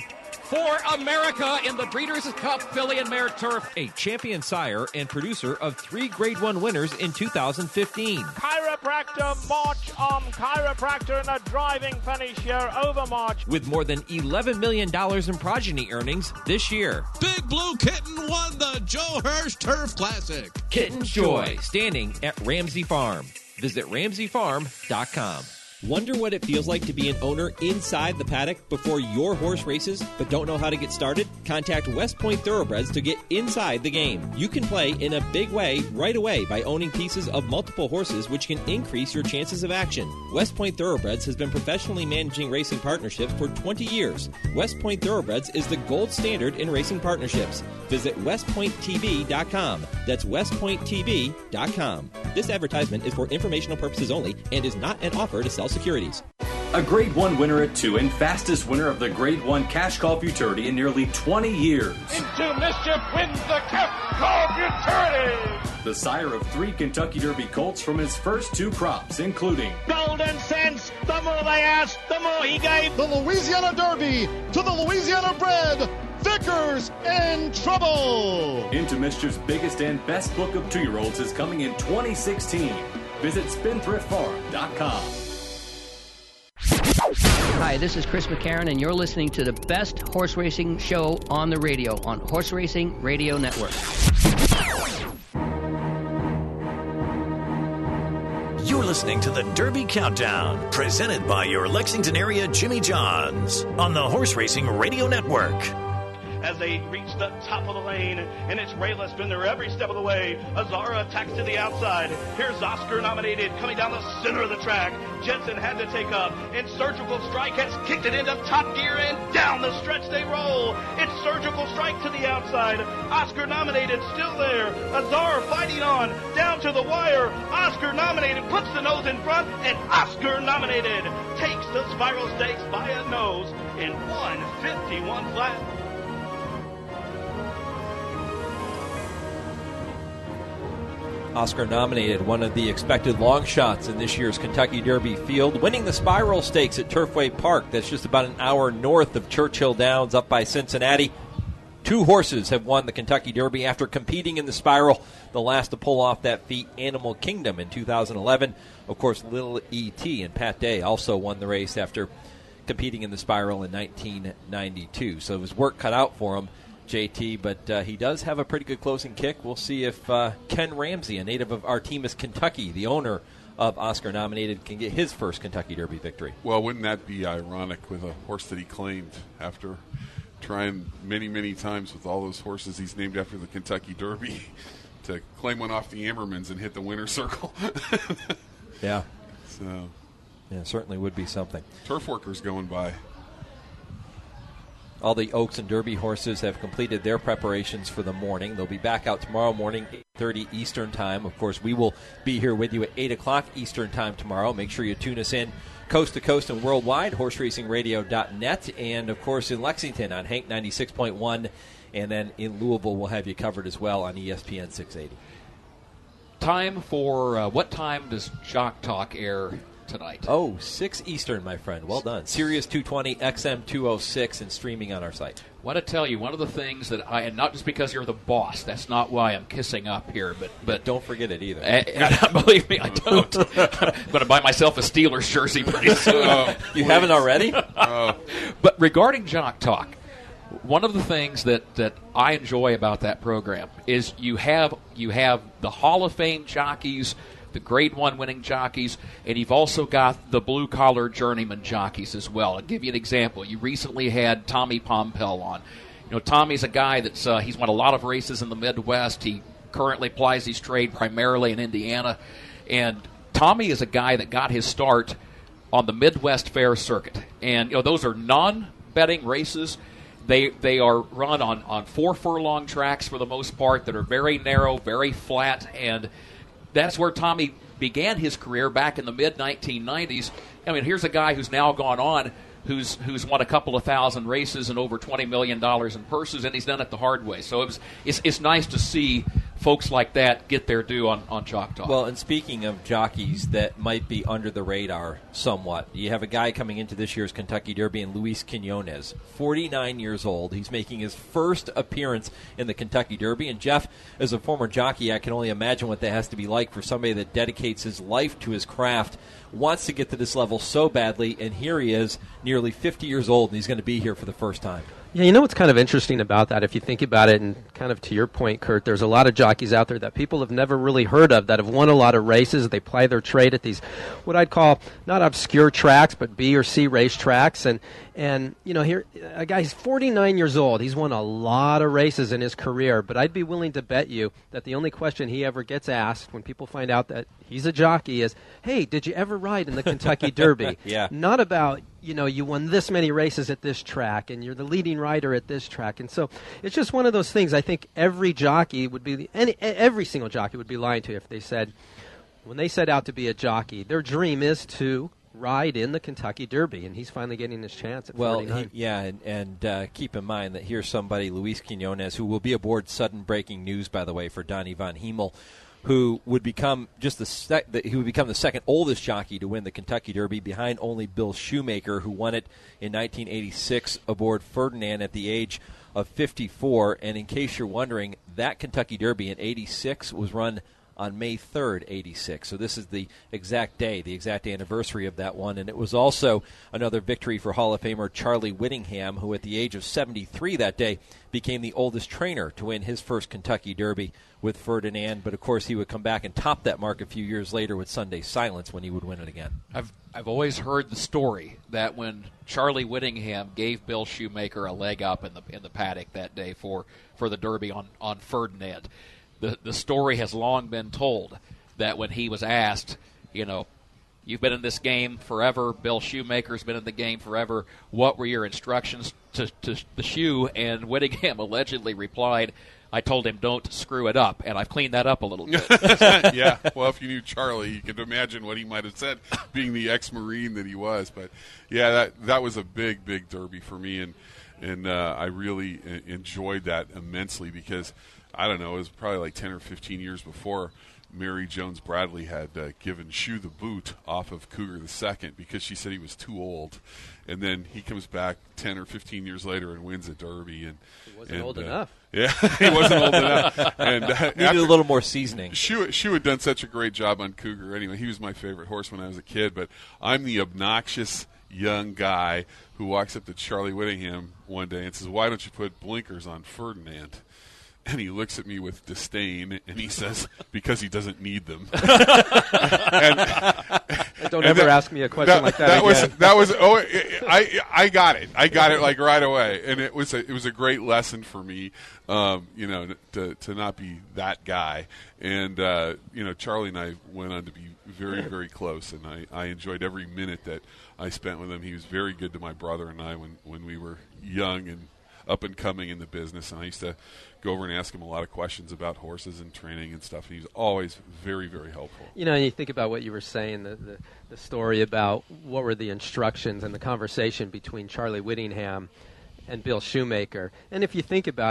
for America in the Breeders' Cup Filly and Mare Turf. A champion sire and producer of three Grade one winners in two thousand fifteen. Chiropractor March on Chiropractor in a driving finish here over March. With more than eleven million dollars in progeny earnings this year. Big Blue Kitten won the Joe Hirsch Turf Classic. Kitten's Joy, standing at Ramsey Farm. Visit ramsey farm dot com. Wonder what it feels like to be an owner inside the paddock before your horse races, but don't know how to get started? Contact West Point Thoroughbreds to get inside the game. You can play in a big way right away by owning pieces of multiple horses, which can increase your chances of action. West Point Thoroughbreds has been professionally managing racing partnerships for twenty years. West Point Thoroughbreds is the gold standard in racing partnerships. Visit west point t v dot com. That's west point t v dot com. This advertisement is for informational purposes only and is not an offer to sell securities. A Grade one winner at two and fastest winner of the Grade one Cash Call Futurity in nearly twenty years. Into Mischief wins the Cup Call Futurity. The sire of three Kentucky Derby colts from his first two crops, including Golden Sense, the more they asked, the more he gave. The Louisiana Derby to the Louisiana bred Vickers in Trouble. Into Mischief's biggest and best book of two-year-olds is coming in twenty sixteen. Visit spendthrift farm dot com. Hi, this is Chris McCarron, and you're listening to the best horse racing show on the radio on Horse Racing Radio Network. You're listening to the Derby Countdown, presented by your Lexington area Jimmy John's on the Horse Racing Radio Network. As they reach the top of the lane, and it's Rayla Spender every step of the way. Azara attacks to the outside. Here's Oscar nominated coming down the center of the track. Jensen had to take up, and Surgical Strike has kicked it into top gear, and down the stretch they roll. It's Surgical Strike to the outside. Oscar nominated still there. Azara fighting on down to the wire. Oscar nominated puts the nose in front, and Oscar nominated takes the Spiral Stakes by a nose in one fifty-one flat. Oscar nominated, one of the expected long shots in this year's Kentucky Derby field, winning the Spiral Stakes at Turfway Park. That's just about an hour north of Churchill Downs up by Cincinnati. Two horses have won the Kentucky Derby after competing in the Spiral. The last to pull off that feat, Animal Kingdom, in two thousand eleven. Of course, Little E T and Pat Day also won the race after competing in the Spiral in nineteen ninety-two. So it was work cut out for him, J T, but uh, he does have a pretty good closing kick. We'll see if uh, Ken Ramsey, a native of Artemis, Kentucky, the owner of Oscar nominated, can get his first Kentucky Derby victory. Well, wouldn't that be ironic with a horse that he claimed after trying many, many times with all those horses he's named after the Kentucky Derby to claim one off the Ammermans and hit the winner's circle? Yeah. So, yeah, certainly would be something. Turf workers going by. All the Oaks and Derby horses have completed their preparations for the morning. They'll be back out tomorrow morning, eight thirty Eastern Time. Of course, we will be here with you at eight o'clock Eastern Time tomorrow. Make sure you tune us in coast to coast and worldwide, horse racing radio dot net, and, of course, in Lexington on Hank ninety-six point one, and then in Louisville we'll have you covered as well on E S P N six eighty. time for uh, what time does Jock Talk air tonight? Oh, six Eastern, my friend. Well done. Sirius two twenty, X M two oh six, and streaming on our site. I want to tell you, one of the things that I, and not just because you're the boss, that's not why I'm kissing up here, but but don't forget it either. Uh, believe me, I don't. I'm going to buy myself a Steelers jersey pretty soon. Oh, you haven't already? Oh. But regarding Jock Talk, one of the things that, that I enjoy about that program is you have you have the Hall of Fame jockeys, the Grade One winning jockeys, and you've also got the blue-collar journeyman jockeys as well. I'll give you an example. You recently had Tommy Pompel on. You know, Tommy's a guy that's uh, he's won a lot of races in the Midwest. He currently plies his trade primarily in Indiana, and Tommy is a guy that got his start on the Midwest Fair circuit. And you know, those are non-betting races. They they are run on, on four furlong tracks for the most part that are very narrow, very flat, and that's where Tommy began his career back in the mid nineteen nineties. I mean, here's a guy who's now gone on, who's who's won a couple of thousand races and over twenty million dollars in purses, and he's done it the hard way. So it was, it's, it's nice to see folks like that get their due on, on Jock Talk. Well, and speaking of jockeys that might be under the radar somewhat, you have a guy coming into this year's Kentucky Derby in Luis Quinones, forty-nine years old. He's making his first appearance in the Kentucky Derby. And Jeff, as a former jockey, I can only imagine what that has to be like for somebody that dedicates his life to his craft, wants to get to this level so badly, and here he is, nearly fifty years old, and he's going to be here for the first time. Yeah, you know what's kind of interesting about that, if you think about it, and kind of to your point, Kurt, there's a lot of jockeys out there that people have never really heard of that have won a lot of races. They ply their trade at these, what I'd call, not obscure tracks, but B or C race tracks. And, and you know, here, a guy's forty-nine years old. He's won a lot of races in his career, but I'd be willing to bet you that the only question he ever gets asked when people find out that he's a jockey is, hey, did you ever ride in the Kentucky Derby? Yeah. Not about, you know, you won this many races at this track, and you're the leading rider at this track. And so it's just one of those things. I think every jockey would be, any, every single jockey would be lying to you if they said, when they set out to be a jockey, their dream is to ride in the Kentucky Derby, and he's finally getting his chance at well, forty-nine. He, yeah, and, and uh, keep in mind that here's somebody, Luis Quinones, who will be aboard sudden breaking news, by the way, for Donnie Von Hemel, who would become just the, sec- the he would become the second oldest jockey to win the Kentucky Derby, behind only Bill Shoemaker, who won it in nineteen eighty-six aboard Ferdinand at the age of fifty-four. And in case you're wondering, that Kentucky Derby in eighty-six was run on May third, eighty-six. So this is the exact day, the exact anniversary of that one. And it was also another victory for Hall of Famer Charlie Whittingham, who at the age of seventy-three that day became the oldest trainer to win his first Kentucky Derby with Ferdinand. But, of course, he would come back and top that mark a few years later with Sunday Silence when he would win it again. I've I've always heard the story that when Charlie Whittingham gave Bill Shoemaker a leg up in the in the paddock that day for, for the Derby on, on Ferdinand, the the story has long been told that when he was asked, you know, you've been in this game forever, Bill Shoemaker's been in the game forever, what were your instructions to, to the shoe? And Whittingham allegedly replied, I told him don't screw it up, and I've cleaned that up a little bit. Yeah, well, if you knew Charlie, you could imagine what he might have said, being the ex-Marine that he was. But, yeah, that that was a big, big Derby for me, and, and uh, I really enjoyed that immensely because, I don't know, it was probably like ten or fifteen years before Mary Jones Bradley had uh, given Shoe the boot off of Cougar the Second because she said he was too old. And then he comes back ten or fifteen years later and wins a Derby. And he wasn't and, old uh, enough. Yeah, he wasn't old enough. And uh, needed a little more seasoning. Shoe, Shoe had done such a great job on Cougar. Anyway, he was my favorite horse when I was a kid. But I'm the obnoxious young guy who walks up to Charlie Whittingham one day and says, why don't you put blinkers on Ferdinand? And he looks at me with disdain, and he says, because he doesn't need them. and, Don't and ever that, ask me a question that, like that, that again. Was, that was, oh, it, I I got it. I got it, like, right away. And it was a, it was a great lesson for me, um, you know, to, to not be that guy. And, uh, you know, Charlie and I went on to be very, very close, and I, I enjoyed every minute that I spent with him. He was very good to my brother and I when, when we were young and up and coming in the business, and I used to go over and ask him a lot of questions about horses and training and stuff. And he was always very, very helpful. You know, you think about what you were saying, the, the, the story about what were the instructions and the conversation between Charlie Whittingham and Bill Shoemaker. And if you think about it,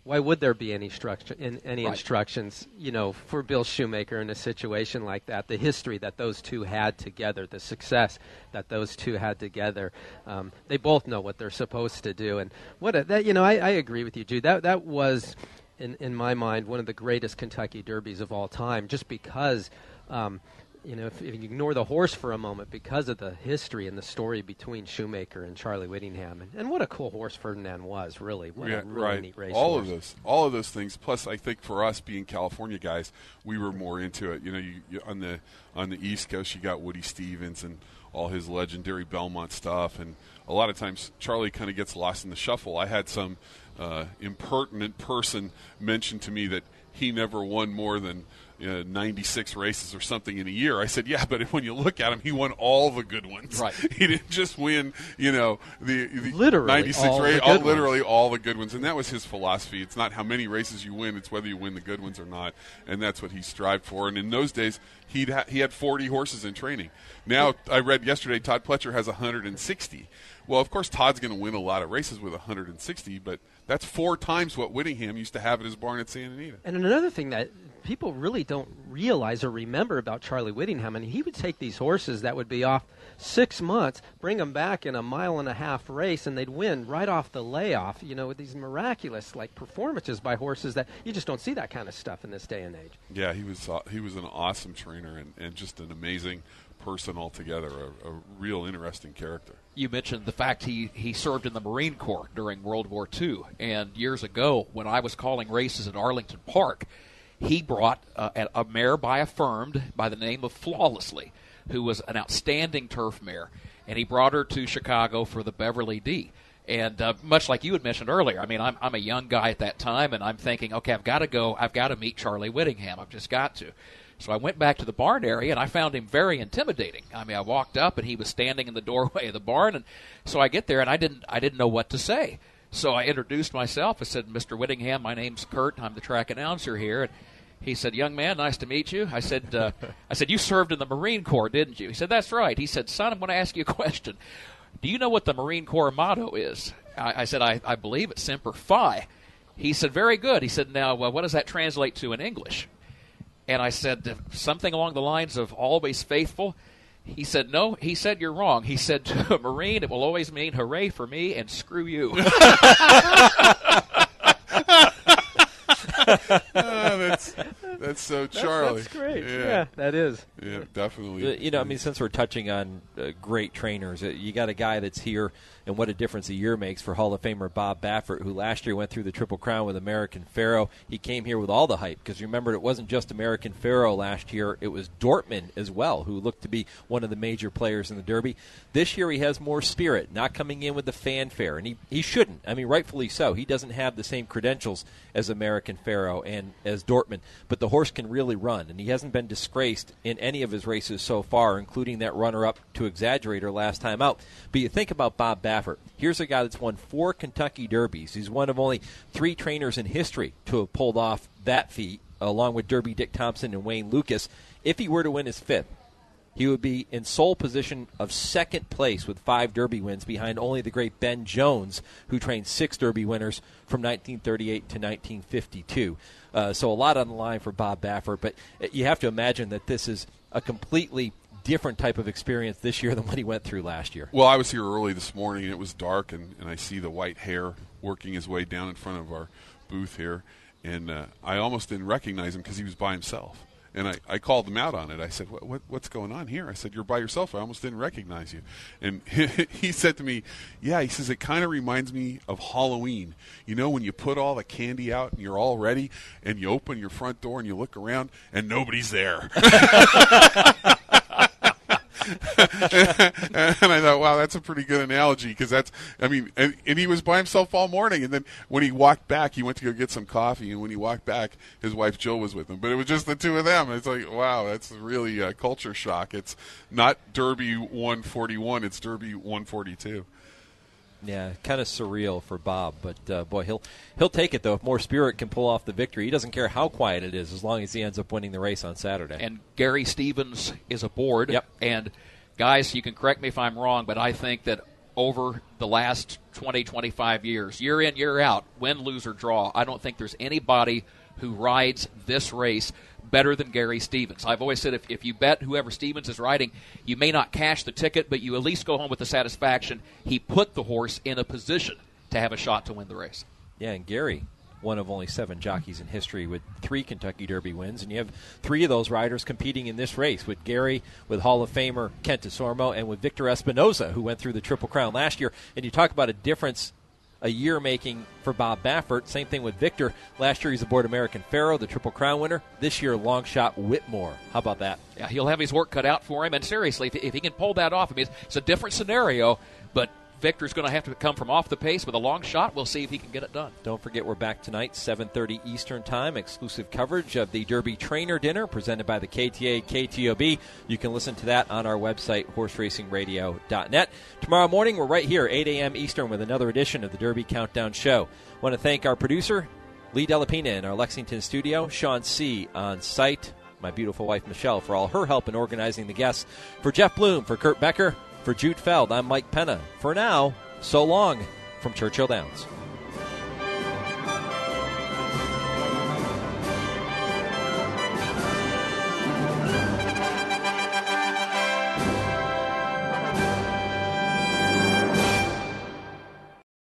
why would there be any structure, in, any Right. instructions, you know, for Bill Shoemaker in a situation like that? The history that those two had together, the success that those two had together, um, they both know what they're supposed to do. And what a, that, you know, I, I agree with you, Jude. That that was, in in my mind, one of the greatest Kentucky Derbies of all time, just because. Um, You know, if, if you ignore the horse for a moment, because of the history and the story between Shoemaker and Charlie Whittingham, and, and what a cool horse Ferdinand was, really. What Yeah, a really right. neat race all horse. of those, all of those things. Plus, I think for us being California guys, we were more into it. You know, you, you, on the on the East Coast, you got Woody Stevens and all his legendary Belmont stuff, and a lot of times Charlie kind of gets lost in the shuffle. I had some uh, impertinent person mention to me that he never won more than Uh, ninety-six races or something in a year. I said, yeah, but when you look at him, he won all the good ones. Right. He didn't just win, you know, the, the Literally ninety-six all the races, good literally ones. all the good ones. And that was his philosophy. It's not how many races you win, it's whether you win the good ones or not. And that's what he strived for. And in those days, he'd ha- he had forty horses in training. Now, I read yesterday, Todd Pletcher has one hundred sixty. Well, of course, Todd's going to win a lot of races with one hundred sixty, but that's four times what Whittingham used to have at his barn at Santa Anita. And another thing that people really don't realize or remember about Charlie Whittingham, and he would take these horses that would be off six months, bring them back in a mile and a half race, and they'd win right off the layoff, you know, with these miraculous, like, performances by horses that you just don't see that kind of stuff in this day and age. Yeah, he was uh, he was an awesome trainer and, and just an amazing person altogether, a, a real interesting character. You mentioned the fact he, he served in the Marine Corps during World War Two, and years ago when I was calling races at Arlington Park, he brought uh, a, a mare by affirmed by the name of Flawlessly, who was an outstanding turf mare, and he brought her to Chicago for the Beverly D. And uh, much like you had mentioned earlier, I mean, I'm, I'm a young guy at that time, and I'm thinking, okay, I've got to go, I've got to meet Charlie Whittingham, I've just got to. So I went back to the barn area, and I found him very intimidating. I mean, I walked up, and he was standing in the doorway of the barn, and so I get there, and I didn't, I didn't know what to say. So I introduced myself. I said, Mister Whittingham, my name's Kurt. I'm the track announcer here. And he said, young man, nice to meet you. I said, uh, I said, you served in the Marine Corps, didn't you? He said, that's right. He said, son, I'm going to ask you a question. Do you know what the Marine Corps motto is? I, I said, I, I believe it's Semper Fi. He said, very good. He said, now, well, what does that translate to in English? And I said, something along the lines of always faithful. He said, no. He said, you're wrong. He said, to a Marine, it will always mean hooray for me and screw you. oh, that's that's so Charlie. That's, that's great. Yeah. yeah, that is. Yeah, definitely. You know, I mean, since we're touching on uh, great trainers, uh, you got a guy that's here, and what a difference a year makes for Hall of Famer Bob Baffert, who last year went through the Triple Crown with American Pharoah. He came here with all the hype, because remember, it wasn't just American Pharoah last year, it was Dortmund as well, who looked to be one of the major players in the Derby. This year he has more spirit, not coming in with the fanfare, and he, he shouldn't. I mean, rightfully so. He doesn't have the same credentials as American Pharoah and as Dortmund, but the horse can really run, and he hasn't been disgraced in any of his races so far, including that runner-up to Exaggerator last time out. But you think about Bob Baffert. Here's a guy that's won four Kentucky Derbies. He's one of only three trainers in history to have pulled off that feat, along with Derby Dick Thompson and Wayne Lucas. If he were to win his fifth, he would be in sole position of second place with five Derby wins behind only the great Ben Jones, who trained six Derby winners from nineteen thirty-eight to nineteen fifty-two. Uh, so a lot on the line for Bob Baffert, but you have to imagine that this is a completely different type of experience this year than what he went through last year. Well, I was here early this morning, and it was dark, and, and I see the white hair working his way down in front of our booth here, and uh, I almost didn't recognize him because he was by himself. And I, I called him out on it. I said, what, what, what's going on here? I said, you're by yourself. I almost didn't recognize you. And he, he said to me, yeah, he says, it kind of reminds me of Halloween. You know, when you put all the candy out and you're all ready, and you open your front door and you look around and nobody's there. And I thought, wow, that's a pretty good analogy, because that's, I mean, and, and he was by himself all morning, and then when he walked back, he went to go get some coffee, and when he walked back, his wife Jill was with him, but it was just the two of them. It's like, wow, that's really a culture shock. It's not Derby one forty-one, it's Derby one forty-two. Yeah, kind of surreal for Bob, but uh, boy, he'll he'll take it though. If more spirit can pull off the victory, he doesn't care how quiet it is, as long as he ends up winning the race on Saturday. And Gary Stevens is aboard. Yep. And guys, you can correct me if I'm wrong, but I think that over the last twenty, twenty-five years, year in, year out, win, lose, or draw, I don't think there's anybody who rides this race better than Gary Stevens. I've always said if, if you bet whoever Stevens is riding, you may not cash the ticket, but you at least go home with the satisfaction he put the horse in a position to have a shot to win the race. Yeah, and Gary, one of only seven jockeys in history with three Kentucky Derby wins, and you have three of those riders competing in this race, with Gary, with Hall of Famer Kent Desormeaux, and with Victor Espinoza, who went through the Triple Crown last year. And you talk about a difference a year making for Bob Baffert. Same thing with Victor. Last year he's aboard American Pharoah, the Triple Crown winner. This year, long shot Whitmore. How about that? Yeah, he'll have his work cut out for him. And seriously, if, if he can pull that off, I mean, it's, it's a different scenario, but Victor's going to have to come from off the pace with a long shot. We'll see if he can get it done. Don't forget, we're back tonight, seven thirty Eastern Time. Exclusive coverage of the Derby Trainer Dinner presented by the K T A K T O B. You can listen to that on our website, horse racing radio dot net. Tomorrow morning, we're right here, eight a.m. Eastern, with another edition of the Derby Countdown Show. I want to thank our producer, Lee Delapina, in our Lexington studio, Sean C. on site, my beautiful wife, Michelle, for all her help in organizing the guests. For Jeff Bloom, for Kurt Becker, for Jude Feld, I'm Mike Penna. For now, so long from Churchill Downs.